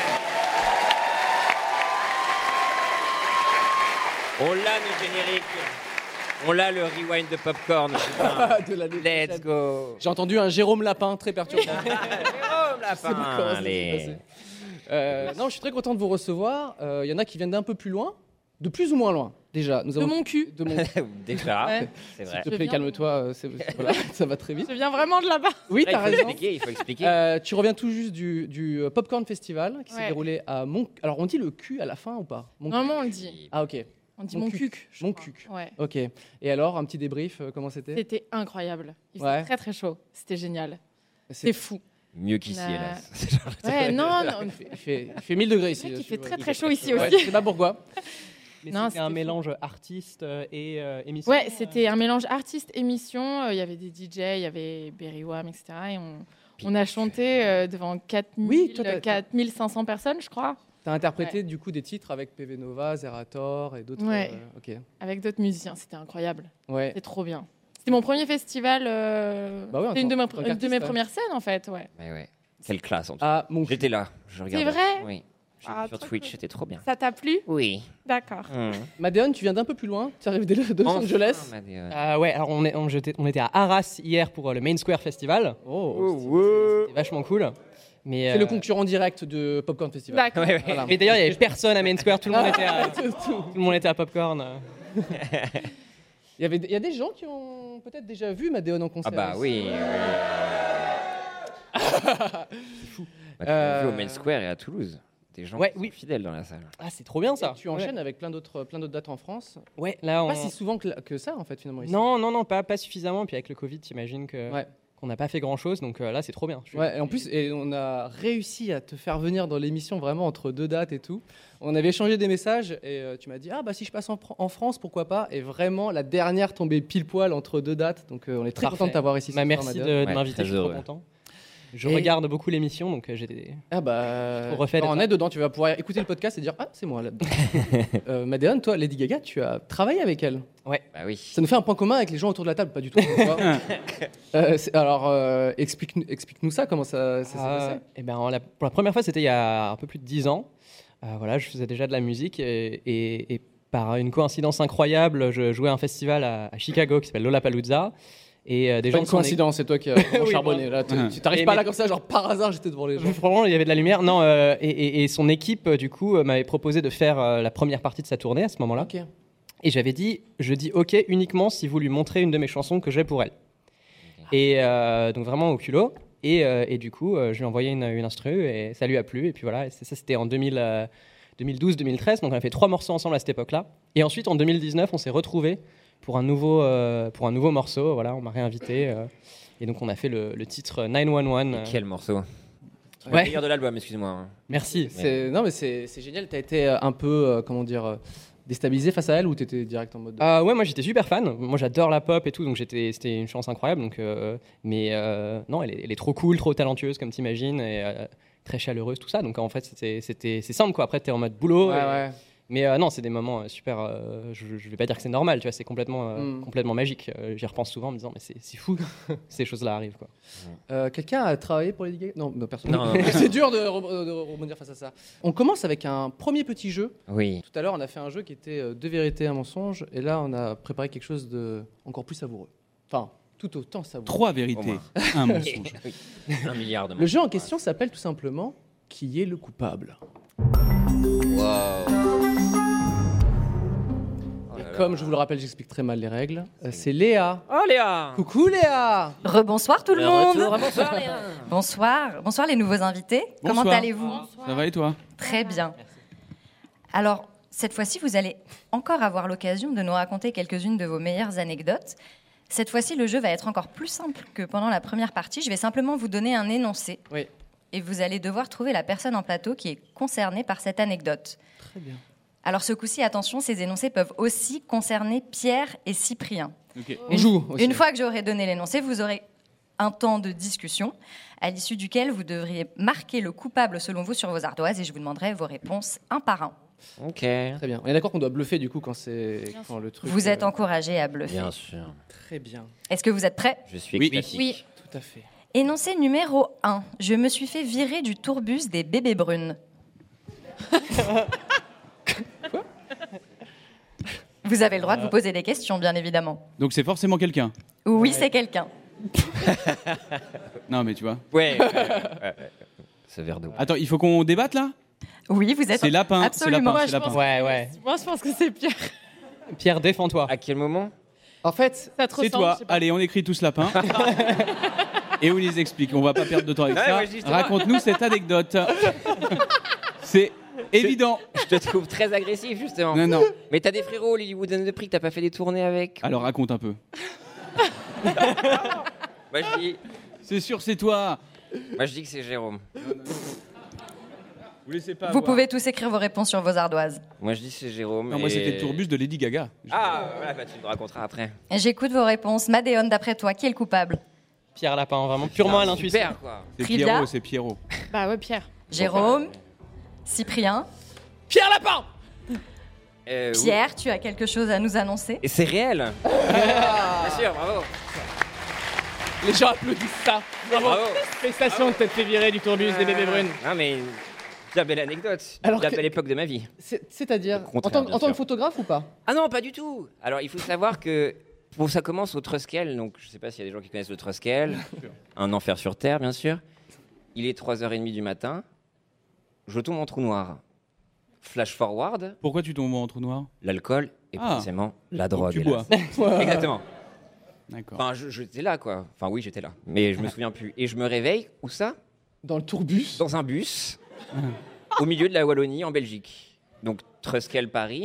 [SPEAKER 9] On l'a le générique. On l'a le rewind de popcorn. putain.
[SPEAKER 4] De l'année
[SPEAKER 9] Let's
[SPEAKER 4] prochaine.
[SPEAKER 9] go.
[SPEAKER 4] J'ai entendu un Jérôme Lapin très perturbant.
[SPEAKER 9] Jérôme
[SPEAKER 4] Je sais pas comment ça s'est
[SPEAKER 9] Allez.
[SPEAKER 4] passé. Euh, non, je suis très content de vous recevoir. Il y en a qui viennent d'un peu plus loin, de plus ou moins loin. Déjà, nous
[SPEAKER 7] De
[SPEAKER 4] avons
[SPEAKER 7] mon cul.
[SPEAKER 4] de mon.
[SPEAKER 9] Déjà,
[SPEAKER 7] Ouais.
[SPEAKER 9] c'est vrai.
[SPEAKER 4] S'il te
[SPEAKER 7] Je
[SPEAKER 4] plaît,
[SPEAKER 7] viens-
[SPEAKER 4] calme-toi. euh, c'est- voilà, ça va très vite.
[SPEAKER 7] Je viens vraiment de là-bas.
[SPEAKER 4] Oui,
[SPEAKER 9] Là,
[SPEAKER 4] t'as
[SPEAKER 9] il faut
[SPEAKER 4] raison.
[SPEAKER 9] expliquer, il faut expliquer.
[SPEAKER 4] Euh, tu reviens tout juste du, du euh, Popcorn Festival qui s'est
[SPEAKER 7] Ouais.
[SPEAKER 4] déroulé à Mon. Alors, on dit le cul à la fin ou pas? Mon
[SPEAKER 7] Normalement, on le dit.
[SPEAKER 4] Ah, ok.
[SPEAKER 7] On dit
[SPEAKER 4] Mon
[SPEAKER 7] mon
[SPEAKER 4] cuc.
[SPEAKER 7] cuc. je
[SPEAKER 4] Mon
[SPEAKER 7] crois.
[SPEAKER 4] cuc.
[SPEAKER 7] Ouais.
[SPEAKER 4] Ok. Et alors, un petit débrief, euh, comment c'était?
[SPEAKER 7] C'était incroyable. Il faisait
[SPEAKER 4] Ouais.
[SPEAKER 7] très très chaud. C'était génial.
[SPEAKER 4] C'est-
[SPEAKER 7] C'était fou.
[SPEAKER 9] Mieux qu'ici,
[SPEAKER 7] La-
[SPEAKER 9] hélas.
[SPEAKER 7] Ouais, non, non.
[SPEAKER 4] Il fait, il fait, il fait mille degrés ici.
[SPEAKER 7] C'est vrai qu'il
[SPEAKER 4] je
[SPEAKER 7] fait
[SPEAKER 4] vois.
[SPEAKER 7] très très chaud ici
[SPEAKER 4] Ouais,
[SPEAKER 7] aussi.
[SPEAKER 4] je sais pas pourquoi.
[SPEAKER 6] Mais
[SPEAKER 7] Non,
[SPEAKER 6] c'était un
[SPEAKER 7] c'était
[SPEAKER 6] mélange artiste euh, et euh, émission.
[SPEAKER 7] Ouais, c'était un mélange artiste-émission. Euh, Il y avait des D J, il y avait Berry Wham, et cetera. Et on, on a chanté euh, devant quatre mille,
[SPEAKER 4] Oui, toi, t'as-
[SPEAKER 7] quatre mille cinq cents personnes, je crois,
[SPEAKER 4] T'as interprété du coup des titres avec P V Nova, Zerator et d'autres.
[SPEAKER 7] Ouais.
[SPEAKER 4] euh, ok.
[SPEAKER 7] avec d'autres musiciens. C'était incroyable.
[SPEAKER 4] Ouais.
[SPEAKER 7] C'était trop bien. C'était mon premier festival. euh,
[SPEAKER 4] Bah ouais, en
[SPEAKER 7] C'était une de,
[SPEAKER 4] tant-
[SPEAKER 7] ma-
[SPEAKER 4] en tant
[SPEAKER 7] une de
[SPEAKER 4] qu'artiste,
[SPEAKER 7] mes
[SPEAKER 4] ouais.
[SPEAKER 7] premières scènes, en fait. Ouais.
[SPEAKER 9] Ouais, ouais. Quelle classe en tout cas.
[SPEAKER 4] Ah, mon cul.
[SPEAKER 9] J'étais là, je regardais.
[SPEAKER 7] vrai
[SPEAKER 9] Oui. J'ai
[SPEAKER 7] Ah,
[SPEAKER 9] vu sur
[SPEAKER 7] trop
[SPEAKER 9] Twitch,
[SPEAKER 7] cool.
[SPEAKER 9] c'était trop bien.
[SPEAKER 7] Ça t'a plu?
[SPEAKER 9] Oui.
[SPEAKER 7] D'accord.
[SPEAKER 9] Mmh.
[SPEAKER 4] Madéon, tu viens d'un peu plus loin. Tu arrives de de Los
[SPEAKER 9] Enfin,
[SPEAKER 4] Angeles.
[SPEAKER 9] Madéon.
[SPEAKER 6] Euh, ouais, alors on, est, on, j'étais- on était à Arras hier pour euh, le Main Square Festival.
[SPEAKER 4] Oh,
[SPEAKER 6] C'était vachement cool. Mais,
[SPEAKER 4] c'est le
[SPEAKER 6] euh,
[SPEAKER 4] concurrent direct de Popcorn Festival.
[SPEAKER 7] D'accord.
[SPEAKER 6] Ouais, ouais.
[SPEAKER 4] Voilà.
[SPEAKER 6] Mais d'ailleurs, il n'y avait personne à Main Square, tout le monde était à,
[SPEAKER 4] Tout- tout.
[SPEAKER 6] tout le monde était à Popcorn. euh.
[SPEAKER 4] Il y avait, il y a des gens qui ont peut-être déjà vu Madéon en
[SPEAKER 9] Ah
[SPEAKER 4] concert.
[SPEAKER 9] bah
[SPEAKER 4] ici.
[SPEAKER 9] oui. oui. Bah, tu l'as vu au Main Square et à Toulouse. Des gens
[SPEAKER 6] Ouais,
[SPEAKER 9] qui sont
[SPEAKER 6] oui.
[SPEAKER 9] fidèles dans la salle.
[SPEAKER 6] Ah, c'est trop bien ça.
[SPEAKER 4] Et tu enchaînes avec plein d'autres, plein d'autres dates en France.
[SPEAKER 6] Ouais, là on.
[SPEAKER 4] Pas si souvent que, que ça en fait finalement. Ici.
[SPEAKER 6] Non, non, non, pas, pas suffisamment. Puis avec le Covid, t'imagines que
[SPEAKER 4] Ouais.
[SPEAKER 15] qu'on n'a pas fait grand-chose. Donc euh, là, c'est trop bien. Je suis-
[SPEAKER 4] Ouais, et en plus, et on a réussi à te faire venir dans l'émission vraiment entre deux dates et tout. On avait échangé des messages et euh, tu m'as dit ah bah si je passe en, Fran- en France pourquoi pas, et vraiment la dernière tombait pile poil entre deux dates, donc euh, on est très
[SPEAKER 15] Parfait.
[SPEAKER 4] content de t'avoir ici.
[SPEAKER 15] Bah,
[SPEAKER 4] ce
[SPEAKER 15] merci
[SPEAKER 4] soir,
[SPEAKER 15] de,
[SPEAKER 4] Madeleine.
[SPEAKER 15] de m'inviter, je suis trop content. Je
[SPEAKER 4] Et-
[SPEAKER 15] regarde beaucoup l'émission, donc euh, j'ai des...
[SPEAKER 4] Ah bah,
[SPEAKER 15] Trop refait
[SPEAKER 4] on
[SPEAKER 15] d'être
[SPEAKER 4] est dedans, tu vas pouvoir écouter le podcast et dire ah c'est moi là. euh, Madeleine, toi Lady Gaga, tu as travaillé avec elle.
[SPEAKER 15] Ouais.
[SPEAKER 9] Bah oui.
[SPEAKER 4] Ça nous fait un point commun avec les gens autour de la table, pas du tout. tu vois. Euh, c'est- alors euh, explique, explique-nous ça, comment ça, ça s'est
[SPEAKER 15] Euh,
[SPEAKER 4] passé.
[SPEAKER 15] eh ben, la, pour la première fois, c'était il y a un peu plus de dix ans. Euh, voilà, je faisais déjà de la musique et, et- et par une coïncidence incroyable, je jouais à un festival à, à Chicago qui s'appelle Lollapalooza. Et euh, des
[SPEAKER 4] Pas
[SPEAKER 15] gens
[SPEAKER 4] une
[SPEAKER 15] de son
[SPEAKER 4] coïncidence, c'est toi qui as
[SPEAKER 15] Oui,
[SPEAKER 4] charbonné.
[SPEAKER 15] bon.
[SPEAKER 4] Là, tu
[SPEAKER 15] Ouais.
[SPEAKER 4] tu t'arrives
[SPEAKER 15] Et
[SPEAKER 4] pas
[SPEAKER 15] mais-
[SPEAKER 4] là comme ça, genre par hasard, j'étais devant les gens.
[SPEAKER 15] Franchement, il y avait de la lumière. Non, euh, et, et- et son équipe, euh, du coup, euh, m'avait proposé de faire euh, la première partie de sa tournée à ce moment-là.
[SPEAKER 4] Ok.
[SPEAKER 15] Et j'avais dit, je dis OK uniquement si vous lui montrez une de mes chansons que j'ai pour elle. Et euh, donc vraiment au culot. Et, euh, et du coup, euh, je lui ai envoyé une, une instru et ça lui a plu. Et puis voilà, et c'est- ça c'était en deux mille, euh, deux mille douze deux mille treize. Donc on a fait trois morceaux ensemble à cette époque-là. Et ensuite, en deux mille dix-neuf, on s'est retrouvés pour un nouveau, euh, pour un nouveau morceau. Voilà, on m'a réinvité. euh, et donc on a fait le, le titre neuf un un. euh,
[SPEAKER 9] Quel morceau. Le
[SPEAKER 15] Ouais.
[SPEAKER 9] meilleur de l'album, excuse-moi. hein.
[SPEAKER 15] Merci.
[SPEAKER 4] C'est- Non, mais c'est c'est génial. Tu as été euh, un peu, euh, comment dire, euh, déstabilisé face à elle ou tu étais direct en mode.
[SPEAKER 15] Ah ouais, moi j'étais super fan. Moi j'adore la pop et tout, donc j'étais, c'était une chance incroyable. Donc, euh, mais euh, non, elle est, elle est trop cool, trop talentueuse comme t'imagines, et euh, très chaleureuse, tout ça. Donc en fait, c'était, c'était, c'est simple quoi. Après, t'es en mode boulot.
[SPEAKER 4] Ouais,
[SPEAKER 15] et-
[SPEAKER 4] ouais.
[SPEAKER 15] Mais euh, non, c'est des moments euh, super. euh, je, je vais pas dire que c'est normal, tu vois, c'est complètement, euh,
[SPEAKER 4] Mm.
[SPEAKER 15] complètement magique. Euh, j'y repense souvent en me disant, mais c'est, c'est fou, ces choses-là arrivent quoi.
[SPEAKER 4] Euh, Quelqu'un a travaillé pour Lady Gaga? Non, non, personne.
[SPEAKER 15] Non, non.
[SPEAKER 4] C'est dur de, re- de rebondir face à ça. On commence avec un premier petit jeu.
[SPEAKER 9] Oui.
[SPEAKER 4] Tout à l'heure, on a fait un jeu qui était euh, deux vérités, un mensonge, et là, on a préparé quelque chose de encore plus savoureux. Enfin, tout autant savoureux.
[SPEAKER 14] Trois vérités, un mensonge.
[SPEAKER 9] Oui. Un milliard de
[SPEAKER 4] Le jeu en question s'appelle tout simplement Qui est le coupable? Et comme je vous le rappelle, j'explique très mal les règles. Euh, c'est Léa.
[SPEAKER 9] Oh Léa.
[SPEAKER 4] Coucou Léa.
[SPEAKER 10] Rebonsoir tout le,
[SPEAKER 9] Le
[SPEAKER 10] monde.
[SPEAKER 9] retour. Bonsoir, Léa.
[SPEAKER 10] Bonsoir. Bonsoir les nouveaux invités. Comment
[SPEAKER 14] Bonsoir.
[SPEAKER 10] allez-vous?
[SPEAKER 14] Ça va et toi?
[SPEAKER 10] Très bien. Alors, cette fois-ci, vous allez encore avoir l'occasion de nous raconter quelques-unes de vos meilleures anecdotes. Cette fois-ci, le jeu va être encore plus simple que pendant la première partie. Je vais simplement vous donner un énoncé.
[SPEAKER 4] Oui.
[SPEAKER 10] Et vous allez devoir trouver la personne en plateau qui est concernée par cette anecdote.
[SPEAKER 4] Très bien.
[SPEAKER 10] Alors ce coup-ci, attention, ces énoncés peuvent aussi concerner Pierre et Cyprien.
[SPEAKER 14] Ok.
[SPEAKER 4] On joue aussi.
[SPEAKER 10] Une fois que j'aurai donné l'énoncé, vous aurez un temps de discussion à l'issue duquel vous devriez marquer le coupable selon vous sur vos ardoises et je vous demanderai vos réponses un par un.
[SPEAKER 9] Ok.
[SPEAKER 4] Très bien. On est d'accord qu'on doit bluffer du coup quand c'est quand le truc.
[SPEAKER 10] Vous êtes
[SPEAKER 4] euh,
[SPEAKER 10] encouragés à bluffer.
[SPEAKER 9] Bien sûr.
[SPEAKER 4] Très bien.
[SPEAKER 10] Est-ce que vous êtes prêts?
[SPEAKER 9] Je suis
[SPEAKER 14] Oui.
[SPEAKER 9] extatique.
[SPEAKER 10] Oui.
[SPEAKER 4] Tout à fait.
[SPEAKER 10] Énoncé numéro un. Je me suis fait virer du tourbus des bébés brunes. Vous avez le droit de vous poser des questions, bien évidemment.
[SPEAKER 14] Donc c'est forcément quelqu'un.
[SPEAKER 10] Oui, c'est quelqu'un.
[SPEAKER 14] Non, mais tu vois.
[SPEAKER 9] Ouais. ouais, ouais, ouais. Ce verre d'eau.
[SPEAKER 14] Attends, il faut qu'on débatte là?
[SPEAKER 10] Oui, vous êtes.
[SPEAKER 14] C'est lapin.
[SPEAKER 10] Absolument.
[SPEAKER 14] C'est lapin. C'est lapin.
[SPEAKER 15] Ouais, ouais.
[SPEAKER 7] Moi, je pense que c'est Pierre.
[SPEAKER 15] Pierre, défends-toi.
[SPEAKER 9] À quel moment?
[SPEAKER 4] En fait,
[SPEAKER 7] Ça te
[SPEAKER 14] C'est
[SPEAKER 7] ressemble,
[SPEAKER 14] toi.
[SPEAKER 7] je sais pas.
[SPEAKER 14] Allez, on écrit tous lapin. Et on les explique. On va pas perdre de temps avec
[SPEAKER 9] Ouais,
[SPEAKER 14] ça.
[SPEAKER 9] ouais, justement.
[SPEAKER 14] Raconte-nous cette anecdote. C'est évident.
[SPEAKER 9] Je te trouve très agressif, justement.
[SPEAKER 14] Non, non.
[SPEAKER 9] Mais t'as des frérots, Lilywood and the Prick, t'as pas fait des tournées avec?
[SPEAKER 14] Alors raconte un peu.
[SPEAKER 9] Moi je dis,
[SPEAKER 14] C'est sûr, c'est toi.
[SPEAKER 9] moi, je dis que c'est Jérôme.
[SPEAKER 14] Vous laissez pas.
[SPEAKER 10] Vous
[SPEAKER 14] avoir.
[SPEAKER 10] pouvez tous écrire vos réponses sur vos ardoises.
[SPEAKER 9] Moi je dis que c'est Jérôme.
[SPEAKER 14] Non, moi
[SPEAKER 9] et-
[SPEAKER 14] c'était le tourbus de Lady Gaga.
[SPEAKER 9] Ah, voilà, bah, tu me raconteras après.
[SPEAKER 10] J'écoute vos réponses. Madéone, d'après toi, qui est le coupable?
[SPEAKER 15] Pierre Lapin, vraiment purement à
[SPEAKER 9] Putain,
[SPEAKER 15] l'intuition.
[SPEAKER 9] Super, quoi.
[SPEAKER 14] C'est
[SPEAKER 10] Frida.
[SPEAKER 14] Pierrot, c'est Pierrot.
[SPEAKER 7] Bah ouais, Pierre.
[SPEAKER 10] Jérôme, Cyprien,
[SPEAKER 4] Pierre Lapin.
[SPEAKER 9] Euh, oui.
[SPEAKER 10] Pierre, tu as quelque chose à nous annoncer?
[SPEAKER 9] Et c'est réel. Bien sûr, bravo.
[SPEAKER 4] Les gens applaudissent ça. Bravo.
[SPEAKER 9] Bravo.
[SPEAKER 4] Félicitations de t'être fait virer du tourbus des bébés brunes.
[SPEAKER 9] Non, mais bien belle anecdote.
[SPEAKER 4] Alors
[SPEAKER 9] Bien
[SPEAKER 4] que-
[SPEAKER 9] belle époque de ma vie.
[SPEAKER 4] C'est- C'est-à-dire,
[SPEAKER 9] Au
[SPEAKER 4] en
[SPEAKER 9] contraire,
[SPEAKER 4] tant,
[SPEAKER 9] bien
[SPEAKER 4] en tant que
[SPEAKER 9] sûr.
[SPEAKER 4] photographe ou pas?
[SPEAKER 9] Ah non, pas du tout. Alors, il faut savoir que bon, ça commence au Truskel, donc je sais pas s'il y a des gens qui connaissent le Truskel. Un enfer sur Terre, bien sûr. Il est trois heures trente du matin. Je tombe en trou noir. Flash forward,
[SPEAKER 14] Pourquoi tu tombes en trou noir?
[SPEAKER 9] l'alcool et
[SPEAKER 14] Ah.
[SPEAKER 9] forcément la
[SPEAKER 14] Donc
[SPEAKER 9] drogue.
[SPEAKER 14] tu
[SPEAKER 9] hélas.
[SPEAKER 14] bois.
[SPEAKER 9] Exactement.
[SPEAKER 14] D'accord.
[SPEAKER 9] Enfin, je- j'étais là, quoi. Enfin, oui, j'étais là. Mais je me souviens plus. Et je me réveille, où ça?
[SPEAKER 4] Dans le tourbus.
[SPEAKER 9] Dans un bus, au milieu de la Wallonie, en Belgique. Donc, Truskel, Paris.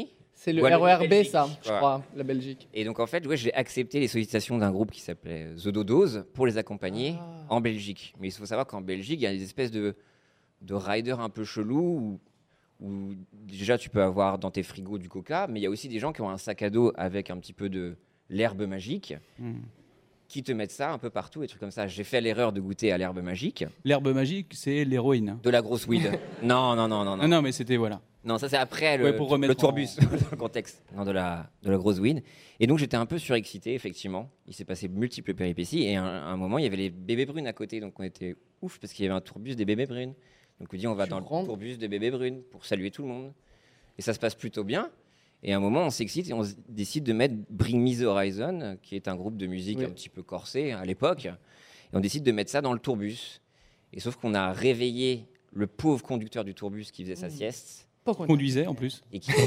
[SPEAKER 15] C'est le
[SPEAKER 9] Voilà,
[SPEAKER 15] R E R B,
[SPEAKER 9] Belgique,
[SPEAKER 15] ça, je
[SPEAKER 9] voilà.
[SPEAKER 15] crois, la Belgique.
[SPEAKER 9] Et donc en fait, ouais, j'ai accepté les sollicitations d'un groupe qui s'appelait The Dodos pour les accompagner
[SPEAKER 15] Ah.
[SPEAKER 9] en Belgique. Mais il faut savoir qu'en Belgique, il y a des espèces de, de riders un peu chelous où, où déjà tu peux avoir dans tes frigos du coca, mais il y a aussi des gens qui ont un sac à dos avec un petit peu de l'herbe magique.
[SPEAKER 14] Mm.
[SPEAKER 9] Qui te mettent ça un peu partout, des trucs comme ça. J'ai fait l'erreur de goûter à l'herbe magique.
[SPEAKER 14] L'herbe magique, c'est l'héroïne.
[SPEAKER 9] De la grosse weed. non, non, non, non, non.
[SPEAKER 14] Ah non, mais c'était voilà.
[SPEAKER 9] Non, ça c'est après le,
[SPEAKER 14] Ouais, pour remettre
[SPEAKER 9] le tourbus, dans le contexte. Non, de la, de la grosse weed. Et donc j'étais un peu surexcité, effectivement. Il s'est passé multiples péripéties. Et à un, à un moment, il y avait les bébés brunes à côté. Donc on était ouf parce qu'il y avait un tourbus des bébés brunes. Donc on dit on va
[SPEAKER 15] Tu
[SPEAKER 9] dans le
[SPEAKER 15] rentres.
[SPEAKER 9] tourbus des bébés brunes pour saluer tout le monde. Et ça se passe plutôt bien. Et à un moment, on s'excite et on s- décide de mettre Bring Me the Horizon, qui est un groupe de musique
[SPEAKER 15] Oui.
[SPEAKER 9] un petit peu corsé à l'époque. Et on décide de mettre ça dans le tourbus. Et sauf qu'on a réveillé le pauvre conducteur du tourbus qui faisait sa sieste.
[SPEAKER 15] Pourquoi
[SPEAKER 14] Conduisait en plus.
[SPEAKER 9] Et qui...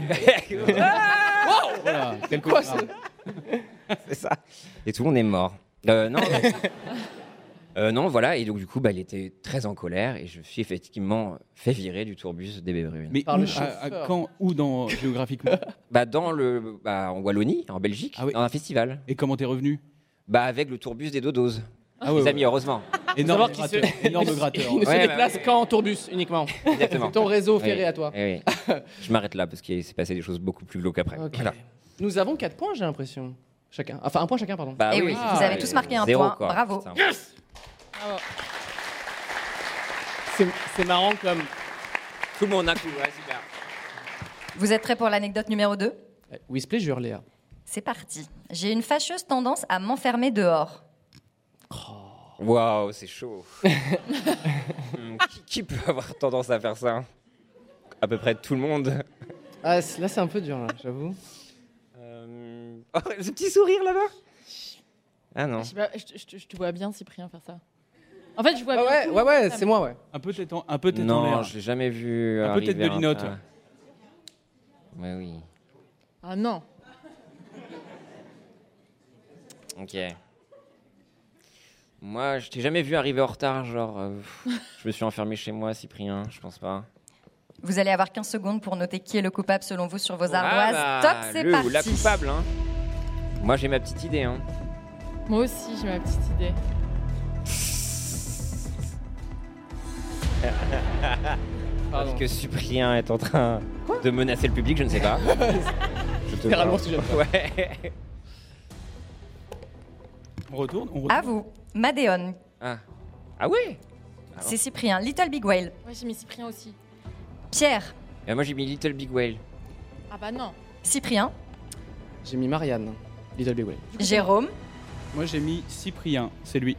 [SPEAKER 14] Voilà, quel
[SPEAKER 15] Quoi,
[SPEAKER 14] cauchemar.
[SPEAKER 9] C'est ça. Et tout le monde est mort. Euh, non, mais- Euh, non, voilà. Et donc, du coup, bah, il était très en colère. Et je me suis effectivement fait virer du tourbus des bébés brunes.
[SPEAKER 14] Mais
[SPEAKER 15] Par
[SPEAKER 14] où,
[SPEAKER 15] le
[SPEAKER 14] à- à
[SPEAKER 15] chauffeur.
[SPEAKER 14] quand, où dans, géographiquement
[SPEAKER 9] Bah, dans le, bah, en Wallonie, en Belgique,
[SPEAKER 14] Ah oui.
[SPEAKER 9] dans un festival.
[SPEAKER 14] Et comment t'es revenu
[SPEAKER 9] Bah, avec le tourbus des Dodos.
[SPEAKER 14] Ah
[SPEAKER 9] Les
[SPEAKER 14] ouais,
[SPEAKER 9] amis,
[SPEAKER 14] ouais.
[SPEAKER 9] heureusement.
[SPEAKER 14] Énorme
[SPEAKER 15] savoir qu'il se-
[SPEAKER 14] gratteur. Énorme gratteur.
[SPEAKER 15] Il ne se
[SPEAKER 9] Ouais, bah,
[SPEAKER 15] déplace
[SPEAKER 9] ouais.
[SPEAKER 15] qu'en tourbus uniquement.
[SPEAKER 9] Exactement.
[SPEAKER 15] C'est ton réseau
[SPEAKER 9] Oui,
[SPEAKER 15] ferré à toi.
[SPEAKER 9] oui, oui. Je m'arrête là parce qu'il s'est passé des choses beaucoup plus glauques après.
[SPEAKER 15] Ok.
[SPEAKER 9] Voilà.
[SPEAKER 15] Nous avons quatre points, j'ai l'impression. Chacun. Enfin, un point chacun, pardon.
[SPEAKER 9] Bah
[SPEAKER 10] Et oui,
[SPEAKER 9] c'est
[SPEAKER 10] vous
[SPEAKER 9] ça,
[SPEAKER 10] avez
[SPEAKER 9] et
[SPEAKER 10] tous marqué un
[SPEAKER 9] zéro,
[SPEAKER 10] point.
[SPEAKER 9] quoi.
[SPEAKER 10] Bravo.
[SPEAKER 9] Putain.
[SPEAKER 15] C'est c'est marrant comme.
[SPEAKER 9] Tout le monde d'un coup, ouais, super.
[SPEAKER 10] Vous êtes prêts pour l'anecdote numéro deux?
[SPEAKER 15] Whisplay, jure, Léa.
[SPEAKER 10] C'est parti. J'ai une fâcheuse tendance à m'enfermer dehors.
[SPEAKER 9] Waouh, c'est chaud. Hmm, qui, qui peut avoir tendance à faire ça? À peu près tout le monde.
[SPEAKER 15] Ah, c- là, c'est un peu dur, là, j'avoue.
[SPEAKER 9] Euh, Oh, ce petit sourire là-bas. Ah non.
[SPEAKER 16] Je, sais pas, je- je- je te vois bien, Cyprien, faire ça. En fait, je vois
[SPEAKER 15] Ah
[SPEAKER 16] bien.
[SPEAKER 15] ouais,
[SPEAKER 16] tout le
[SPEAKER 15] ouais,
[SPEAKER 16] monde
[SPEAKER 15] ouais,
[SPEAKER 16] faire ça,
[SPEAKER 15] c'est moi, ouais.
[SPEAKER 14] Un peu tête en, un peu tête en
[SPEAKER 9] Non,
[SPEAKER 14] l'air.
[SPEAKER 9] je l'ai jamais vu.
[SPEAKER 14] Un peu tête
[SPEAKER 9] arriver
[SPEAKER 14] de
[SPEAKER 9] en
[SPEAKER 14] linotte.
[SPEAKER 9] retard. Ouais, oui.
[SPEAKER 16] Ah non.
[SPEAKER 9] Ok. Moi, je t'ai jamais vu arriver en retard, genre. euh, je me suis enfermé chez moi, Cyprien, je pense pas.
[SPEAKER 10] Vous allez avoir quinze secondes pour noter qui est le coupable selon vous sur vos
[SPEAKER 9] Ah
[SPEAKER 10] ardoises.
[SPEAKER 9] bah,
[SPEAKER 10] Top, c'est
[SPEAKER 9] le
[SPEAKER 10] parti.
[SPEAKER 9] ou la coupable, hein. Moi, j'ai ma petite idée, hein.
[SPEAKER 16] Moi aussi, j'ai ma petite idée.
[SPEAKER 9] Parce que Cyprien est en train de menacer le public, je ne sais pas. Je te
[SPEAKER 15] Littéralement,
[SPEAKER 9] jure.
[SPEAKER 15] ce que je viens de
[SPEAKER 9] Ouais.
[SPEAKER 14] On retourne, on retourne.
[SPEAKER 10] À vous, Madéon.
[SPEAKER 9] Ah, ah ouais.
[SPEAKER 10] C'est Cyprien. Little Big Whale.
[SPEAKER 16] Ouais, j'ai mis Cyprien aussi.
[SPEAKER 10] Pierre.
[SPEAKER 9] Et moi, j'ai mis Little Big Whale.
[SPEAKER 16] Ah bah non.
[SPEAKER 10] Cyprien.
[SPEAKER 15] J'ai mis Marianne. Little Big Whale.
[SPEAKER 10] Jérôme.
[SPEAKER 14] Moi j'ai mis Cyprien, c'est lui.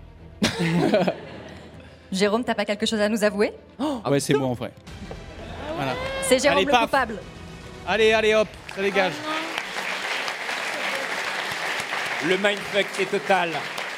[SPEAKER 10] Jérôme, t'as pas quelque chose à nous avouer?
[SPEAKER 14] ouais, c'est moi en vrai. Voilà.
[SPEAKER 10] C'est Jérôme
[SPEAKER 14] Allez,
[SPEAKER 10] le
[SPEAKER 14] paf.
[SPEAKER 10] coupable.
[SPEAKER 14] Allez, allez, hop, ça dégage.
[SPEAKER 9] Le mindfuck, c'est total.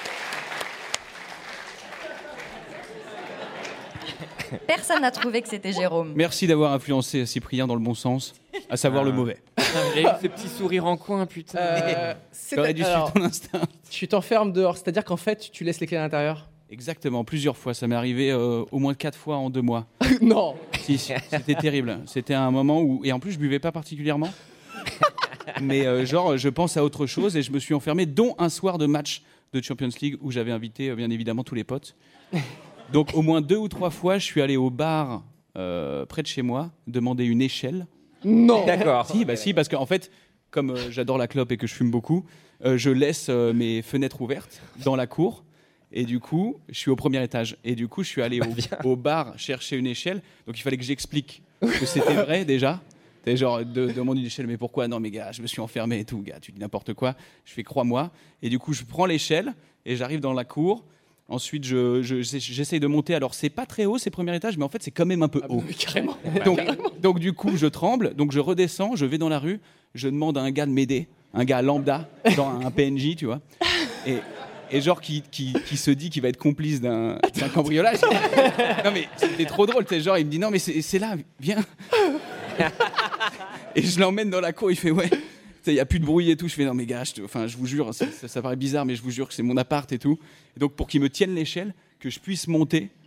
[SPEAKER 10] Personne n'a trouvé que c'était Jérôme.
[SPEAKER 14] Merci d'avoir influencé Cyprien dans le bon sens, à savoir le mauvais.
[SPEAKER 9] J'ai eu ce petit sourire en coin, putain.
[SPEAKER 15] Euh, c'est-
[SPEAKER 14] T'aurais dû
[SPEAKER 15] alors,
[SPEAKER 14] suivre ton instinct.
[SPEAKER 15] Tu t'enfermes dehors, c'est-à-dire qu'en fait, tu laisses les clés à l'intérieur.
[SPEAKER 14] Exactement, plusieurs fois. Ça m'est arrivé euh, au moins quatre fois en deux mois.
[SPEAKER 15] Non.
[SPEAKER 14] Si, si, c'était terrible. C'était un moment où... Et en plus, je buvais pas particulièrement. Mais euh, genre, je pense à autre chose et je me suis enfermé, dont un soir de match de Champions League où j'avais invité, euh, bien évidemment, tous les potes. Donc, au moins deux ou trois fois, je suis allé au bar euh, près de chez moi, demander une échelle.
[SPEAKER 15] Non.
[SPEAKER 9] D'accord.
[SPEAKER 14] Si, bah si, parce qu'en fait, comme euh, j'adore la clope et que je fume beaucoup, euh, je laisse euh, mes fenêtres ouvertes dans la cour. Et du coup, je suis au premier étage. Et du coup, je suis allé au, au bar chercher une échelle. Donc, il fallait que j'explique que c'était vrai déjà. T'es genre, de, demander une échelle, mais pourquoi? Non, mais gars, je me suis enfermé et tout, gars, tu dis n'importe quoi. Je fais, crois-moi. Et du coup, je prends l'échelle et j'arrive dans la cour. Ensuite, je, je, j'essaye de monter. Alors, c'est pas très haut, ces premiers étages, mais en fait, c'est quand même un peu haut.
[SPEAKER 15] Ah, carrément.
[SPEAKER 14] Donc, donc, du coup, je tremble. Donc, je redescends, je vais dans la rue. Je demande à un gars de m'aider, un gars lambda, genre un P N J, tu vois. Et, et genre, qui, qui, qui se dit qu'il va être complice d'un, d'un cambriolage. Non, mais c'était trop drôle. T'sais, genre, il me dit non, mais c'est, c'est là, viens. Et je l'emmène dans la cour. Il fait ouais. Il n'y a plus de bruit et tout. Je fais non, mais gars, je, te, enfin, je vous jure, ça, ça, ça paraît bizarre, mais je vous jure que c'est mon appart et tout. Et donc, pour qu'il me tienne l'échelle, que je puisse monter.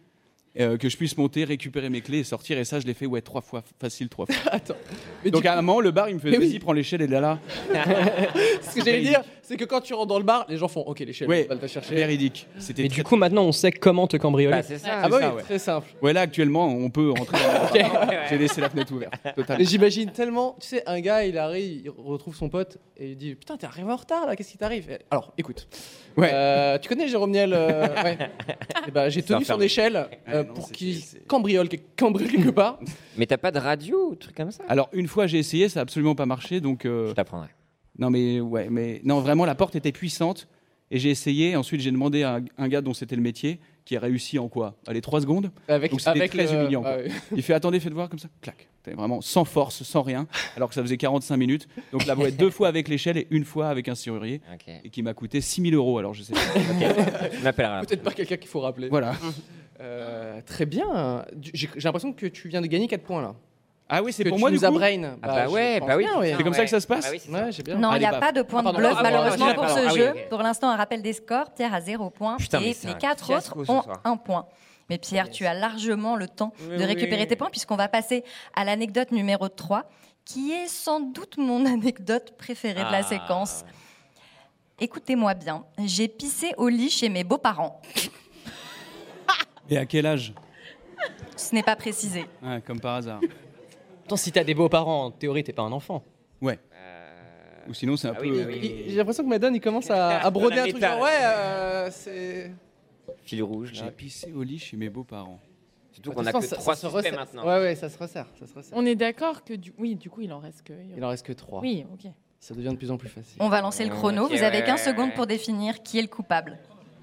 [SPEAKER 14] euh, que je puisse monter, récupérer mes clés et sortir. Et ça, je l'ai fait ouais, trois fois, facile, trois fois.
[SPEAKER 17] Attends.
[SPEAKER 14] Donc à un moment, le bar, il me fait
[SPEAKER 17] Mais
[SPEAKER 14] vas-y,
[SPEAKER 17] oui.
[SPEAKER 14] prends l'échelle et là là.
[SPEAKER 17] Ce que j'allais dire, c'est que quand tu rentres dans le bar, les gens font ok, l'échelle,
[SPEAKER 14] Ouais,
[SPEAKER 17] on va le chercher.
[SPEAKER 14] véridique. C'était
[SPEAKER 15] Mais
[SPEAKER 14] très-
[SPEAKER 15] du coup, maintenant, on sait comment te cambrioler.
[SPEAKER 9] Bah, c'est ça.
[SPEAKER 17] Ah bah
[SPEAKER 14] ça,
[SPEAKER 17] oui,
[SPEAKER 14] ouais.
[SPEAKER 17] très simple.
[SPEAKER 14] Ouais, là actuellement, on peut rentrer. Dans le bar. J'ai laissé la fenêtre ouverte.
[SPEAKER 17] Mais
[SPEAKER 14] Totalement.
[SPEAKER 17] j'imagine tellement, tu sais, un gars, il arrive, il retrouve son pote et il dit putain, t'es arrivé en retard là, qu'est-ce qui t'arrive? Et- Alors, écoute,
[SPEAKER 14] Ouais.
[SPEAKER 17] Euh, tu connais Jérôme Niel euh, ouais. Et bah, j'ai
[SPEAKER 9] C'est
[SPEAKER 17] tenu son
[SPEAKER 9] enfermé.
[SPEAKER 17] échelle euh,
[SPEAKER 14] Ah non,
[SPEAKER 17] pour
[SPEAKER 14] c'est-
[SPEAKER 17] qu'il
[SPEAKER 14] c'est-
[SPEAKER 17] cambriole, quel- cambriole quelque part.
[SPEAKER 9] Mais t'as pas de radio ou truc comme ça?
[SPEAKER 14] Alors une fois, j'ai essayé, ça a absolument pas marché. Donc euh,
[SPEAKER 9] Je t'apprendrai.
[SPEAKER 14] non, mais ouais, mais non, vraiment, la porte était puissante. Et j'ai essayé. Ensuite, j'ai demandé à un, un gars dont c'était le métier, qui a réussi en quoi? Allez, trois secondes.
[SPEAKER 17] Avec,
[SPEAKER 14] Donc c'était
[SPEAKER 17] avec
[SPEAKER 14] très
[SPEAKER 17] le-
[SPEAKER 14] humiliant.
[SPEAKER 17] ah
[SPEAKER 14] quoi.
[SPEAKER 17] ouais.
[SPEAKER 14] Il fait attendez, faites voir comme ça. Clac. T'es vraiment sans force, sans rien. Alors que ça faisait quarante-cinq minutes. Donc la boîte deux fois avec l'échelle et une fois avec un serrurier.
[SPEAKER 9] Ok.
[SPEAKER 14] Et qui m'a coûté six mille euros. Alors je sais pas.
[SPEAKER 9] Tu m'appelleras.
[SPEAKER 17] Peut-être pas quelqu'un qu'il faut rappeler.
[SPEAKER 14] Voilà.
[SPEAKER 17] Euh, très bien. Du- J'ai j'ai l'impression que tu viens de gagner quatre points là.
[SPEAKER 14] Ah oui, c'est
[SPEAKER 17] Que
[SPEAKER 14] pour
[SPEAKER 17] tu
[SPEAKER 14] moi
[SPEAKER 17] nous
[SPEAKER 14] du coup.
[SPEAKER 17] as brain.
[SPEAKER 9] Ah bah
[SPEAKER 17] je
[SPEAKER 9] ouais,
[SPEAKER 17] pense
[SPEAKER 9] bah oui.
[SPEAKER 17] bien, ouais.
[SPEAKER 14] C'est comme ça que ça se passe.
[SPEAKER 9] Ah oui, c'est ça.
[SPEAKER 17] Ouais, j'ai bien.
[SPEAKER 10] Non, il n'y
[SPEAKER 14] Allez,
[SPEAKER 10] a
[SPEAKER 14] bah.
[SPEAKER 10] pas de point
[SPEAKER 17] Ah,
[SPEAKER 10] de
[SPEAKER 17] pardon,
[SPEAKER 10] bluff
[SPEAKER 17] ah,
[SPEAKER 10] malheureusement
[SPEAKER 17] pardon,
[SPEAKER 10] pour
[SPEAKER 9] pardon,
[SPEAKER 10] ce
[SPEAKER 9] ah oui,
[SPEAKER 10] jeu.
[SPEAKER 9] ok.
[SPEAKER 10] Pour l'instant, un rappel des scores. Pierre a zéro point
[SPEAKER 9] Putain, mais
[SPEAKER 10] et
[SPEAKER 9] c'est
[SPEAKER 10] les
[SPEAKER 9] un
[SPEAKER 10] quatre
[SPEAKER 9] fiasco
[SPEAKER 10] autres
[SPEAKER 9] ce
[SPEAKER 10] ont
[SPEAKER 9] soir.
[SPEAKER 10] un point. Mais Pierre, tu as largement le temps
[SPEAKER 9] Oui,
[SPEAKER 10] de récupérer
[SPEAKER 9] oui.
[SPEAKER 10] tes points puisqu'on va passer à l'anecdote numéro trois, qui est sans doute mon anecdote préférée de la
[SPEAKER 9] Ah.
[SPEAKER 10] séquence. Écoutez-moi bien, j'ai pissé au lit chez mes beaux-parents.
[SPEAKER 14] Et à quel âge?
[SPEAKER 10] Ce n'est pas précisé.
[SPEAKER 14] Ah, comme par hasard.
[SPEAKER 15] Attends, si t'as des beaux-parents, en théorie, t'es pas un enfant.
[SPEAKER 14] Ouais. Ou sinon, c'est un
[SPEAKER 9] Ah
[SPEAKER 14] peu.
[SPEAKER 9] oui, bah oui.
[SPEAKER 17] Il- J'ai l'impression que Madone, il commence à, à broder
[SPEAKER 9] La
[SPEAKER 17] un truc
[SPEAKER 9] méta.
[SPEAKER 17] genre ouais, euh, c'est.
[SPEAKER 9] Fil rouge.
[SPEAKER 14] J'ai
[SPEAKER 9] là.
[SPEAKER 14] pissé au lit chez mes beaux-parents.
[SPEAKER 9] Surtout qu'on a
[SPEAKER 17] Attends,
[SPEAKER 9] que
[SPEAKER 17] ça-
[SPEAKER 9] trois
[SPEAKER 17] ça se
[SPEAKER 9] suspects
[SPEAKER 17] resserre.
[SPEAKER 9] maintenant.
[SPEAKER 17] Ouais, ouais, ça se resserre. Ça se resserre.
[SPEAKER 16] On est d'accord que du... Oui, du coup, il en reste que...
[SPEAKER 17] Il en reste que trois.
[SPEAKER 16] Oui, ok.
[SPEAKER 17] Ça devient de plus en plus facile.
[SPEAKER 10] On va lancer le chrono.
[SPEAKER 9] Ok,
[SPEAKER 10] Vous avez
[SPEAKER 9] ouais,
[SPEAKER 10] quinze
[SPEAKER 9] ouais,
[SPEAKER 10] secondes
[SPEAKER 9] ouais.
[SPEAKER 10] pour définir qui est le coupable.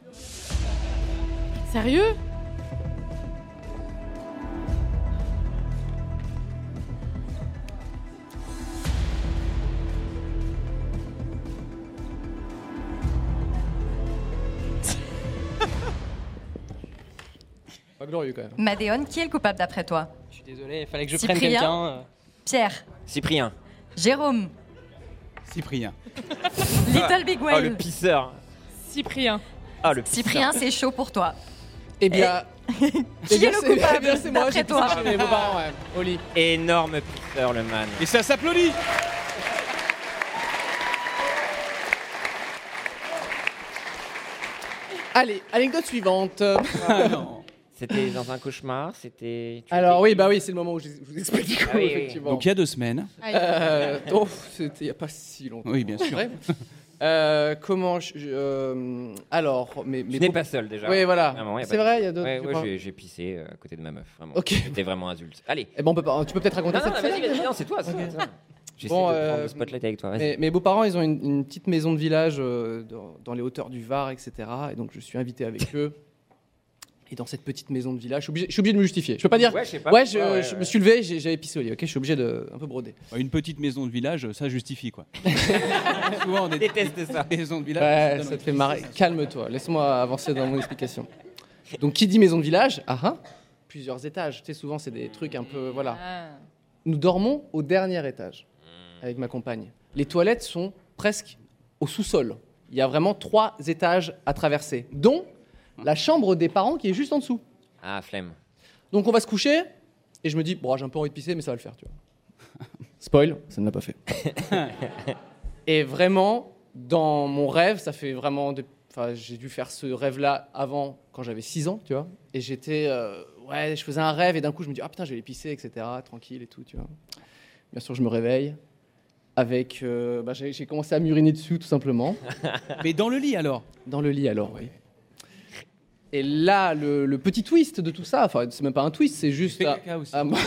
[SPEAKER 16] Sérieux?
[SPEAKER 17] Pas glorieux quand même.
[SPEAKER 10] Madéone, qui est le coupable d'après toi?
[SPEAKER 15] Je suis désolé, il fallait que je
[SPEAKER 10] Cyprien.
[SPEAKER 15] prenne quelqu'un. euh.
[SPEAKER 10] Pierre,
[SPEAKER 9] Cyprien.
[SPEAKER 10] Jérôme,
[SPEAKER 14] Cyprien.
[SPEAKER 10] Little Big
[SPEAKER 9] Oh,
[SPEAKER 10] Whale.
[SPEAKER 9] le pisseur.
[SPEAKER 16] Cyprien.
[SPEAKER 9] Ah, le pisseur.
[SPEAKER 10] Cyprien, c'est chaud pour toi.
[SPEAKER 17] Eh bien.
[SPEAKER 10] Qui
[SPEAKER 17] eh bien,
[SPEAKER 10] est le
[SPEAKER 17] c'est-
[SPEAKER 10] coupable
[SPEAKER 17] eh bien, c'est moi,
[SPEAKER 10] d'après
[SPEAKER 17] j'ai
[SPEAKER 10] toi?
[SPEAKER 17] pissé chez mes beaux-parents, ouais, au lit.
[SPEAKER 9] Énorme pisseur, le man.
[SPEAKER 14] Et ça s'applaudit.
[SPEAKER 17] Allez, anecdote suivante.
[SPEAKER 14] Ah non.
[SPEAKER 9] C'était dans un cauchemar, c'était... tu
[SPEAKER 17] Alors
[SPEAKER 9] étais-
[SPEAKER 17] oui, bah oui, c'est le moment où je, je vous explique du coup,
[SPEAKER 9] Ah oui, oui.
[SPEAKER 17] effectivement.
[SPEAKER 14] Donc il y a deux semaines.
[SPEAKER 17] Euh, oh, c'était il n'y a pas si longtemps.
[SPEAKER 14] Oui, bien sûr.
[SPEAKER 17] Ouais. Euh, comment je, je- euh, alors, mais, mais
[SPEAKER 9] Tu n'es
[SPEAKER 17] beaux-
[SPEAKER 9] pas seul déjà.
[SPEAKER 17] Oui, voilà.
[SPEAKER 9] Vraiment, y a
[SPEAKER 17] C'est
[SPEAKER 9] pas de-
[SPEAKER 17] vrai, il y a d'autres.
[SPEAKER 9] Ouais,
[SPEAKER 17] tu
[SPEAKER 9] ouais,
[SPEAKER 17] crois
[SPEAKER 9] j'ai- j'ai pissé euh, à côté de ma meuf, vraiment.
[SPEAKER 17] Ok.
[SPEAKER 9] J'étais vraiment adulte. Allez.
[SPEAKER 17] Eh ben, on peut pas, tu peux peut-être raconter
[SPEAKER 9] Non,
[SPEAKER 17] ça.
[SPEAKER 9] non, vas-y, vas-y, non, c'est toi, c'est toi, c'est toi. J'essaie
[SPEAKER 17] Bon,
[SPEAKER 9] de
[SPEAKER 17] euh,
[SPEAKER 9] prendre le spotlight avec toi, vas-y.
[SPEAKER 17] Mes, mes beaux-parents, ils ont une, une petite maison de village euh, dans, dans les hauteurs du Var, et cetera. Et donc, je suis invité avec eux. Et dans cette petite maison de village, je suis obligé, je suis obligé de me justifier. Je peux pas dire.
[SPEAKER 9] Ouais, je sais pas.
[SPEAKER 17] Ouais, je,
[SPEAKER 9] Ouais, ouais,
[SPEAKER 17] je
[SPEAKER 9] ouais.
[SPEAKER 17] me suis levé, j'ai- j'avais pissé au lit. Ok, je suis obligé de un peu broder.
[SPEAKER 14] Une petite maison de village, ça justifie quoi. Souvent on est
[SPEAKER 9] déteste ça.
[SPEAKER 14] Maison de village.
[SPEAKER 17] Ouais,
[SPEAKER 14] donne
[SPEAKER 17] ça te
[SPEAKER 14] envie.
[SPEAKER 17] fait marrer. Calme-toi, laisse-moi avancer dans mon explication. Donc, qui dit maison de village? Ah ah, plusieurs étages. Tu sais, souvent, c'est des trucs un peu. Voilà.
[SPEAKER 16] Ah.
[SPEAKER 17] Nous dormons au dernier étage avec ma compagne. Les toilettes sont presque au sous-sol. Il y a vraiment trois étages à traverser, dont la chambre des parents qui est juste en dessous.
[SPEAKER 9] Ah, flemme.
[SPEAKER 17] Donc, on va se coucher et je me dis, bon, j'ai un peu envie de pisser, mais ça va le faire, tu vois. Spoil, ça ne l'a pas fait. Et vraiment, dans mon rêve, ça fait vraiment. des- Enfin, j'ai dû faire ce rêve-là avant, quand j'avais six ans, tu vois. Et j'étais. euh, Ouais, je faisais un rêve et d'un coup, je me dis, ah putain, je vais aller pisser, et cetera. Tranquille et tout, tu vois. Bien sûr, je me réveille. Avec. euh, bah, j'ai j'ai commencé à m'uriner dessus, tout simplement.
[SPEAKER 14] Mais dans le lit alors.
[SPEAKER 17] Dans le lit, alors, oui. Et là, le, le petit twist de tout ça, enfin, c'est même pas un twist, c'est juste.
[SPEAKER 14] fais
[SPEAKER 17] à-
[SPEAKER 14] caca aussi.
[SPEAKER 17] à moi-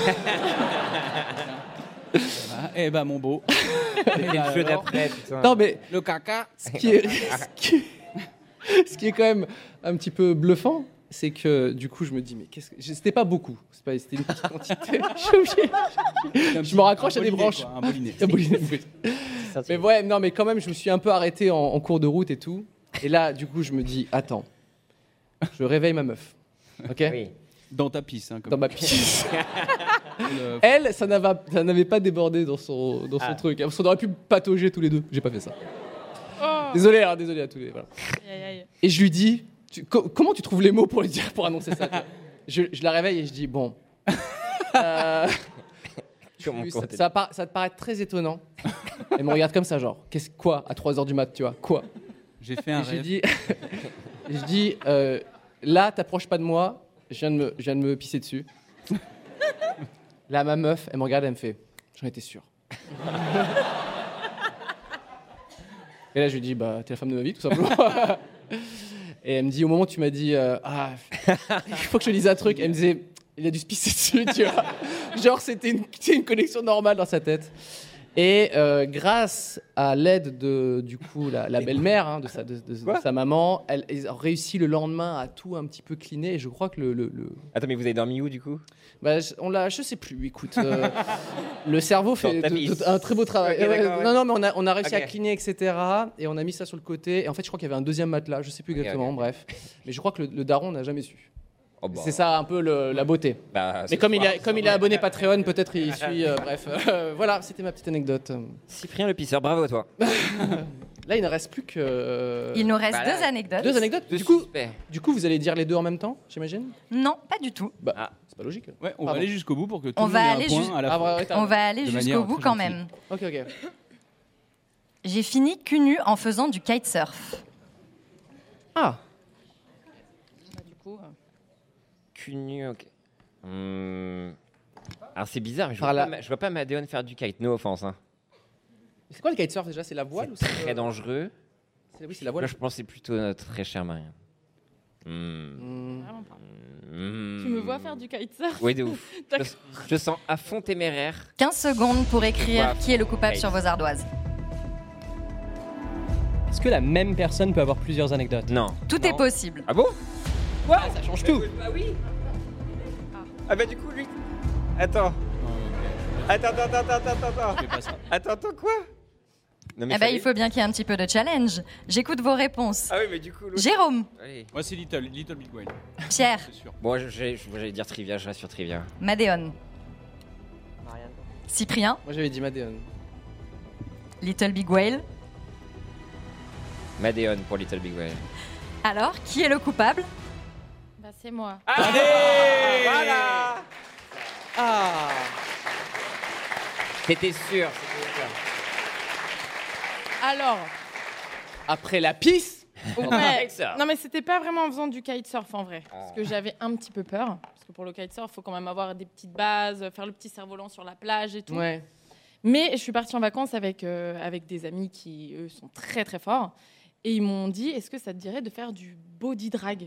[SPEAKER 14] Ah, eh ben mon beau.
[SPEAKER 9] C'était le jeu d'après, putain.
[SPEAKER 17] Non, mais
[SPEAKER 14] Le caca.
[SPEAKER 17] ce qui est, ce qui, ce qui est quand même un petit peu bluffant, c'est que du coup, je me dis, mais qu'est-ce que. C'était pas beaucoup, c'est pas- c'était une petite quantité. Je suis obligé. Je me raccroche à des branches.
[SPEAKER 14] Un bolinet.
[SPEAKER 17] Un bolinet, oui. Mais ouais, non, mais quand même, je me suis un peu arrêté en, en cours de route et tout. Et là, du coup, je me dis, attends, je réveille ma meuf. Ok.
[SPEAKER 9] Oui.
[SPEAKER 14] Dans ta pisse. Hein, comme
[SPEAKER 17] Dans ma pisse.
[SPEAKER 14] le-
[SPEAKER 17] Elle, ça n'ava- ça n'avait pas débordé dans son, dans son
[SPEAKER 9] Ah.
[SPEAKER 17] truc. Parce qu'on aurait pu patauger tous les deux. J'ai pas fait ça.
[SPEAKER 16] Oh.
[SPEAKER 17] Désolé, hein, désolé à tous les. Voilà.
[SPEAKER 16] Aïe, aïe, aïe.
[SPEAKER 17] Et je lui dis, tu- co- comment tu trouves les mots pour, lui dire, pour annoncer ça toi je, je la réveille et je dis bon. euh,
[SPEAKER 9] Comment
[SPEAKER 17] ça,
[SPEAKER 9] compter
[SPEAKER 17] ça, par- ça te paraît très étonnant. Elle me regarde comme ça, genre, qu'est-ce quoi à trois heures du mat, tu vois, quoi.
[SPEAKER 14] J'ai fait un
[SPEAKER 17] Et je
[SPEAKER 14] rêve.
[SPEAKER 17] dis, je dis euh, là, t'approches pas de moi, je viens de me, je viens de me pisser dessus. Là, ma meuf, elle me regarde, elle me fait, j'en étais sûr. Et là, je lui dis, bah, t'es la femme de ma vie, tout simplement. Et elle me dit, au moment où tu m'as dit, euh, ah, il faut que je lise un truc, elle me disait, il a dû se pisser dessus, tu vois. Genre, c'était une, c'était une connexion normale dans sa tête. Et euh, grâce à l'aide de, du coup, la, la belle-mère hein, de, sa, de, de- de sa maman, elle, ils ont réussi le lendemain à tout un petit peu cleaner. Et je crois que le. le, le...
[SPEAKER 9] Attends, mais vous avez dormi où du coup?
[SPEAKER 17] Bah, je- on l'a, je sais plus. Écoute, euh, le cerveau
[SPEAKER 9] Sur
[SPEAKER 17] fait
[SPEAKER 9] le
[SPEAKER 17] de-
[SPEAKER 9] tapis.
[SPEAKER 17] de- un très beau travail.
[SPEAKER 9] Ok,
[SPEAKER 17] Ouais,
[SPEAKER 9] d'accord, ouais.
[SPEAKER 17] Non, non, mais on a, on a réussi
[SPEAKER 9] Ok.
[SPEAKER 17] à cleaner, et cetera. Et on a mis ça sur le côté. Et en fait, je crois qu'il y avait un deuxième matelas. Je sais plus
[SPEAKER 9] Ok,
[SPEAKER 17] exactement.
[SPEAKER 9] ok.
[SPEAKER 17] Bref, mais je crois que le, le daron n'a jamais su.
[SPEAKER 9] Oh, bah.
[SPEAKER 17] C'est ça un peu le- la beauté.
[SPEAKER 9] Bah,
[SPEAKER 17] Mais
[SPEAKER 9] c'est
[SPEAKER 17] comme il,
[SPEAKER 9] fort.
[SPEAKER 17] a, comme il est abonné Patreon, peut-être il suit. euh, bref, Euh, voilà, c'était ma petite anecdote.
[SPEAKER 9] Cyprien le pisseur, bravo à toi.
[SPEAKER 17] Là, il ne reste plus que.
[SPEAKER 10] Il nous reste
[SPEAKER 9] Bah là,
[SPEAKER 10] deux anecdotes.
[SPEAKER 17] Deux anecdotes.
[SPEAKER 9] Deux
[SPEAKER 17] Du coup,
[SPEAKER 9] suspects.
[SPEAKER 17] du coup, vous allez dire les deux en même temps, j'imagine.
[SPEAKER 10] Non, pas du tout.
[SPEAKER 17] Bah,
[SPEAKER 9] Ah.
[SPEAKER 17] c'est pas logique.
[SPEAKER 14] Ouais, on
[SPEAKER 17] Pardon.
[SPEAKER 14] va aller jusqu'au bout pour que tout
[SPEAKER 10] On
[SPEAKER 14] le monde
[SPEAKER 10] va
[SPEAKER 14] ait
[SPEAKER 10] aller
[SPEAKER 14] un point
[SPEAKER 10] jus-
[SPEAKER 14] à la
[SPEAKER 17] Ah,
[SPEAKER 14] fois.
[SPEAKER 17] ouais, t'as-
[SPEAKER 10] On va aller
[SPEAKER 14] De
[SPEAKER 10] jusqu'au
[SPEAKER 14] manière
[SPEAKER 10] bout
[SPEAKER 14] très
[SPEAKER 10] quand
[SPEAKER 14] gentille.
[SPEAKER 10] même.
[SPEAKER 17] Ok, ok.
[SPEAKER 10] J'ai fini cul nu en faisant du kitesurf.
[SPEAKER 17] Ah.
[SPEAKER 16] Du coup, euh,
[SPEAKER 9] Cul nu, ok. Hum. Alors c'est bizarre, mais je
[SPEAKER 17] Par
[SPEAKER 9] vois,
[SPEAKER 17] là.
[SPEAKER 9] pas, ma- je vois pas Madéon faire du kite, no offense. Hein.
[SPEAKER 17] C'est quoi le kitesurf déjà? C'est la voile ou c'est
[SPEAKER 9] Très
[SPEAKER 17] euh,
[SPEAKER 9] dangereux.
[SPEAKER 17] c'est- Oui, c'est la voile.
[SPEAKER 9] Là, je pense que c'est plutôt notre très cher Marien. Hum.
[SPEAKER 17] Hmm.
[SPEAKER 16] vraiment pas.
[SPEAKER 9] Hum.
[SPEAKER 16] Tu me vois faire du kitesurf?
[SPEAKER 9] Oui, de ouf. je,
[SPEAKER 16] D'accord.
[SPEAKER 9] je sens à fond téméraire.
[SPEAKER 10] quinze secondes pour écrire
[SPEAKER 9] Quoi
[SPEAKER 10] qui est le coupable
[SPEAKER 9] Kite.
[SPEAKER 10] sur vos ardoises.
[SPEAKER 15] Est-ce que la même personne peut avoir plusieurs anecdotes?
[SPEAKER 9] Non.
[SPEAKER 10] Tout est possible.
[SPEAKER 9] Ah bon?
[SPEAKER 15] Ah, ça change tout.
[SPEAKER 9] Bah oui. Ah bah du coup lui. Attends. Attends, attends, attends, attends, attends.
[SPEAKER 14] Je fais pas ça.
[SPEAKER 9] Attends, attends quoi? Non
[SPEAKER 10] Eh ben,
[SPEAKER 9] fallait-
[SPEAKER 10] il faut bien qu'il y ait un petit peu de challenge. J'écoute vos réponses.
[SPEAKER 9] Ah oui, mais du coup. l'autre-
[SPEAKER 10] Jérôme,
[SPEAKER 9] Allez.
[SPEAKER 14] Moi, c'est Little, Little Big Whale.
[SPEAKER 10] Pierre,
[SPEAKER 14] C'est sûr.
[SPEAKER 9] Bon, je- j'ai- je- j'allais dire trivia, je reste sur trivia.
[SPEAKER 10] Madéon, Cyprien,
[SPEAKER 17] Moi, j'avais dit Madéon.
[SPEAKER 10] Little Big Whale.
[SPEAKER 9] Madéon pour Little Big Whale.
[SPEAKER 10] Alors, qui est le coupable?
[SPEAKER 16] Bah, c'est moi.
[SPEAKER 9] Allez, voilà.
[SPEAKER 17] Ah.
[SPEAKER 9] T'étais sûr. c'était sûr.
[SPEAKER 16] Alors,
[SPEAKER 17] Après la pisse.
[SPEAKER 16] ouais.
[SPEAKER 9] Avec ça.
[SPEAKER 16] Non, mais c'était pas vraiment en faisant du kitesurf en vrai.
[SPEAKER 9] Ah.
[SPEAKER 16] Parce que j'avais un petit peu peur. Parce que pour le kitesurf, il faut quand même avoir des petites bases, faire le petit cerf-volant sur la plage et tout.
[SPEAKER 17] Ouais.
[SPEAKER 16] Mais je suis partie en vacances avec, euh, avec des amis qui, eux, sont très très forts. Et ils m'ont dit, est-ce que ça te dirait de faire du body drag?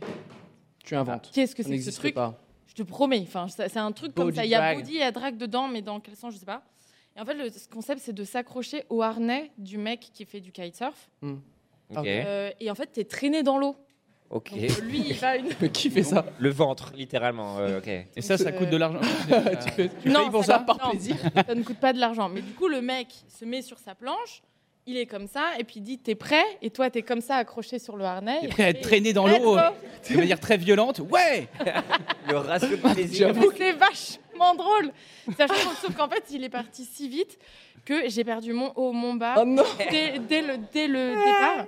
[SPEAKER 17] Tu inventes.
[SPEAKER 16] Qu'est-ce que
[SPEAKER 17] Ça
[SPEAKER 16] c'est que ce
[SPEAKER 17] n'existe
[SPEAKER 16] truc?
[SPEAKER 17] pas.
[SPEAKER 16] Je te promets. Enfin, ça- c'est un truc comme
[SPEAKER 17] Body
[SPEAKER 16] ça. Il y a
[SPEAKER 17] drag.
[SPEAKER 16] body et drag dedans, mais dans quel sens, je sais pas. Et en fait, le ce concept, c'est de s'accrocher au harnais du mec qui fait du kitesurf.
[SPEAKER 17] Hmm.
[SPEAKER 9] Ok.
[SPEAKER 16] Euh, et en fait, t'es traîné dans l'eau.
[SPEAKER 9] Ok.
[SPEAKER 16] Donc, euh, lui, il va une.
[SPEAKER 17] Mais qui fait ça?
[SPEAKER 9] Le ventre, littéralement. euh, ok.
[SPEAKER 14] Et ça, ça coûte de l'argent.
[SPEAKER 17] Tu fais- tu payes pour ça par
[SPEAKER 16] non,
[SPEAKER 17] plaisir.
[SPEAKER 16] ça ne coûte pas de l'argent. Mais du coup, le mec se met sur sa planche, il est comme ça, et puis il dit t'es prêt? Et toi, t'es comme ça accroché sur le harnais.
[SPEAKER 14] T'es
[SPEAKER 16] et
[SPEAKER 14] prêt à
[SPEAKER 16] il
[SPEAKER 14] être
[SPEAKER 16] fait,
[SPEAKER 14] traîné dans
[SPEAKER 16] Let's
[SPEAKER 14] l'eau
[SPEAKER 16] go.
[SPEAKER 14] de manière très violente? Ouais.
[SPEAKER 9] Le ratio de plaisir.
[SPEAKER 16] Mais c'est vachement drôle. Sachant que- sauf qu'en fait, il est parti si vite que j'ai perdu mon haut, mon bas
[SPEAKER 17] Oh non.
[SPEAKER 16] dès, dès le, dès le départ.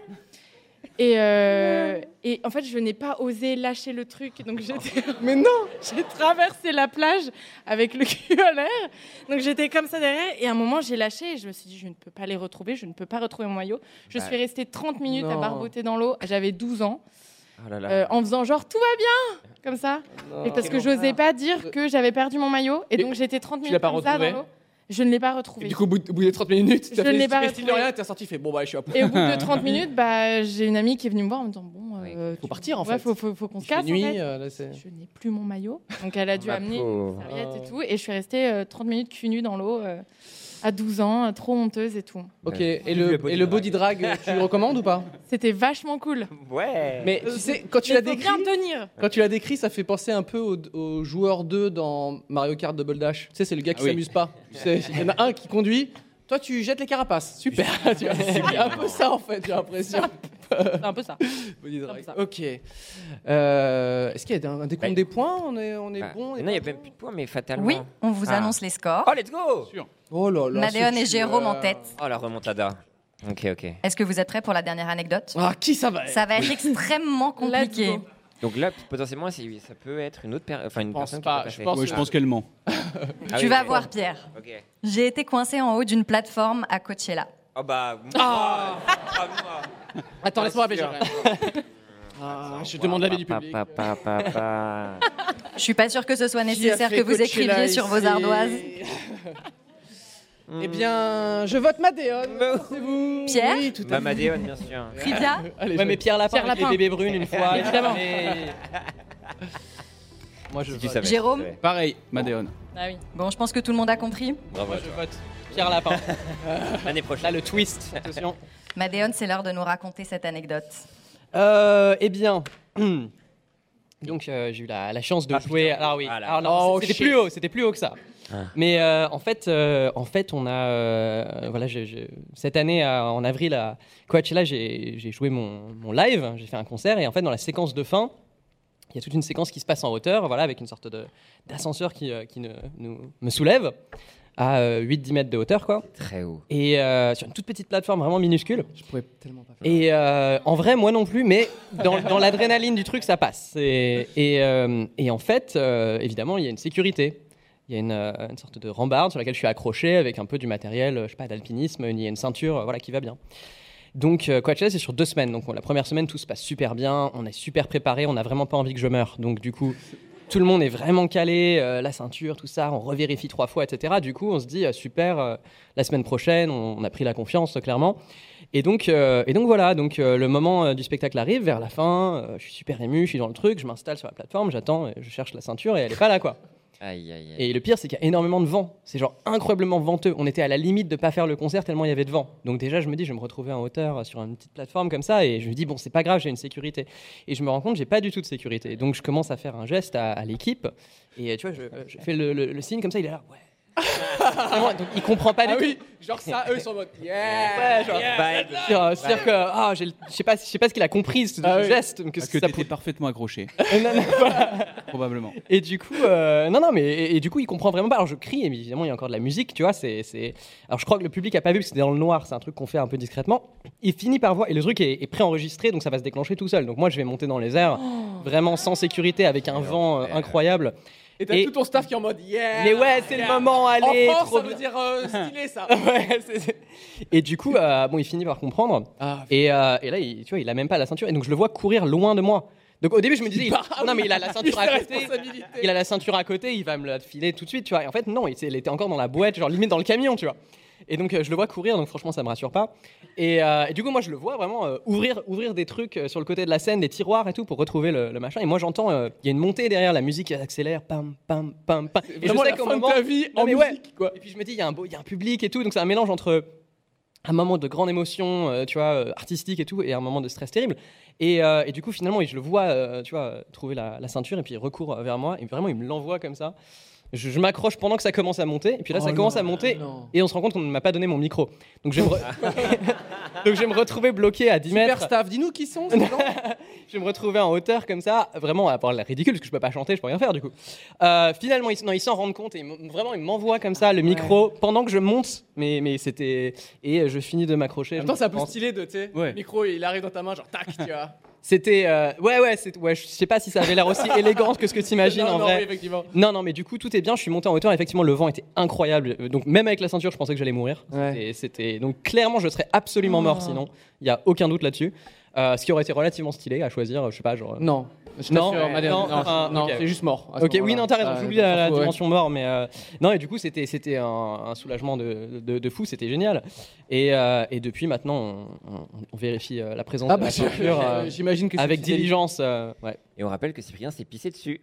[SPEAKER 16] Et, euh, et en fait, je n'ai pas osé lâcher le truc. Donc j'étais. Mais non. J'ai traversé la plage avec le cul à l'air. Donc j'étais comme ça derrière. Et à un moment, j'ai lâché. Et je me suis dit, je ne peux pas les retrouver. Je ne peux pas retrouver mon maillot. Je
[SPEAKER 9] Ouais.
[SPEAKER 16] suis restée trente minutes à
[SPEAKER 17] Non.
[SPEAKER 16] barboter dans l'eau. J'avais douze ans.
[SPEAKER 9] Oh là là.
[SPEAKER 16] euh, en faisant genre tout va bien. Comme ça.
[SPEAKER 17] Non.
[SPEAKER 16] Et parce que
[SPEAKER 9] Quel
[SPEAKER 16] j'osais
[SPEAKER 9] enfer.
[SPEAKER 16] pas dire que j'avais perdu mon maillot. Et
[SPEAKER 17] Mais
[SPEAKER 16] donc j'étais trente
[SPEAKER 17] tu l'as
[SPEAKER 16] minutes
[SPEAKER 17] pas
[SPEAKER 16] comme ça
[SPEAKER 17] retrouvé
[SPEAKER 16] dans l'eau. Je ne l'ai pas
[SPEAKER 17] Et
[SPEAKER 16] retrouvé.
[SPEAKER 17] du coup, au bout, au bout des trente minutes,
[SPEAKER 16] Je
[SPEAKER 17] t'as
[SPEAKER 16] ne
[SPEAKER 17] fait,
[SPEAKER 16] l'ai
[SPEAKER 17] tu
[SPEAKER 16] pas
[SPEAKER 17] fais style de
[SPEAKER 16] retrouvé.
[SPEAKER 17] rien, t'es sorti, fait bon bah je suis à
[SPEAKER 16] Et au bout de trente minutes, bah, j'ai une amie qui est venue me voir en me disant bon, euh,
[SPEAKER 17] Faut
[SPEAKER 16] tu-
[SPEAKER 17] partir en
[SPEAKER 16] ouais,
[SPEAKER 17] fait.
[SPEAKER 16] faut, faut, faut qu'on se
[SPEAKER 17] Il fait
[SPEAKER 16] casse.
[SPEAKER 17] nuit,
[SPEAKER 16] en fait.
[SPEAKER 17] euh, là, c'est-
[SPEAKER 16] Je n'ai plus mon maillot, donc elle a dû
[SPEAKER 9] Ma
[SPEAKER 16] amener
[SPEAKER 9] pauvre.
[SPEAKER 16] une serviette
[SPEAKER 17] Ah.
[SPEAKER 16] et tout, et je suis restée euh, trente minutes cul nue dans l'eau euh, à douze ans, euh, trop honteuse et tout.
[SPEAKER 17] Ok,
[SPEAKER 9] Ouais.
[SPEAKER 17] et
[SPEAKER 9] Le
[SPEAKER 17] le,
[SPEAKER 9] body
[SPEAKER 17] et le body drag, euh, tu le recommandes ou pas?
[SPEAKER 16] C'était vachement cool.
[SPEAKER 9] Ouais.
[SPEAKER 17] Mais tu sais, quand tu
[SPEAKER 16] Mais
[SPEAKER 17] l'as
[SPEAKER 16] faut
[SPEAKER 17] décrit,
[SPEAKER 16] bien tenir.
[SPEAKER 17] quand tu l'as décrit, ça fait penser un peu au, au joueur deux dans Mario Kart Double Dash. Tu sais, c'est le gars qui
[SPEAKER 14] Ah oui.
[SPEAKER 17] s'amuse pas. Tu sais, il y en a un qui conduit. Toi, tu jettes les carapaces. Super. Tu vois, c'est un peu ça en fait, j'ai l'impression.
[SPEAKER 16] C'est un peu ça.
[SPEAKER 17] Body drag.
[SPEAKER 16] Comme ça.
[SPEAKER 17] Ok. Euh, Est-ce qu'il y a un, un décompte
[SPEAKER 9] Ouais.
[SPEAKER 17] des points? On est, on est
[SPEAKER 9] Bah,
[SPEAKER 17] bon. on est
[SPEAKER 9] non, il n'y a
[SPEAKER 17] pas
[SPEAKER 9] même
[SPEAKER 17] bon
[SPEAKER 9] plus de points, mais fatalement.
[SPEAKER 10] Oui, on vous
[SPEAKER 9] Ah.
[SPEAKER 10] annonce les scores.
[SPEAKER 9] Oh, let's go.
[SPEAKER 17] Oh là là.
[SPEAKER 10] Madéon
[SPEAKER 17] ce
[SPEAKER 10] et Jérôme en
[SPEAKER 17] tueur.
[SPEAKER 10] tête.
[SPEAKER 9] Oh, la remontada. Ok, ok.
[SPEAKER 10] Est-ce que vous êtes prêts pour la dernière anecdote?
[SPEAKER 17] Ah, qui ça va être?
[SPEAKER 10] Ça va être extrêmement
[SPEAKER 16] Let's
[SPEAKER 10] compliqué.
[SPEAKER 16] go.
[SPEAKER 9] Donc là, potentiellement, c'est- ça peut être une autre per- enfin, une
[SPEAKER 17] pense
[SPEAKER 9] personne
[SPEAKER 17] pas,
[SPEAKER 9] qui peut
[SPEAKER 17] je
[SPEAKER 9] passer.
[SPEAKER 17] pense
[SPEAKER 14] Ouais, je pense qu'elle ment.
[SPEAKER 9] Ah
[SPEAKER 10] Tu
[SPEAKER 9] oui,
[SPEAKER 10] vas
[SPEAKER 9] ok.
[SPEAKER 10] voir, Pierre.
[SPEAKER 9] Ok.
[SPEAKER 10] J'ai été coincée en haut d'une plateforme à Coachella.
[SPEAKER 9] Oh bah.
[SPEAKER 17] Ah.
[SPEAKER 9] moi, moi.
[SPEAKER 17] Attends, laisse-moi
[SPEAKER 9] Bien
[SPEAKER 17] réfléchir.
[SPEAKER 9] sûr.
[SPEAKER 17] quand même. Ah, je demande l'avis du public.
[SPEAKER 9] Pa, pa, pa, pa, pa.
[SPEAKER 10] Je suis pas sûre que ce soit
[SPEAKER 17] Qui a
[SPEAKER 10] nécessaire
[SPEAKER 17] fait
[SPEAKER 10] que vous
[SPEAKER 17] Coachella
[SPEAKER 10] écriviez sur vos
[SPEAKER 17] ici
[SPEAKER 10] ardoises.
[SPEAKER 17] Eh bien, je vote Madéon. C'est vous.
[SPEAKER 10] Pierre
[SPEAKER 17] Oui, tout à
[SPEAKER 9] Bah,
[SPEAKER 17] fait.
[SPEAKER 9] Madéon, bien sûr.
[SPEAKER 10] Trivia
[SPEAKER 17] Allez,
[SPEAKER 15] Ouais,
[SPEAKER 17] je-
[SPEAKER 15] mais Pierre Lapin,
[SPEAKER 16] Pierre
[SPEAKER 15] avec
[SPEAKER 16] Lapin.
[SPEAKER 15] les bébés brunes une fois.
[SPEAKER 16] Évidemment.
[SPEAKER 15] Mais- Moi, je
[SPEAKER 9] Si tu
[SPEAKER 15] vote.
[SPEAKER 9] savais.
[SPEAKER 10] Jérôme
[SPEAKER 9] Ouais.
[SPEAKER 14] Pareil, Madéon.
[SPEAKER 16] Ah oui.
[SPEAKER 10] Bon, je pense que tout le monde a compris.
[SPEAKER 9] Bravo.
[SPEAKER 15] Moi,
[SPEAKER 9] à
[SPEAKER 15] je
[SPEAKER 9] toi.
[SPEAKER 15] vote Pierre Lapin.
[SPEAKER 9] L'année
[SPEAKER 15] Là,
[SPEAKER 9] prochaine.
[SPEAKER 15] le twist. Attention.
[SPEAKER 10] Madéon, c'est l'heure de nous raconter cette anecdote.
[SPEAKER 15] Euh, eh bien, donc euh, j'ai eu la, la chance de
[SPEAKER 9] Ah,
[SPEAKER 15] jouer.
[SPEAKER 9] putain.
[SPEAKER 15] Alors oui,
[SPEAKER 9] Ah là.
[SPEAKER 15] alors non,
[SPEAKER 17] Oh,
[SPEAKER 15] c'était
[SPEAKER 17] shit.
[SPEAKER 15] plus haut, c'était plus haut que ça.
[SPEAKER 9] Ah.
[SPEAKER 15] Mais euh, en fait, euh, en fait, on a euh, voilà, je- je- cette année à- en avril à Coachella, j'ai j'ai joué mon, mon live, j'ai fait un concert et en fait dans la séquence de fin, il y a toute une séquence qui se passe en hauteur, voilà, avec une sorte de d'ascenseur qui, euh, qui ne- nous, me soulève à euh, huit dix mètres de hauteur, quoi.
[SPEAKER 9] Très haut.
[SPEAKER 15] Et euh, sur une toute petite plateforme vraiment minuscule.
[SPEAKER 17] Je pourrais tellement pas faire.
[SPEAKER 15] Et euh, en vrai, moi non plus, mais dans, dans l'adrénaline du truc, ça passe. Et, et, euh, et en fait, euh, évidemment, il y a une sécurité. Il y a une, euh, une sorte de rambarde sur laquelle je suis accroché avec un peu du matériel, je sais pas, d'alpinisme. Il y a une ceinture, euh, voilà, qui va bien. Donc, euh, Coachella, c'est sur deux semaines. Donc, bon, la première semaine, tout se passe super bien. On est super préparé. On n'a vraiment pas envie que je meure. Donc, du coup, tout le monde est vraiment calé. euh, la ceinture, tout ça. On revérifie trois fois, et cetera. Du coup, on se dit, euh, super, euh, la semaine prochaine, on, on a pris la confiance, euh, clairement. Et donc, euh, et donc voilà, donc, euh, le moment euh, du spectacle arrive, vers la fin. euh, je suis super ému, je suis dans le truc. Je m'installe sur la plateforme, j'attends, et je cherche la ceinture et elle est pas là, quoi.
[SPEAKER 9] Aïe, aïe, aïe.
[SPEAKER 15] Et le pire, c'est qu'il y a énormément de vent. C'est genre incroyablement venteux. On était à la limite de pas faire le concert tellement il y avait de vent. Donc déjà, je me dis, je vais me retrouver en hauteur sur une petite plateforme comme ça. Et je me dis, bon, c'est pas grave, j'ai une sécurité. Et je me rends compte, j'ai pas du tout de sécurité. Donc je commence à faire un geste à, à l'équipe. Et tu vois, je, je fais le, le- le signe comme ça, il est là, ouais. Vraiment, donc il comprend pas du
[SPEAKER 17] Ah
[SPEAKER 15] tout.
[SPEAKER 17] oui, genre ça, eux ils sont en mode yeah.
[SPEAKER 15] Ouais, genre,
[SPEAKER 9] Vibe.
[SPEAKER 15] C'est-à-dire c'est-à-dire que ah, j'ai le- je sais pas, je sais pas ce qu'il a compris ce
[SPEAKER 17] Ah oui.
[SPEAKER 15] geste. donc
[SPEAKER 14] Parce
[SPEAKER 15] ce
[SPEAKER 14] que
[SPEAKER 15] ça
[SPEAKER 14] t'étais
[SPEAKER 15] pouvait-
[SPEAKER 14] parfaitement accroché,
[SPEAKER 15] Non, non, voilà.
[SPEAKER 14] probablement.
[SPEAKER 15] Et du coup, euh, non, non, mais et, et du coup, il comprend vraiment pas. Alors je crie, et évidemment, il y a encore de la musique, tu vois. C'est, c'est... Alors je crois que le public a pas vu parce que c'était dans le noir. C'est un truc qu'on fait un peu discrètement. Il finit par voir et le truc est, est préenregistré, donc ça va se déclencher tout seul. Donc moi, je vais monter dans les airs, vraiment sans sécurité, avec un vent euh, incroyable.
[SPEAKER 17] Et t'as
[SPEAKER 15] Et-
[SPEAKER 17] tout ton staff qui est en mode yeah.
[SPEAKER 15] Mais ouais, c'est le
[SPEAKER 17] yeah.
[SPEAKER 15] moment, allez,
[SPEAKER 17] En France,
[SPEAKER 15] trop
[SPEAKER 17] ça veut
[SPEAKER 15] bien.
[SPEAKER 17] dire euh, stylé ça.
[SPEAKER 15] Ouais, c'est- c'est- Et du coup, euh, bon, il finit par comprendre.
[SPEAKER 17] Ah,
[SPEAKER 15] Et, euh, et là, il, tu vois, il a même pas la ceinture. Et donc je le vois courir loin de moi. Donc au début, je me disais, il-
[SPEAKER 17] part.
[SPEAKER 15] non mais il a la ceinture à
[SPEAKER 17] Sa
[SPEAKER 15] côté.
[SPEAKER 17] responsabilité.
[SPEAKER 15] Il a la ceinture à côté, il va me la filer tout de suite, tu vois. Et en fait, non, il, il était encore dans la boîte, genre limite dans le camion, tu vois. Et donc, euh, je le vois courir, donc franchement, ça me rassure pas. Et, euh, et du coup, moi, je le vois vraiment euh, ouvrir, ouvrir des trucs euh, sur le côté de la scène, des tiroirs et tout, pour retrouver le, le machin. Et moi, j'entends, euh, il y a une montée derrière, la musique accélère, pam, pam, pam, pam. Et je
[SPEAKER 17] Vraiment
[SPEAKER 15] sais
[SPEAKER 17] la
[SPEAKER 15] qu'au
[SPEAKER 17] fin
[SPEAKER 15] moment-
[SPEAKER 17] de ta vie
[SPEAKER 15] Non,
[SPEAKER 17] en
[SPEAKER 15] mais
[SPEAKER 17] musique
[SPEAKER 15] ouais.
[SPEAKER 17] quoi.
[SPEAKER 15] Et puis je me dis, il y a un beau- il y a un public et tout, donc c'est un mélange entre un moment de grande émotion, euh, tu vois, euh, artistique et tout, et un moment de stress terrible. Et, euh, et du coup, finalement, je le vois, euh, tu vois, euh, trouver la, la ceinture, et puis il recourt euh, vers moi, et vraiment, il me l'envoie comme ça. Je, je m'accroche pendant que ça commence à monter, et puis là,
[SPEAKER 17] Oh
[SPEAKER 15] ça commence
[SPEAKER 17] non,
[SPEAKER 15] à monter,
[SPEAKER 17] non.
[SPEAKER 15] et on se rend compte qu'on ne m'a pas donné mon micro. Donc je vais me, re- donc, je vais me retrouver bloqué à dix
[SPEAKER 17] Super
[SPEAKER 15] mètres.
[SPEAKER 17] staff, dis-nous qui sont ces gens.
[SPEAKER 15] Je vais me retrouver en hauteur comme ça, vraiment à avoir l'air ridicule parce que je peux pas chanter, je peux rien faire du coup. Euh, finalement, ils, non, ils s'en rendent compte et ils m- vraiment ils m'envoient comme ça le micro pendant que je monte, mais, mais c'était et je finis de m'accrocher. je
[SPEAKER 17] Attends,
[SPEAKER 15] me
[SPEAKER 17] c'est un peu
[SPEAKER 15] pense.
[SPEAKER 17] stylé de, tu sais,
[SPEAKER 14] Ouais.
[SPEAKER 17] le micro il arrive dans ta main, genre tac, tu vois.
[SPEAKER 15] C'était euh, ouais ouais, c'est ouais, je sais pas si ça avait l'air aussi élégant que ce que tu imagines
[SPEAKER 17] Non,
[SPEAKER 15] en
[SPEAKER 17] non,
[SPEAKER 15] vrai.
[SPEAKER 17] oui, effectivement.
[SPEAKER 15] Non non, mais du coup tout est bien, je suis monté en hauteur, effectivement le vent était incroyable. Euh, Donc même avec la ceinture, je pensais que j'allais mourir.
[SPEAKER 17] Ouais.
[SPEAKER 15] C'était- C'était donc clairement je serais absolument mort sinon, il y a aucun doute là-dessus. Euh, ce qui aurait été relativement stylé à choisir, je sais pas, genre.
[SPEAKER 17] Non. Je
[SPEAKER 15] Non,
[SPEAKER 17] t'assure, Madeleine,
[SPEAKER 15] non,
[SPEAKER 17] non,
[SPEAKER 15] enfin,
[SPEAKER 17] non,
[SPEAKER 15] ok.
[SPEAKER 17] c'est juste mort. à ce
[SPEAKER 15] Ok, oui,
[SPEAKER 17] moment-là.
[SPEAKER 15] non, t'as raison,
[SPEAKER 17] Ah,
[SPEAKER 15] j'oublie la, la
[SPEAKER 17] s'en fout, ouais.
[SPEAKER 15] dimension mort, mais euh, non, et du coup, c'était c'était un, un soulagement de, de, de fou, c'était génial. Et, euh, et depuis maintenant, on, on- on vérifie euh, la présence
[SPEAKER 17] Ah
[SPEAKER 15] de
[SPEAKER 17] bah,
[SPEAKER 15] la ceinture euh,
[SPEAKER 17] j'imagine que c'est
[SPEAKER 15] avec
[SPEAKER 17] fidèle.
[SPEAKER 15] diligence. euh, ouais.
[SPEAKER 9] Et on rappelle que Cyprien s'est pissé dessus.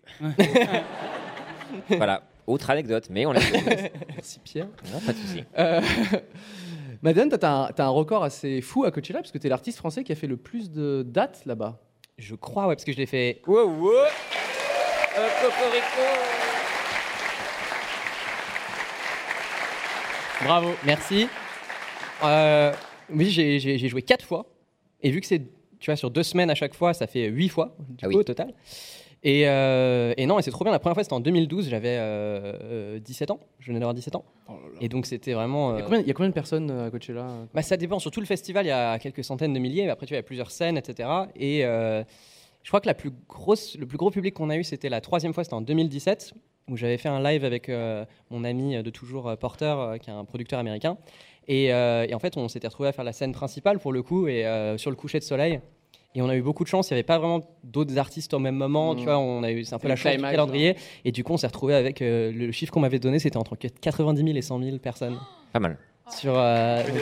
[SPEAKER 9] Voilà, autre anecdote, mais on l'a fait.
[SPEAKER 17] Merci Pierre.
[SPEAKER 9] Non, pas de souci.
[SPEAKER 17] Euh, Madeleine, t'as un, t'as un record assez fou à Coachella parce que t'es l'artiste français qui a fait le plus de dates là-bas.
[SPEAKER 15] Je crois, ouais, parce que je l'ai fait.
[SPEAKER 9] Wow, wow. Euh, Cocorico.
[SPEAKER 15] Bravo, merci. Euh, oui, j'ai j'ai- j'ai joué quatre fois. Et vu que c'est, tu vois, sur deux semaines à chaque fois, ça fait huit fois du
[SPEAKER 9] Ah
[SPEAKER 15] coup,
[SPEAKER 9] oui.
[SPEAKER 15] au total. Et, euh, et non, et c'est trop bien. La première fois, c'était en deux mille douze. J'avais euh, euh, dix-sept ans. Je venais d'avoir dix-sept ans. Et donc, c'était vraiment.
[SPEAKER 17] Il y a
[SPEAKER 15] euh,
[SPEAKER 17] combien, il y a combien de personnes euh, à Coachella?
[SPEAKER 15] Bah, ça dépend. Sur tout le festival, il y a quelques centaines de milliers. Mais après, tu vois, il y a plusieurs scènes, et cetera. Et, euh, Je crois que la plus grosse, le plus gros public qu'on a eu, c'était la troisième fois, c'était en deux mille dix-sept, où j'avais fait un live avec euh, mon ami de toujours, euh, Porter, euh, qui est un producteur américain. Et, euh, et en fait, on s'était retrouvés à faire la scène principale, pour le coup, et euh, sur le coucher de soleil. Et on a eu beaucoup de chance, il n'y avait pas vraiment d'autres artistes au même moment, mmh. tu vois, on a eu, c'est un peu la chance du calendrier. Et du coup, on s'est retrouvés avec, euh, le chiffre qu'on m'avait donné, c'était entre quatre-vingt-dix mille et cent mille personnes.
[SPEAKER 9] Pas mal.
[SPEAKER 15] Sur, euh, donc,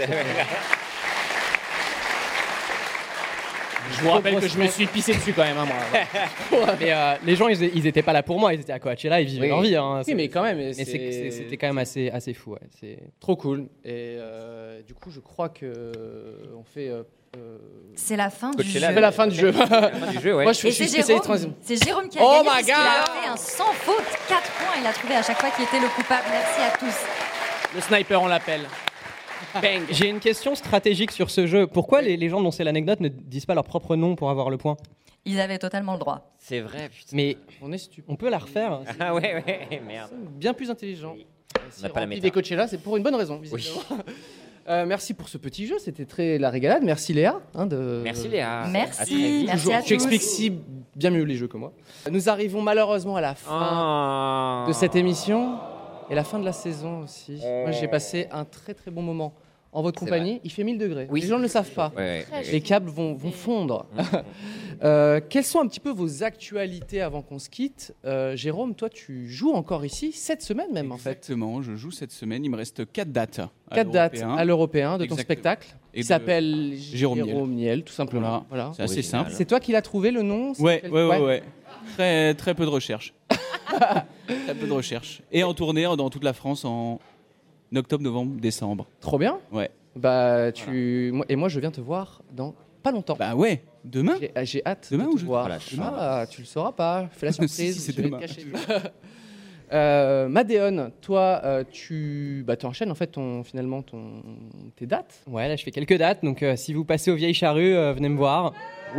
[SPEAKER 17] Je vous rappelle que je me suis pissé dessus quand même, hein, moi.
[SPEAKER 15] Mais euh, les gens, ils, ils étaient pas là pour moi, ils étaient à Coachella, ils vivaient
[SPEAKER 17] Oui.
[SPEAKER 15] leur vie. Hein,
[SPEAKER 17] Oui, mais quand même.
[SPEAKER 15] Mais
[SPEAKER 17] c'est-
[SPEAKER 15] c'est- c'est- c'était quand même assez, assez fou. Ouais. C'est
[SPEAKER 17] trop cool. Et euh, du coup, je crois que on fait. euh, euh,
[SPEAKER 10] C'est la fin du jeu.
[SPEAKER 17] C'est la fin du jeu.
[SPEAKER 9] La fin du jeu, ouais.
[SPEAKER 17] Moi, je, suis-
[SPEAKER 10] Et
[SPEAKER 17] je suis
[SPEAKER 10] c'est
[SPEAKER 17] spécialiste
[SPEAKER 10] Jérôme,
[SPEAKER 17] transition.
[SPEAKER 10] c'est Jérôme qui a
[SPEAKER 17] Oh
[SPEAKER 10] gagné
[SPEAKER 17] my
[SPEAKER 10] parce qu'il a
[SPEAKER 17] God.
[SPEAKER 10] fait un sans faute. quatre points, il a trouvé à chaque fois qui était le coupable. Merci à tous.
[SPEAKER 17] Le sniper, on l'appelle. Bang.
[SPEAKER 15] J'ai une question stratégique sur ce jeu. Pourquoi les, les gens dont c'est l'anecdote ne disent pas leur propre nom pour avoir le point?
[SPEAKER 10] Ils avaient totalement le droit.
[SPEAKER 9] C'est vrai, putain.
[SPEAKER 15] Mais
[SPEAKER 17] on est stupide.
[SPEAKER 15] On peut la refaire.
[SPEAKER 9] Ah ouais, ouais, merde.
[SPEAKER 17] Bien plus intelligent.
[SPEAKER 9] On n'a pas la méta.
[SPEAKER 17] Des Coachella, c'est pour une bonne raison, visiblement. Euh, merci pour ce petit jeu, c'était très la régalade. Merci Léa. hein, de...
[SPEAKER 9] Merci Léa.
[SPEAKER 10] Merci,
[SPEAKER 9] À très vite.
[SPEAKER 10] merci
[SPEAKER 17] Toujours,
[SPEAKER 10] à
[SPEAKER 17] tu
[SPEAKER 10] tous.
[SPEAKER 17] expliques si bien mieux les jeux que moi. Nous arrivons malheureusement à la fin
[SPEAKER 9] Oh.
[SPEAKER 17] de cette émission et la fin de la saison aussi. Moi, j'ai passé un très très bon moment en votre
[SPEAKER 9] C'est
[SPEAKER 17] compagnie.
[SPEAKER 9] vrai.
[SPEAKER 17] Il fait mille degrés.
[SPEAKER 9] Oui.
[SPEAKER 17] Les gens ne le savent pas.
[SPEAKER 9] Ouais, ouais,
[SPEAKER 17] Les câbles vont, vont fondre. Euh, quelles sont un petit peu vos actualités avant qu'on se quitte? Euh, Jérôme, toi, tu joues encore ici cette semaine même en fait.
[SPEAKER 14] Exactement, je joue cette semaine. Il me reste quatre dates. à
[SPEAKER 17] Quatre dates
[SPEAKER 14] l'Européen.
[SPEAKER 17] à l'Européen de ton
[SPEAKER 14] Exactement.
[SPEAKER 17] spectacle
[SPEAKER 14] Et
[SPEAKER 17] qui
[SPEAKER 14] de
[SPEAKER 17] s'appelle
[SPEAKER 14] Jérôme Niel.
[SPEAKER 17] Niel, tout simplement.
[SPEAKER 14] Voilà.
[SPEAKER 17] Voilà.
[SPEAKER 14] C'est assez
[SPEAKER 9] Original.
[SPEAKER 14] simple.
[SPEAKER 17] C'est toi qui l'as trouvé le nom? C'est
[SPEAKER 14] Ouais,
[SPEAKER 17] quel-
[SPEAKER 14] ouais, ouais, ouais. Très, très peu de recherche. Très peu de recherche. Et en tournée dans toute la France en octobre, novembre, décembre.
[SPEAKER 17] Trop bien.
[SPEAKER 14] Ouais.
[SPEAKER 17] Bah, tu... moi- Et moi, je viens te voir dans pas longtemps.
[SPEAKER 14] Bah ouais, demain.
[SPEAKER 17] J'ai, ah, j'ai hâte
[SPEAKER 14] Demain
[SPEAKER 17] de
[SPEAKER 14] ou
[SPEAKER 17] te
[SPEAKER 14] je-
[SPEAKER 17] voir.
[SPEAKER 14] Voilà,
[SPEAKER 17] Demain, ah, tu le sauras pas. Fais la surprise.
[SPEAKER 14] Si, si, c'est
[SPEAKER 17] je vais
[SPEAKER 14] demain.
[SPEAKER 17] te cacher. Euh, Madéon, toi, euh, tu bah, enchaînes en fait ton, finalement ton, tes dates.
[SPEAKER 15] Ouais, là je fais quelques dates, donc euh, si vous passez aux Vieilles Charrues, euh, venez me voir.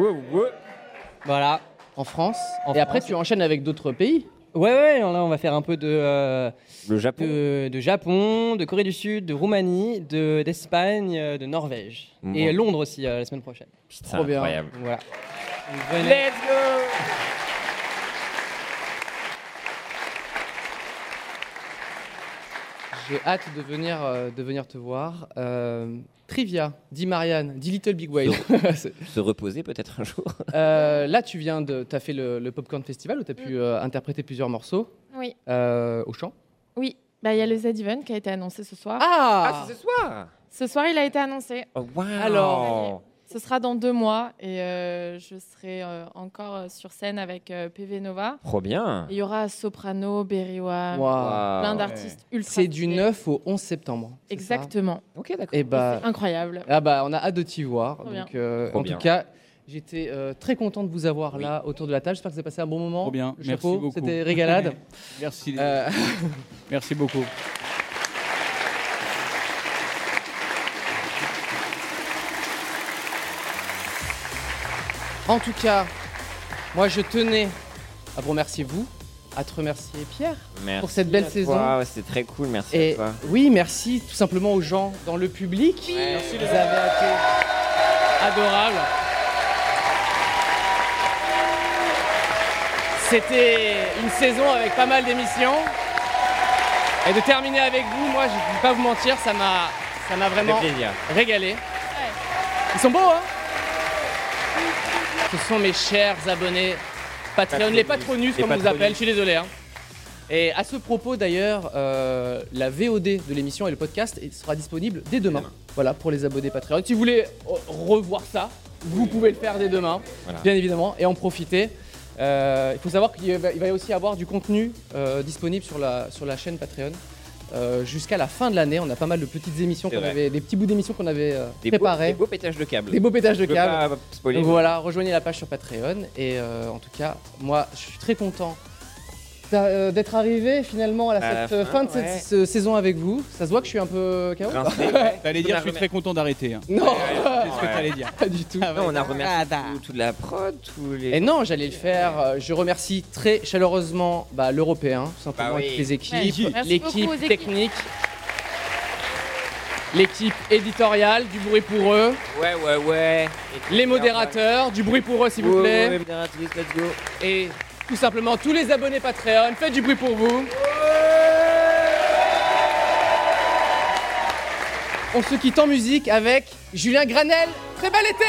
[SPEAKER 15] Voilà.
[SPEAKER 17] En France.
[SPEAKER 15] En
[SPEAKER 17] Et après,
[SPEAKER 15] France.
[SPEAKER 17] tu enchaînes avec d'autres pays.
[SPEAKER 15] Ouais, ouais, là on va faire un peu de, euh,
[SPEAKER 9] Le Japon.
[SPEAKER 15] de, de Japon, de Corée du Sud, de Roumanie, de, d'Espagne, euh, de Norvège.
[SPEAKER 9] Bon.
[SPEAKER 15] Et Londres aussi euh, la semaine prochaine.
[SPEAKER 9] Putain,
[SPEAKER 17] Trop bien.
[SPEAKER 9] incroyable.
[SPEAKER 15] Donc, voilà. Donc, venez.
[SPEAKER 17] Let's go. J'ai hâte de venir, euh, de venir te voir. Euh, Trivia, dit Marianne, dit Little Big Whale.
[SPEAKER 9] Se reposer peut-être un jour.
[SPEAKER 17] Euh, là, tu viens de, t'as fait le, le Popcorn Festival où tu as pu euh, interpréter plusieurs morceaux
[SPEAKER 16] Oui,
[SPEAKER 17] euh, au chant.
[SPEAKER 16] oui. Bah, il y a le Z-Event qui a été annoncé ce soir.
[SPEAKER 17] Ah,
[SPEAKER 9] c'est ce soir.
[SPEAKER 16] Ce soir, il a été annoncé.
[SPEAKER 9] Oh, wow.
[SPEAKER 17] Alors.
[SPEAKER 16] Ce sera dans deux mois et euh, je serai euh, encore euh, sur scène avec euh, P V Nova.
[SPEAKER 9] Trop bien.
[SPEAKER 16] Et il y aura Soprano, Berrywa,
[SPEAKER 17] Wow.
[SPEAKER 16] plein d'artistes ultra
[SPEAKER 17] C'est du
[SPEAKER 16] stylés.
[SPEAKER 17] neuf au onze septembre. c'est ça
[SPEAKER 16] Exactement.
[SPEAKER 9] Ok, d'accord.
[SPEAKER 17] Et bah,
[SPEAKER 16] C'est incroyable.
[SPEAKER 17] ah bah, on a hâte de t'y voir.
[SPEAKER 16] Trop bien.
[SPEAKER 17] Donc, euh,
[SPEAKER 9] Trop
[SPEAKER 17] en
[SPEAKER 9] bien.
[SPEAKER 17] tout cas, j'étais euh, très content de vous avoir là autour de la table. J'espère que vous avez passé un bon moment.
[SPEAKER 14] Trop bien.
[SPEAKER 17] Le
[SPEAKER 14] Merci
[SPEAKER 17] chapeau,
[SPEAKER 14] beaucoup.
[SPEAKER 17] c'était régalade.
[SPEAKER 14] Merci.
[SPEAKER 17] Euh,
[SPEAKER 14] Merci beaucoup.
[SPEAKER 17] En tout cas, moi je tenais à vous remercier vous, à te remercier Pierre
[SPEAKER 9] Merci
[SPEAKER 17] pour cette belle
[SPEAKER 9] à
[SPEAKER 17] saison.
[SPEAKER 9] toi. Ouais, c'était très cool, merci
[SPEAKER 17] Et
[SPEAKER 9] à toi.
[SPEAKER 17] oui, merci tout simplement aux gens dans le public.
[SPEAKER 9] Merci
[SPEAKER 17] Vous avez été adorables. C'était une saison avec pas mal d'émissions. Et de terminer avec vous, moi je ne vais pas vous mentir, ça m'a ça m'a vraiment
[SPEAKER 9] fait plaisir.
[SPEAKER 17] régalé. Ils sont beaux, hein? Ce sont mes chers abonnés Patreon, les patronus
[SPEAKER 9] Les
[SPEAKER 17] comme on vous
[SPEAKER 9] patronus.
[SPEAKER 17] appelle, je suis désolé. hein. Et à ce propos d'ailleurs, euh, la V O D de l'émission et le podcast sera disponible dès demain. Voilà, pour les abonnés Patreon. Si vous voulez euh, revoir ça, vous pouvez le faire dès demain,
[SPEAKER 9] Voilà.
[SPEAKER 17] bien évidemment, et en profiter. Euh, il faut savoir qu'il va, il va aussi y avoir du contenu euh, disponible sur la, sur la chaîne Patreon. Euh, jusqu'à la fin de l'année, on a pas mal de petites émissions
[SPEAKER 9] C'est
[SPEAKER 17] qu'on
[SPEAKER 9] vrai.
[SPEAKER 17] avait, des petits bouts d'émissions qu'on avait euh,
[SPEAKER 9] Des beaux,
[SPEAKER 17] préparés.
[SPEAKER 9] des beaux pétages de câbles.
[SPEAKER 17] Des beaux pétages de
[SPEAKER 9] Je peux
[SPEAKER 17] câbles.
[SPEAKER 9] pas spoiler.
[SPEAKER 17] Donc voilà, rejoignez la page sur Patreon. Et euh, en tout cas, moi, je suis très content d'a- euh, d'être arrivé finalement à, la-
[SPEAKER 9] À la
[SPEAKER 17] cette euh,
[SPEAKER 9] fin,
[SPEAKER 17] fin de cette
[SPEAKER 9] ouais.
[SPEAKER 17] ce- saison avec vous. Ça se voit que je suis un peu K O.
[SPEAKER 9] Rincé, ouais.
[SPEAKER 14] T'allais dire,
[SPEAKER 9] On a
[SPEAKER 14] je suis
[SPEAKER 9] remer-
[SPEAKER 14] très content d'arrêter. hein.
[SPEAKER 17] Non,
[SPEAKER 14] C'est ce que
[SPEAKER 9] Ouais.
[SPEAKER 14] t'allais dire.
[SPEAKER 17] pas du tout.
[SPEAKER 9] Non, on a remercié tout- toute la prod, tous les.
[SPEAKER 17] Et non, j'allais le faire. Euh, Je remercie très chaleureusement bah, l'Européen, tout simplement,
[SPEAKER 9] Bah oui.
[SPEAKER 17] toutes les équipes,
[SPEAKER 16] Ouais, merci
[SPEAKER 17] l'équipe
[SPEAKER 16] beaucoup aux équipes.
[SPEAKER 17] technique. l'équipe éditoriale, du bruit pour eux.
[SPEAKER 9] Ouais, ouais, ouais.
[SPEAKER 17] Les modérateurs, du bruit pour eux s'il vous
[SPEAKER 9] Ouais,
[SPEAKER 17] plaît.
[SPEAKER 9] ouais, modératrice, let's go.
[SPEAKER 17] Et tout simplement tous les abonnés Patreon, faites du bruit pour vous. On se quitte en musique avec Julien Granel. Très bel été.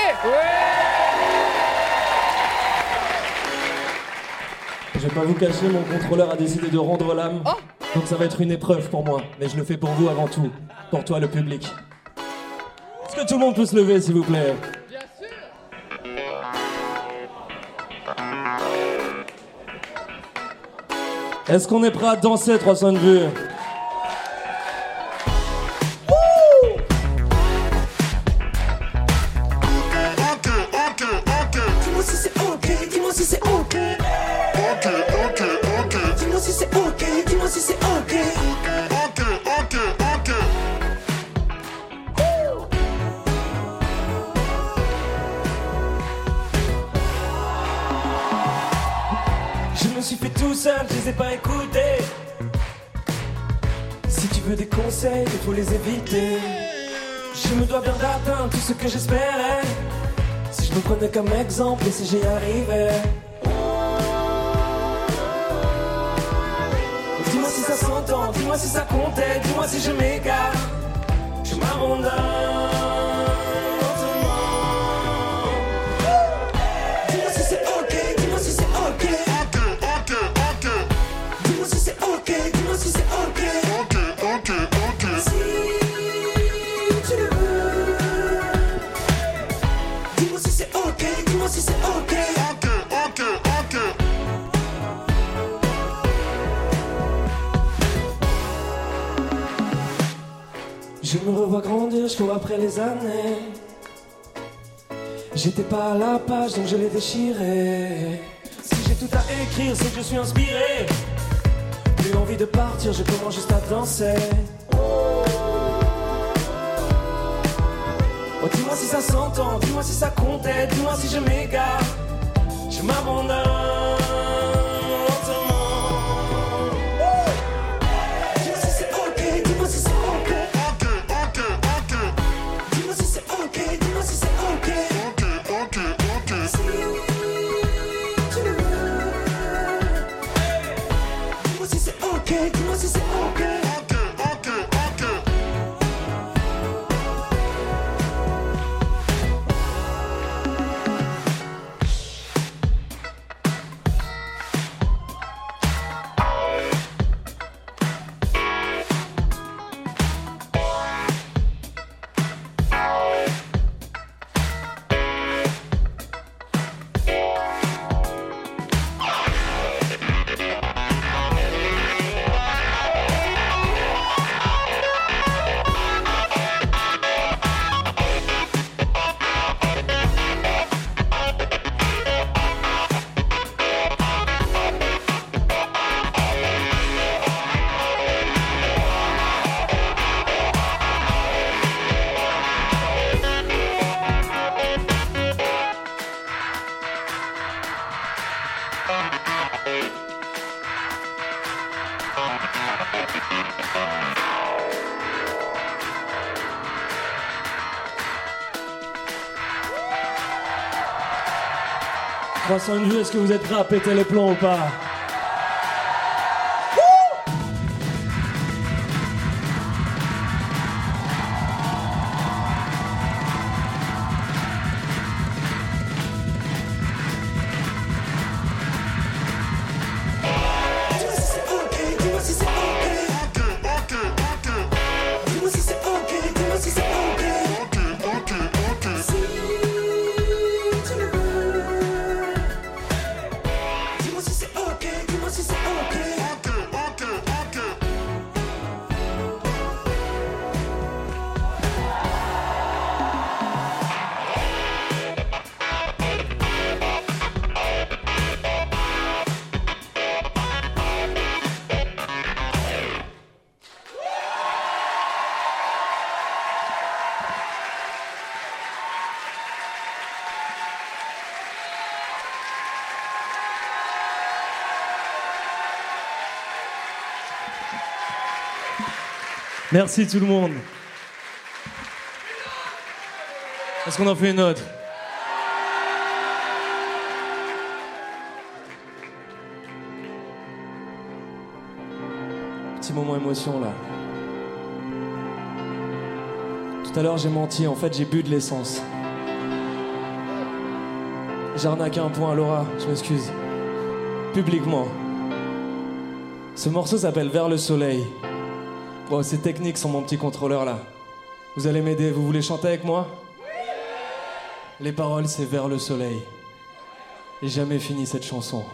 [SPEAKER 18] Je vais pas vous cacher, mon contrôleur a décidé de rendre l'âme.
[SPEAKER 17] Oh.
[SPEAKER 18] Donc ça va être une épreuve pour moi. Mais je le fais pour vous avant tout. Pour toi, le public. Est-ce que tout le monde peut se lever, s'il vous plaît?
[SPEAKER 17] Bien sûr.
[SPEAKER 18] Est-ce qu'on est prêt à danser, trois cents de vue?
[SPEAKER 19] Dis-moi si c'est ok, dis-moi si c'est ok. Ok, ok, ok. Dis-moi si c'est ok, dis-moi si c'est ok. Ok, ok, ok.
[SPEAKER 18] Je me suis fait tout seul, je les ai pas écoutés. Si tu veux des conseils, il faut les éviter. Je me dois bien d'atteindre tout ce que j'espérais. Si je me prenais comme exemple et si j'y arrivais. Dis-moi si ça s'entend, dis-moi si ça comptait, dis-moi si je m'égare. Je m'abandonne.
[SPEAKER 19] Dis-moi si c'est ok, dis-moi si c'est ok. Ok, ok, ok. Dis-moi si c'est ok, dis-moi si c'est ok. Ok, ok, ok. Si tu le veux. Dis-moi si c'est ok, dis-moi si c'est ok. Ok, ok, ok.
[SPEAKER 18] Je me revois grandir, je cours après les années. J'étais pas à la page donc je l'ai déchiré. Si j'ai tout à écrire, c'est que je suis inspiré. Plus envie de partir, je commence juste à danser. Oh, dis-moi si ça s'entend, dis-moi si ça comptait, dis-moi si je m'égare. Je m'abandonne.
[SPEAKER 19] Dis-moi si c'est ok, dis-moi si c'est ok. Ok, ok, ok. Dis-moi si c'est ok, dis-moi si c'est ok. Ok, ok, ok. Si tu le veux. Dis-moi si c'est ok, dis-moi si c'est ok. Ok, ok, ok.
[SPEAKER 18] trois cents de vue, est-ce que vous êtes prêts à péter les plombs ou pas?
[SPEAKER 19] Dis-moi si c'est ok, dis-moi si c'est ok. Ok, ok, ok. Dis-moi si c'est ok, dis-moi si c'est ok. Ok, ok, ok. Si tu le veux. Dis-moi si c'est ok, dis-moi si c'est ok. Ok, ok, ok.
[SPEAKER 18] Merci tout le monde.
[SPEAKER 20] Est-ce qu'on en fait une autre? Petit moment émotion là. Tout à l'heure j'ai menti, en fait j'ai bu de l'essence. J'ai arnaqué un point à Laura, je m'excuse. Publiquement. Ce morceau s'appelle Vers le soleil. Bon, ces techniques sont mon petit contrôleur là. Vous allez m'aider, vous voulez chanter avec moi? Les paroles c'est Vers le soleil. J'ai jamais fini cette chanson.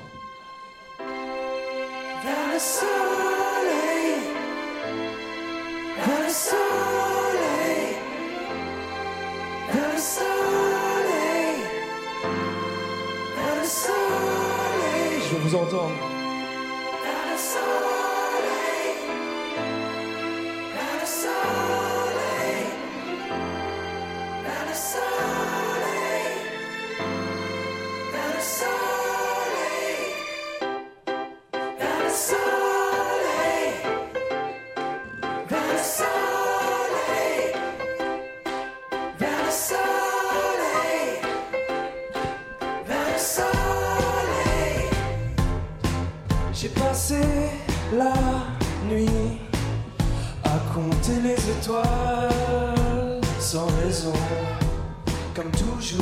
[SPEAKER 19] Vers le soleil, vers le soleil, vers le soleil, vers le soleil.
[SPEAKER 20] Je veux vous entendre.
[SPEAKER 19] Vers le soleil, vers le soleil, vers le soleil, vers le soleil, vers le soleil, vers le soleil, vers le soleil, vers le soleil. J'ai passé la nuit à compter les étoiles sans raison, comme toujours.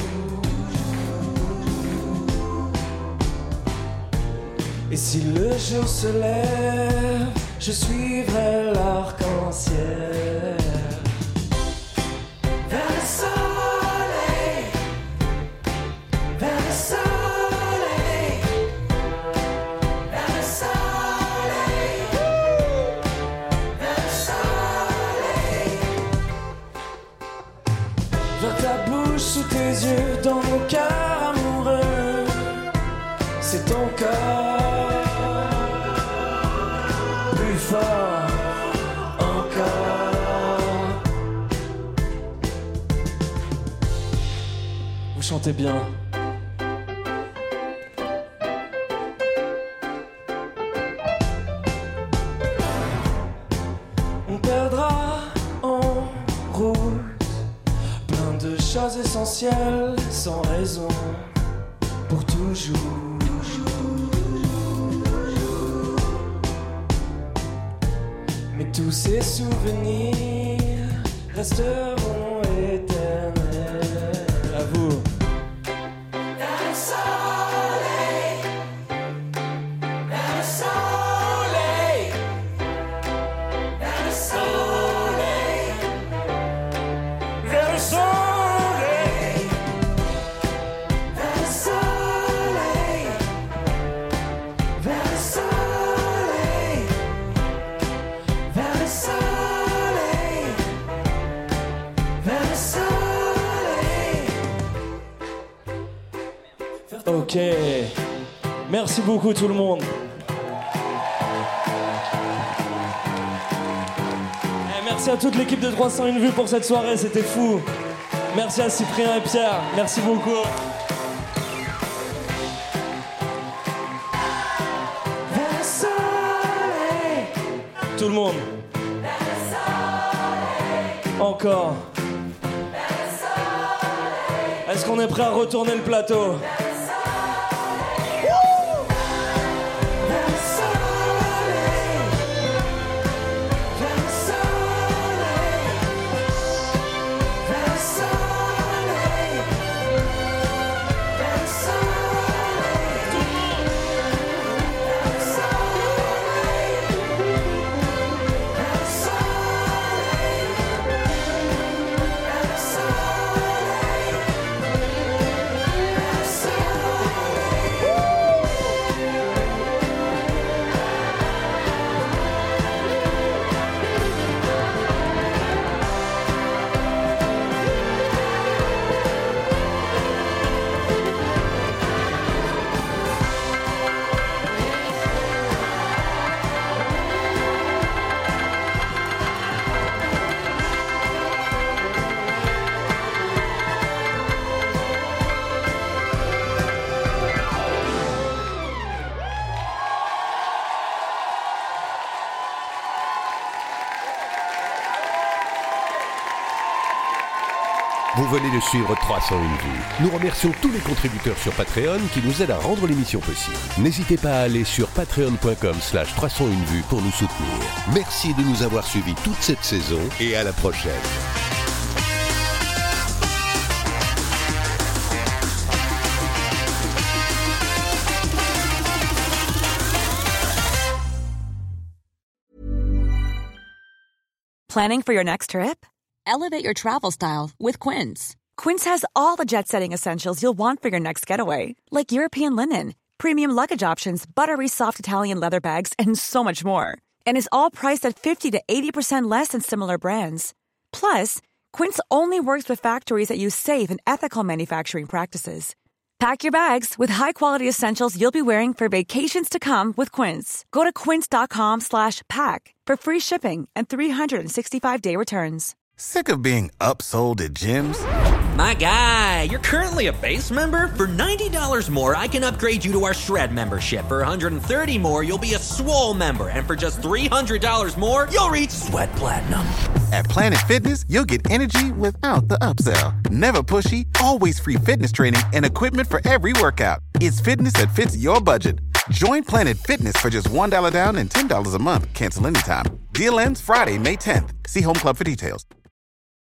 [SPEAKER 19] Et si le jour se lève, je suivrai l'arc-en-ciel. Vers le soleil, vers le soleil, vers le soleil, vers le soleil. Vers ta bouche, sous tes yeux, dans mon cœur amoureux, c'est ton corps plus fort encore.
[SPEAKER 20] Vous chantez bien.
[SPEAKER 19] On perdra en route plein de choses essentielles sans raison pour toujours. Mais tous ces souvenirs resteront éternels.
[SPEAKER 20] À vous.
[SPEAKER 19] Vers le soleil, vers le soleil, vers le soleil, vers le soleil, vers le soleil, vers le soleil, vers le soleil, vers le soleil.
[SPEAKER 20] Ok. Merci beaucoup tout le monde. Et merci à toute l'équipe de trois cent un vues pour cette soirée, c'était fou. Merci à Cyprien et Pierre, merci beaucoup.
[SPEAKER 19] Vers le soleil,
[SPEAKER 20] Tout le monde.
[SPEAKER 19] vers le soleil,
[SPEAKER 20] Encore.
[SPEAKER 19] vers le soleil.
[SPEAKER 20] Est-ce qu'on est prêt à retourner le plateau?
[SPEAKER 19] Vers le soleil,
[SPEAKER 3] Vous venez de suivre trois cent une vues. Nous remercions tous les contributeurs sur Patreon qui nous aident à rendre l'émission possible. N'hésitez pas à aller sur patreon.com slash 301 vues pour nous soutenir. Merci de nous avoir suivis toute cette saison et à la prochaine.
[SPEAKER 21] Planning for your next trip? Elevate your travel style with Quince. Quince has all the jet-setting essentials you'll want for your next getaway, like European linen, premium luggage options, buttery soft Italian leather bags, and so much more. And is all priced at fifty to eighty percent less than similar brands. Plus, Quince only works with factories that use safe and ethical manufacturing practices. Pack your bags with high-quality essentials you'll be wearing for vacations to come with Quince. Go to quince.com slash pack for free shipping and three sixty-five day returns.
[SPEAKER 22] Sick of being upsold at gyms?
[SPEAKER 23] My guy, you're currently a base member? For ninety dollars more, I can upgrade you to our Shred membership. For one hundred thirty dollars more, you'll be a Swole member. And for just three hundred dollars more, you'll reach Sweat Platinum.
[SPEAKER 22] At Planet Fitness, you'll get energy without the upsell. Never pushy, always free fitness training and equipment for every workout. It's fitness that fits your budget. Join Planet Fitness for just one dollar down and ten dollars a month. Cancel anytime. Deal ends Friday, May tenth. See Home Club for details.